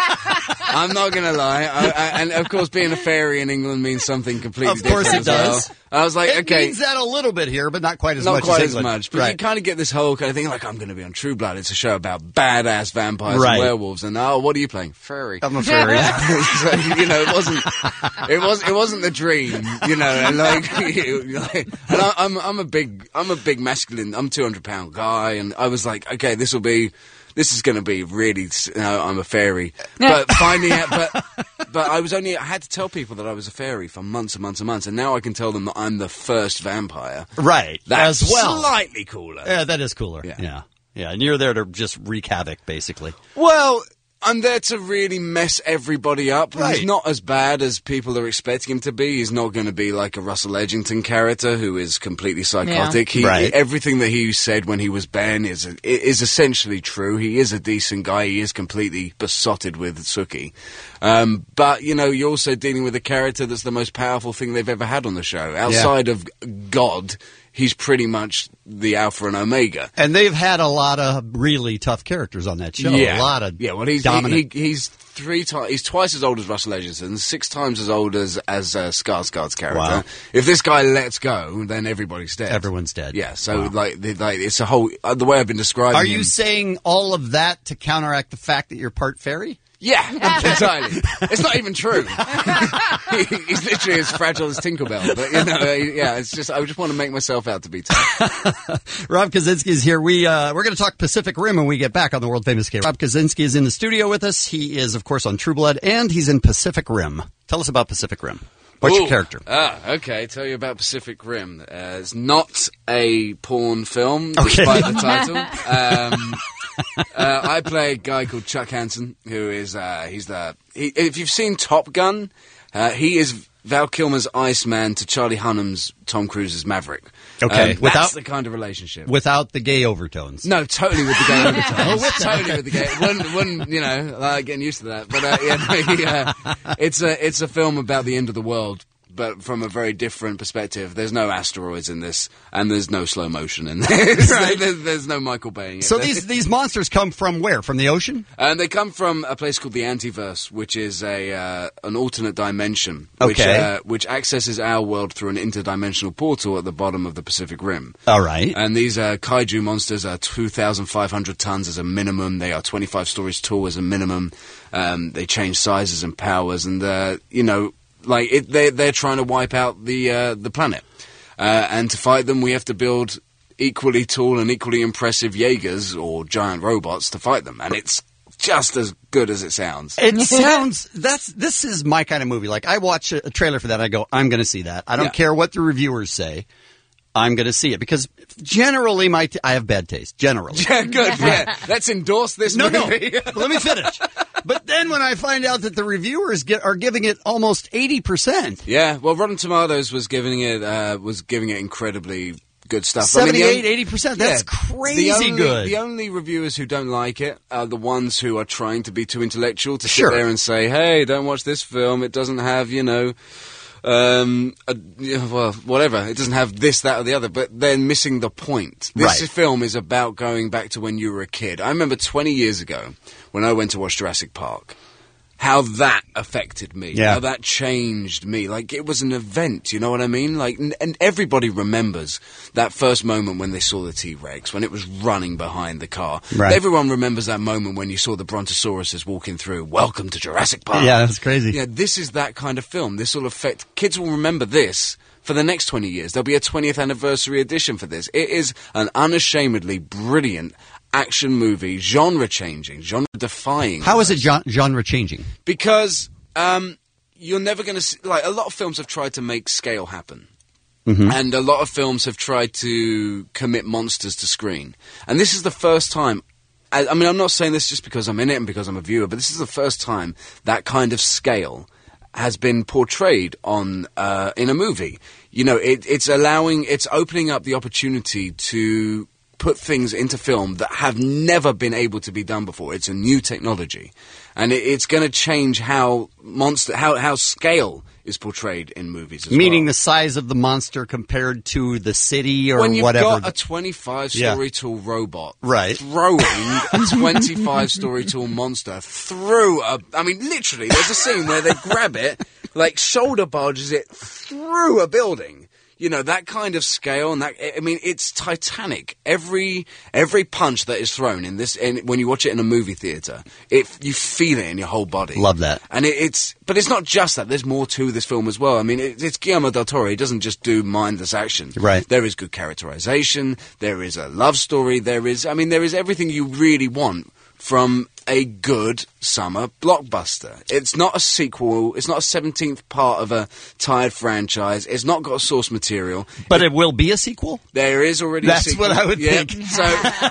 I'm not going to lie. I, I, and of course, being a fairy in England means something completely Of course different it as well. does. I was like, It okay. means that a little bit here, but not quite as Not much quite as as England. much, but right. you kind of get this whole kind of thing like, I'm going to be on True Blood. It's a show about badass vampires Right. and werewolves. And, oh, what are you playing? Furry. I'm a fairy. So, you know, it wasn't, it was, it wasn't the dream, you know, and like, you- like and I, I'm, I'm a big, I'm a big masculine, I'm a two hundred pound guy, and I was like, okay, this will be, this is going to be really, you know, I'm a fairy. But finding out, but, but I was only, I had to tell people that I was a fairy for months and months and months, and now I can tell them that I'm the first vampire. Right. That's as well. slightly cooler. Yeah, that is cooler. Yeah. yeah. Yeah, and you're there to just wreak havoc, basically. Well, I'm there to really mess everybody up. Right. He's not as bad as people are expecting him to be. He's not going to be like a Russell Edgington character who is completely psychotic. Yeah. He, Right. Everything that he said when he was Ben is is essentially true. He is a decent guy. He is completely besotted with Suki. Um, but, you know, you're also dealing with a character that's the most powerful thing they've ever had on the show. Outside of God, he's pretty much the alpha and omega. And they've had a lot of really tough characters on that show. Yeah. A lot of yeah. Well, he's dominant. He, he, he's three times. He's twice as old as Russell Edgington, six times as old as as uh, Skarsgård's character. Wow. If this guy lets go, then everybody's dead. Everyone's dead. Yeah. So Wow. like, the, like it's a whole. Uh, the way I've been describing. Are him, you saying all of that to counteract the fact that you're part fairy? Yeah, entirely. It's not even true. He- he's literally as fragile as Tinkerbell. But you know, yeah. It's just I just want to make myself out to be tough. Rob Kaczynski is here. We uh, we're going to talk Pacific Rim when we get back on the world famous K. Rob Kaczynski is in the studio with us. He is, of course, on True Blood, and he's in Pacific Rim. Tell us about Pacific Rim. What's your Ooh. character? Ah, okay. Tell you about Pacific Rim. Uh, it's not a porn film, Okay. despite the title. Um, uh, I play a guy called Chuck Hansen, who is uh, he's the. He, if you've seen Top Gun, uh, he is Val Kilmer's Iceman to Charlie Hunnam's Tom Cruise's Maverick. Okay, Um, without- that's the kind of relationship. Without the gay overtones. No, totally with the gay Oh, overtones. with that. Totally with the gay. Wouldn't, wouldn't you know? Uh, getting used to that. But uh, yeah, no, he, uh, it's a it's a film about the end of the world, but from a very different perspective. There's no asteroids in this, and there's no slow motion in this. Right. there's, there's no Michael Bay. in it. So these these monsters come from where? From the ocean? And they come from a place called the Antiverse, which is a uh, an alternate dimension, which, Okay. uh, which accesses our world through an interdimensional portal at the bottom of the Pacific Rim. All right. And these uh, kaiju monsters are two thousand five hundred tons as a minimum. They are twenty-five stories tall as a minimum. Um, they change sizes and powers, and uh, you know, like it, they they're trying to wipe out the uh, the planet. Uh, and to fight them, we have to build equally tall and equally impressive Jaegers or giant robots to fight them. And it's just as good as it sounds. It sounds that's this is my kind of movie. Like I watch a, a trailer for that, and I go, I'm going to see that. I don't Yeah. care what the reviewers say. I'm going to see it because generally my t- I have bad taste. Generally, Yeah, good. Yeah, let's endorse this no, no. movie. Let me finish. But then when I find out that the reviewers get, are giving it almost eighty percent, Yeah, well, Rotten Tomatoes was giving it uh, was giving it incredibly good stuff. I mean, the seventy-eight, only- eighty percent. That's Yeah. crazy the only, good. The only reviewers who don't like it are the ones who are trying to be too intellectual to Sure. sit there and say, "Hey, don't watch this film. It doesn't have, you know." Um, a, yeah, well, whatever. It doesn't have this, that, or the other, but they're missing the point. This Right. film is about going back to when you were a kid. I remember twenty years ago when I went to watch Jurassic Park. how that affected me, Yeah. how that changed me. Like, it was an event, you know what I mean? Like, n- and everybody remembers that first moment when they saw the T-Rex, when it was running behind the car. Right. Everyone remembers that moment when you saw the Brontosauruses walking through. Welcome to Jurassic Park. Yeah, that's crazy. Yeah, this is that kind of film. This will affect... Kids will remember this for the next twenty years. There'll be a twentieth anniversary edition for this. It is an unashamedly brilliant action movie, genre-changing, genre-defying. How is it gen- genre changing? Because um, you're never going to see... Like, a lot of films have tried to make scale happen. Mhm. And a lot of films have tried to commit monsters to screen. And this is the first time... I, I mean, I'm not saying this just because I'm in it and because I'm a viewer, but this is the first time that kind of scale has been portrayed on uh, in a movie. You know, it, it's allowing... It's opening up the opportunity to... put things into film that have never been able to be done before. It's a new technology, and it, it's going to change how monster, how how scale is portrayed in movies. As Meaning well. the size of the monster compared to the city or when you've whatever. got a twenty-five Yeah. story tall robot, Right. throwing a twenty-five story tall monster through a, I mean, literally, there's a scene where they grab it, like shoulder barges it through a building. You know, that kind of scale, and that, I mean, it's Titanic. Every every punch that is thrown in this, in, when you watch it in a movie theatre, it, you feel it in your whole body. Love that. And it, it's, but it's not just that. There's more to this film as well. I mean, it, it's Guillermo del Toro. He doesn't just do mindless action. Right. There is good characterization. There is a love story. There is, I mean, there is everything you really want from a good summer blockbuster. It's not a sequel. It's not a seventeenth part of a tired franchise. It's not got source material. But it will be a sequel? There is already That's a sequel. what I would Yeah, think. So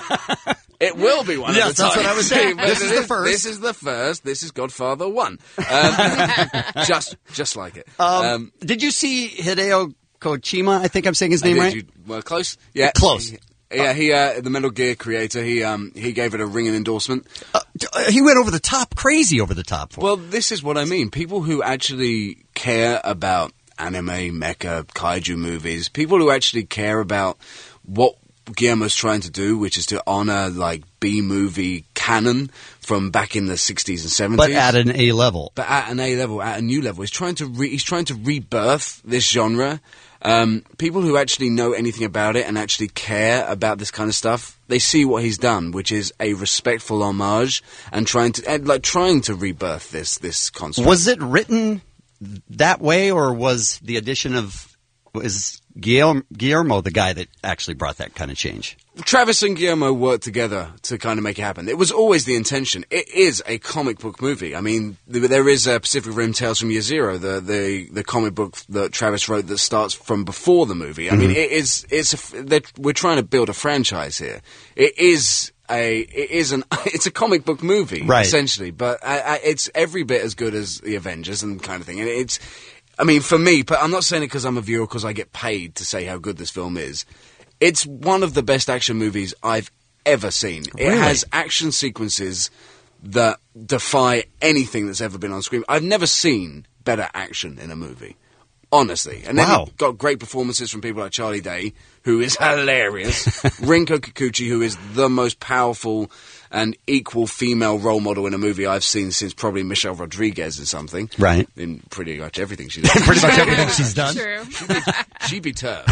it will be one Yes, of the that's what I was saying. But This it is the first. This is the first. This is Godfather one. Um, just, just like it. Um, did you see Hideo Kojima? I think I'm saying his I name did. right. You were close. Yeah, Close. Yeah, he uh, the Metal Gear creator. He um he gave it a ringing endorsement. Uh, he went over the top, crazy over the top. For Well, this is what I mean. People who actually care about anime, mecha, kaiju movies, people who actually care about what Guillermo's trying to do, which is to honor like B-movie canon from back in the sixties and seventies. but at an A level. But at an A level, at a new level. He's trying to re- he's trying to rebirth this genre. Um, people who actually know anything about it and actually care about this kind of stuff, they see what he's done, which is a respectful homage and trying to and, like trying to rebirth this this concept. Was it written that way, or was the addition of was Guillermo, Guillermo the guy that actually brought that kind of change? Travis and Guillermo worked together to kind of make it happen. It was always the intention. It is a comic book movie. I mean, th- there is uh, Pacific Rim Tales from Year Zero, the, the the comic book that Travis wrote that starts from before the movie. I mean, Mhm. it is it's a f- that we're trying to build a franchise here. It is a it is an it's a comic book movie, Right. essentially, but I, I, it's every bit as good as the Avengers and kind of thing. And it's, I mean, for me, but I'm not saying it because I'm a viewer, because I get paid to say how good this film is. It's one of the best action movies I've ever seen. It Really? has action sequences that defy anything that's ever been on screen. I've never seen better action in a movie, honestly. And then Wow. you've got great performances from people like Charlie Day, who is hilarious, Rinko Kikuchi, who is the most powerful and equal female role model in a movie I've seen since probably Michelle Rodriguez or something. Right. In pretty much everything she's done. Pretty much everything she's done. True. She be, she be turf.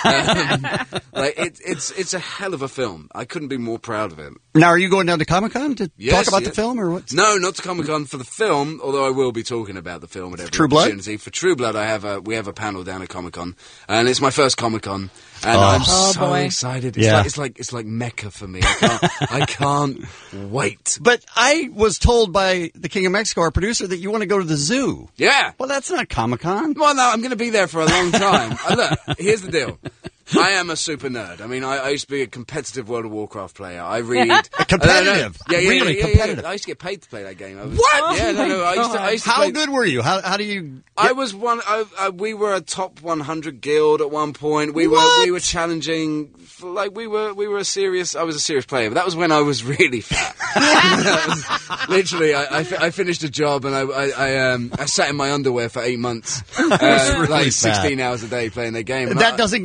Um, like it, it's it's a hell of a film. I couldn't be more proud of it. Now, are you going down to Comic Con to Yes, talk about yeah. the film, or what? No, not to Comic Con for the film. Although I will be talking about the film at every True Blood? opportunity. For True Blood, I have a we have a panel down at Comic Con, and it's my first Comic Con, and Oh. I'm Oh, so boy. excited. It's Yeah. like it's like it's like Mecca for me. I can't, I can't wait. But I was told by the King of Mexico, our producer, that you want to go to the zoo. Yeah. Well, that's not Comic Con. Well, no, I'm going to be there for a long time. uh, look, here's the deal. I am a super nerd. I mean, I, I used to be a competitive World of Warcraft player. I read Competitive? Yeah, yeah, Really yeah, yeah, competitive? Yeah. I used to get paid to play that game. I was, What? Yeah, no, no. I used to. I used to How play, good were you? How how do you? I was one. I, I, we were a top one hundred guild at one point. We What? were we were challenging. For, like we were we were a serious. I was a serious player, but that was when I was really fat. That was- literally, I, I, fi- I finished a job and I I, I, um, I sat in my underwear for eight months, uh, really like fat. sixteen hours a day playing the game. And That I- doesn't get you in shape.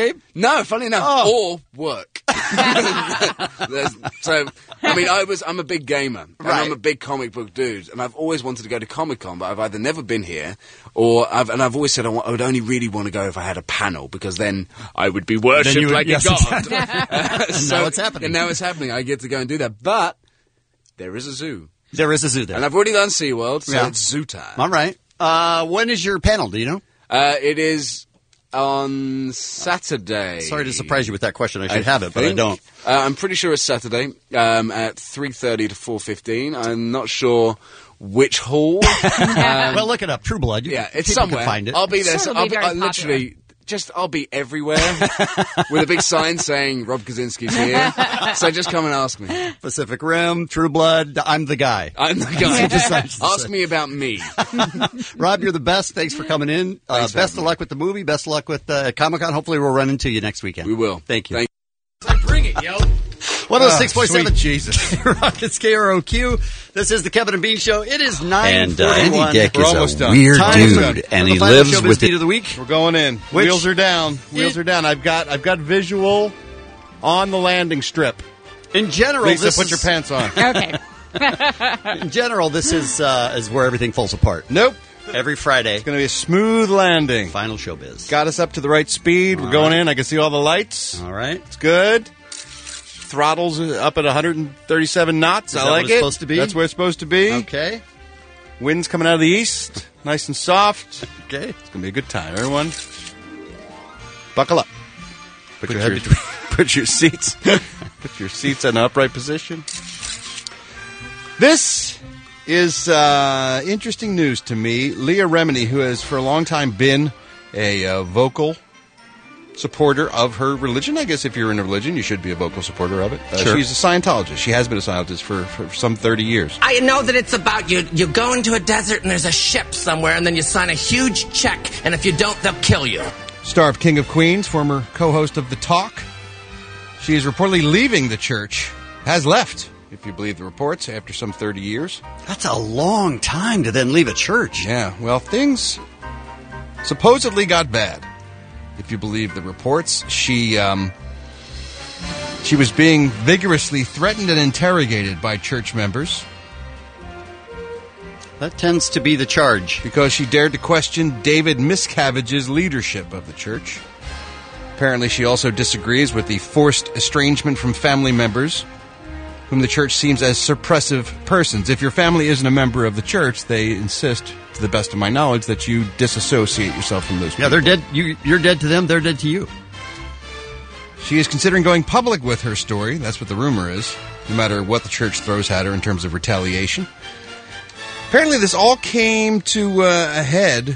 game? No, funny enough, Oh. or work. There's- so, I mean, I was, I'm a big gamer. And Right. I'm a big comic book dude. And I've always wanted to go to Comic Con, but I've either never been here, or I've, and I've always said I, wa- I would only really want to go if I had a panel, because then I would be worshipped Then you would- like yes, a god. exactly. Uh, And so- now it's happening. And now it's happening. I get to go and do that. But there is a zoo. There is a zoo there. And I've already done SeaWorld, so Yeah. it's zoo time. All right. Uh, when is your panel? Do you know? Uh, it is on Saturday. Sorry to surprise you with that question. I should have it, but I think. don't. Uh, I'm pretty sure it's Saturday um, at three thirty to four fifteen. I'm not sure which hall. um, well, look it up. True Blood. You, yeah, it's people somewhere. Can find it. I'll be there. Sure, so it'll I'll be be, very I literally just I'll be everywhere with a big sign saying Rob Kaczynski's here. So just come and ask me. Pacific Rim, True Blood. I'm the guy. I'm the guy. Just like to Ask say. me about me. Rob, you're the best. Thanks for coming in. Uh, Thanks for best of having luck with the movie. Best of luck with uh, Comic Con. Hopefully, we'll run into you next weekend. We will. Thank you. Thank Bring it, yo. one oh Oh, six point seven sweet Jesus. Rock, it's K R O Q. This is the Kevin and Bean Show. It is nine And uh, Andy forty-one. Dick We're is almost a done. weird Time Almost dude, done. and The he final lives showbiz with beat the of the week. We're going in. Which- Wheels are down. Wheels It- are down. I've got I've got visual on the landing strip. In general, Lisa, this put is, your pants on. Okay. In general, this is uh, is where everything falls apart. Nope. Every Friday, It's going to be a smooth landing. final showbiz. Got us up to the right speed. We're All going right. in. I can see all the lights. All right. It's good. Throttle's up at one hundred thirty-seven knots. Is I that like what it's it. supposed to be? That's where it's supposed to be. Okay. Wind's coming out of the east. Nice and soft. Okay. It's going to be a good time. Everyone, buckle up. Put, Put your head your- between. Put your seats. Put your seats in an upright position. This is uh, interesting news to me. Leah Remini, who has for a long time been a uh, vocal supporter of her religion. I guess if you're in a religion, you should be a vocal supporter of it. Uh, Sure. She's a Scientologist. She has been a Scientologist for, for some thirty years. I know that it's about you. You go into a desert and there's a ship somewhere, and then you sign a huge check, and if you don't, they'll kill you. Star of King of Queens, former co-host of The Talk. She is reportedly leaving the church. Has left, if you believe the reports, after some thirty years. That's a long time to then leave a church. Yeah, well, things supposedly got bad. If you believe the reports, she um, she was being vigorously threatened and interrogated by church members That tends to be the charge. because she dared to question David Miscavige's leadership of the church. Apparently, she also disagrees with the forced estrangement from family members, whom the church seems as suppressive persons. If your family isn't a member of the church, they insist, to the best of my knowledge, that you disassociate yourself from those people. Yeah, they're dead. You, you're dead to them. They're dead to you. She is considering going public with her story. That's what the rumor is, no matter what the church throws at her in terms of retaliation. Apparently, this all came to uh, a head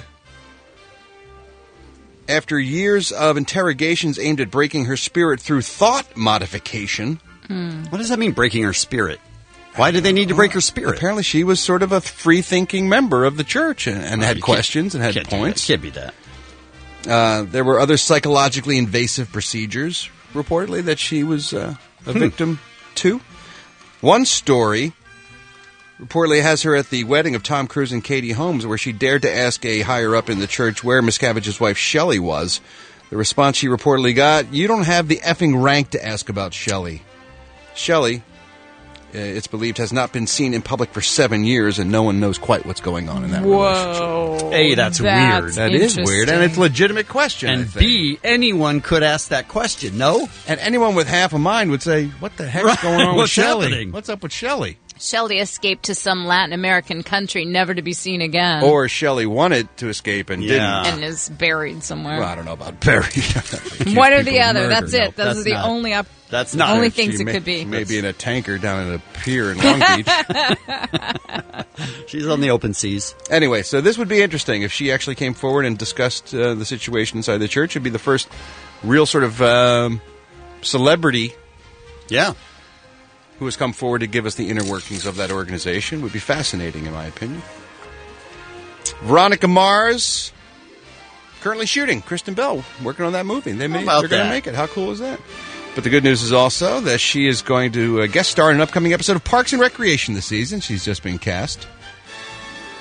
after years of interrogations aimed at breaking her spirit through thought modification. What does that mean, breaking her spirit? Why did they need to break her spirit? Apparently, she was sort of a free-thinking member of the church and, and Well, had you questions and had can't do points. that. Can't be that. Uh, there were other psychologically invasive procedures, reportedly, that she was uh, a Hmm. victim to. One story reportedly has her at the wedding of Tom Cruise and Katie Holmes, where she dared to ask a higher-up in the church where Miscavige's wife Shelley was. The response she reportedly got, "You don't have the effing rank to ask about Shelley." Shelley, uh, it's believed, has not been seen in public for seven years, and no one knows quite what's going on in that relationship. Whoa. A, that's weird. That is weird, and it's a legitimate question. I And think. B, anyone could ask that question, no? And anyone with half a mind would say, what the heck's Right. going on with What's Shelley? happening? What's up with Shelley? Shelley escaped to some Latin American country, never to be seen again. Or Shelley wanted to escape and Yeah. and is buried somewhere. didn't. Well, I don't know about buried. One or the People other. murdered. That's it. No, Those that's are the not- only up. That's not. Only She things it may- could be. She may be in a tanker down at a pier in Long Beach. She's on the open seas. Anyway, so this would be interesting if she actually came forward and discussed uh, the situation inside the church. It'd be the first real sort of um, celebrity Yeah. who has come forward to give us the inner workings of that organization. Would be fascinating, in my opinion. Veronica Mars, currently shooting. Kristen Bell, working on that movie. They may, about they're going to that? make it. How cool is that? But the good news is also that she is going to uh, guest star in an upcoming episode of Parks and Recreation this season. She's just been cast.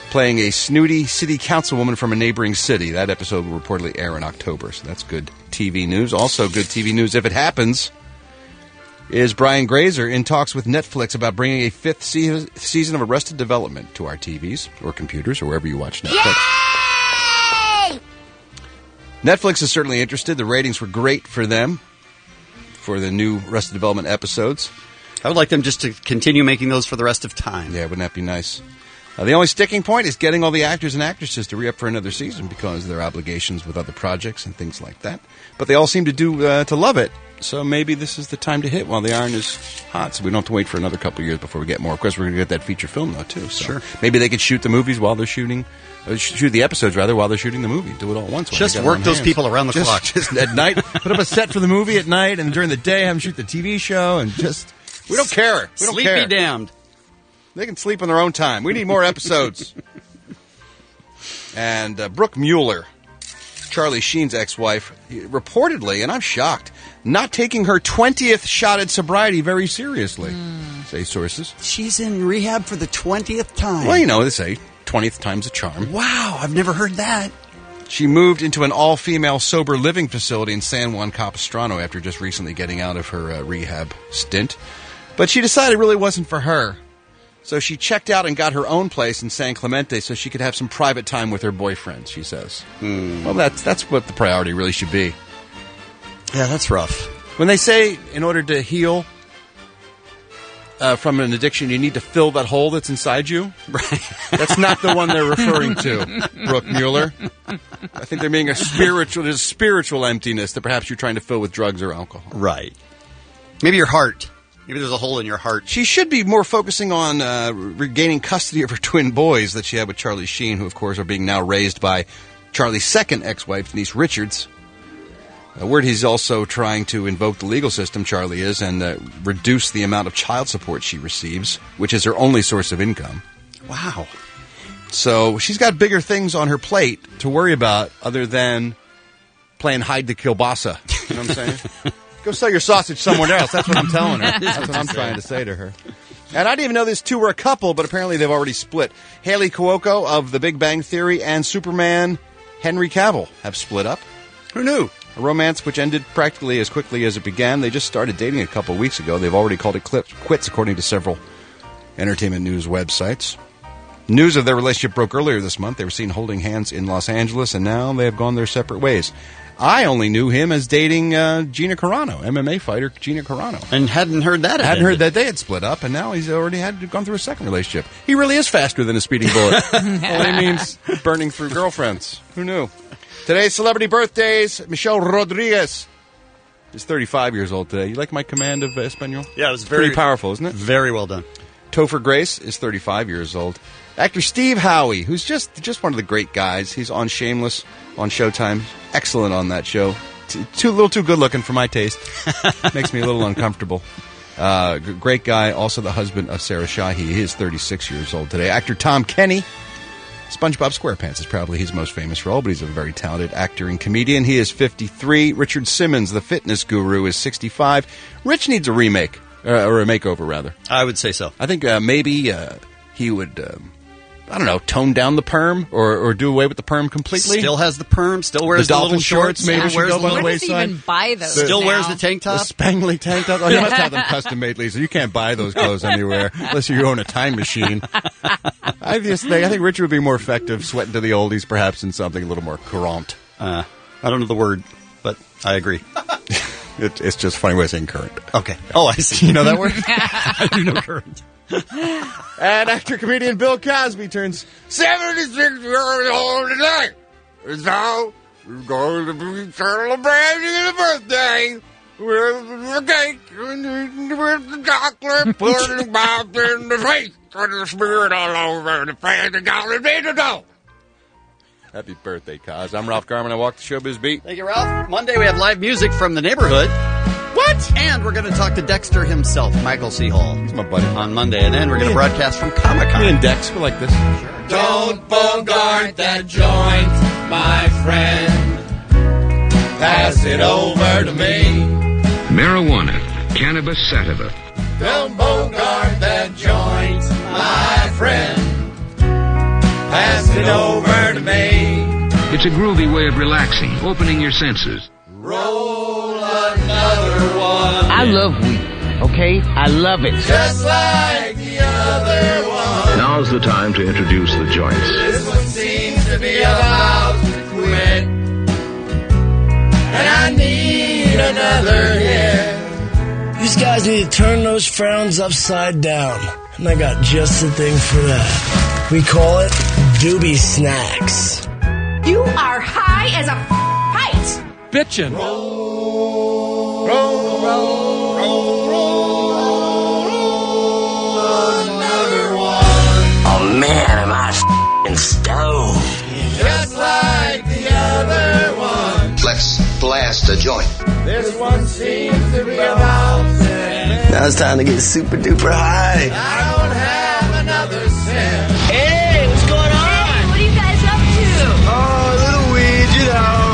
playing a snooty city councilwoman from a neighboring city. That episode will reportedly air in October, so that's good T V news. Also good T V news, if it happens, is Brian Grazer in talks with Netflix about bringing a fifth se- season of Arrested Development to our T Vs or computers or wherever you watch Netflix. Yay! Netflix is certainly interested. The ratings were great for them for the new Arrested Development episodes. I would like them just to continue making those for the rest of time. Yeah, wouldn't that be nice? Uh, the only sticking point is getting all the actors and actresses to re-up for another season because of their obligations with other projects and things like that. But they all seem to do uh, to love it, so maybe this is the time to hit while the iron is hot, so we don't have to wait for another couple of years before we get more. Of course, we're going to get that feature film, though, too. So sure. Maybe they could shoot the movies while they're shooting, uh, shoot the episodes, rather, while they're shooting the movie. Do it all at once. Just work those hands. people around the just, clock. Just at night, put up a set for the movie at night, and during the day, have them shoot the T V show, and just... We don't care. We don't Sleep care. be damned. They can sleep on their own time. We need more episodes. And uh, Brooke Mueller, Charlie Sheen's ex-wife, reportedly, and I'm shocked, not taking her twentieth shot at sobriety very seriously, mm. say sources. She's in rehab for the twentieth time. Well, you know, they say twentieth time's a charm. Wow, I've never heard that. She moved into an all-female sober living facility in San Juan Capistrano after just recently getting out of her uh, rehab stint. But she decided it really wasn't for her. So she checked out and got her own place in San Clemente so she could have some private time with her boyfriend, she says. Hmm. Well, that's that's what the priority really should be. Yeah, that's rough. When they say in order to heal uh, from an addiction, you need to fill that hole that's inside you, right? That's not the one they're referring to, Brooke Mueller. I think they're meaning a spiritual, there's a spiritual emptiness that perhaps you're trying to fill with drugs or alcohol. Right. Maybe your heart. Maybe there's a hole in your heart. She should be more focusing on uh, regaining custody of her twin boys that she had with Charlie Sheen, who, of course, are being now raised by Charlie's second ex-wife, Denise Richards. A word he's also trying to invoke the legal system, Charlie is, and uh, reduce the amount of child support she receives, which is her only source of income. Wow. So she's got bigger things on her plate to worry about other than playing hide the kielbasa. You know what I'm saying? Go sell your sausage somewhere else. That's what I'm telling her. That's what I'm trying to say to her. And I didn't even know these two were a couple, but apparently they've already split. Haley Cuoco of The Big Bang Theory and Superman Henry Cavill have split up. Who knew? A romance which ended practically as quickly as it began. They just started dating a couple weeks ago. They've already called it quits, according to several entertainment news websites. News of their relationship broke earlier this month. They were seen holding hands in Los Angeles, and now they have gone their separate ways. I only knew him as dating uh, Gina Carano, M M A fighter Gina Carano. And hadn't heard that. Hadn't heard that they had split up, and now he's already had gone through a second relationship. He really is faster than a speeding bullet. Only means burning through girlfriends. Who knew? Today's celebrity birthdays, Michelle Rodriguez is thirty-five years old today. You like my command of uh, Espanol? Yeah, it was very Pretty powerful, isn't it? Very well done. Topher Grace is thirty-five years old. Actor Steve Howey, who's just just one of the great guys. He's on Shameless on Showtime. Excellent on that show. T- too, a little too good looking for my taste. Makes me a little uncomfortable. Uh, g- great guy. Also the husband of Sarah Shahi. He is thirty-six years old today. Actor Tom Kenny. SpongeBob SquarePants is probably his most famous role, but he's a very talented actor and comedian. He is fifty-three. Richard Simmons, the fitness guru, is sixty-five. Rich needs a remake, uh, or a makeover, rather. I would say so. I think uh, maybe uh, he would, um, I don't know, tone down the perm or, or do away with the perm completely. Still has the perm, still wears the, the, dolphin little shorts, shorts. Maybe still should wears go the by little the Where does he wayside. even buy those Still now? wears the tank top. The spangly tank top. Oh, you must have them custom made, Lisa. You can't buy those clothes anywhere unless you own a time machine. I just think I think Richard would be more effective sweating to the oldies, perhaps, in something a little more current. Uh, I don't know the word, but I agree. it, it's just a funny way of saying current. Okay. Oh, I see. You know that word? I do know current. And actor comedian Bill Cosby turns seventy-six years old today. So we're going to be celebrating his birthday with the cake and with the chocolate, putting Bob in the face, and the spirit all over the face, and golly, need to know. Happy birthday, Cos. I'm Ralph Garman. I walk the showbiz beat. Thank you, Ralph. Monday we have live music from the neighborhood. What? And we're going to talk to Dexter himself, Michael C. Hall. He's my buddy. On Monday. And then we're going to broadcast from Comic-Con. Me and Dex, we're like this. Sure. Don't bogart that joint, my friend. Pass it over to me. Marijuana, cannabis sativa. Don't bogart that joint, my friend. Pass it over to me. It's a groovy way of relaxing, opening your senses. Roll another one. I love weed, okay? I love it. Just like the other one. Now's the time to introduce the joints. This one seems to be about to quit. And I need another hit. These guys need to turn those frowns upside down. And I got just the thing for that. We call it Doobie Snacks. You are high as a f- kite. Bitchin'. Roll, roll, roll, roll, roll, roll another one. Oh man, am I f***ing stoned. Just like the other one. Let's blast a joint. This one seems to be about ten. Now it's time to get super duper high. I don't have another cent. Hey, what's going on? Hey, what are you guys up to? Oh, a little weed, you know.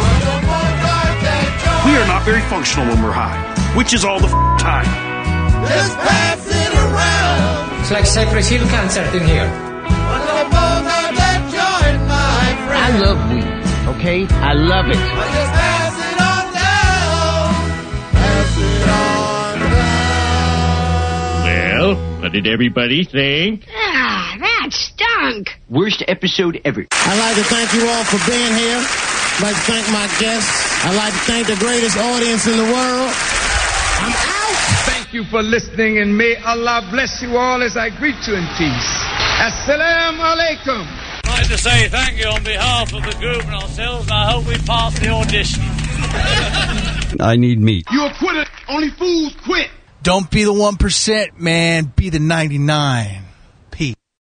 We are not very functional when we're high, which is all the f- time. Just pass it around. It's like Cypress Hill concert in here. What's the bone of that joint, my friend? I love weed, okay? I love it. Just pass it on down. Pass it on down. Well, what did everybody think? Ah, that stunk. Worst episode ever. I'd like to thank you all for being here. I'd like to thank my guests. I'd like to thank the greatest audience in the world. I'm out. Thank you for listening, and may Allah bless you all as I greet you in peace. Assalamu alaikum. I'd like to say thank you on behalf of the group and ourselves, and I hope we pass the audition. I need meat. You're a quitter. Only fools quit. Don't be the one percent, man. Be the ninety-nine.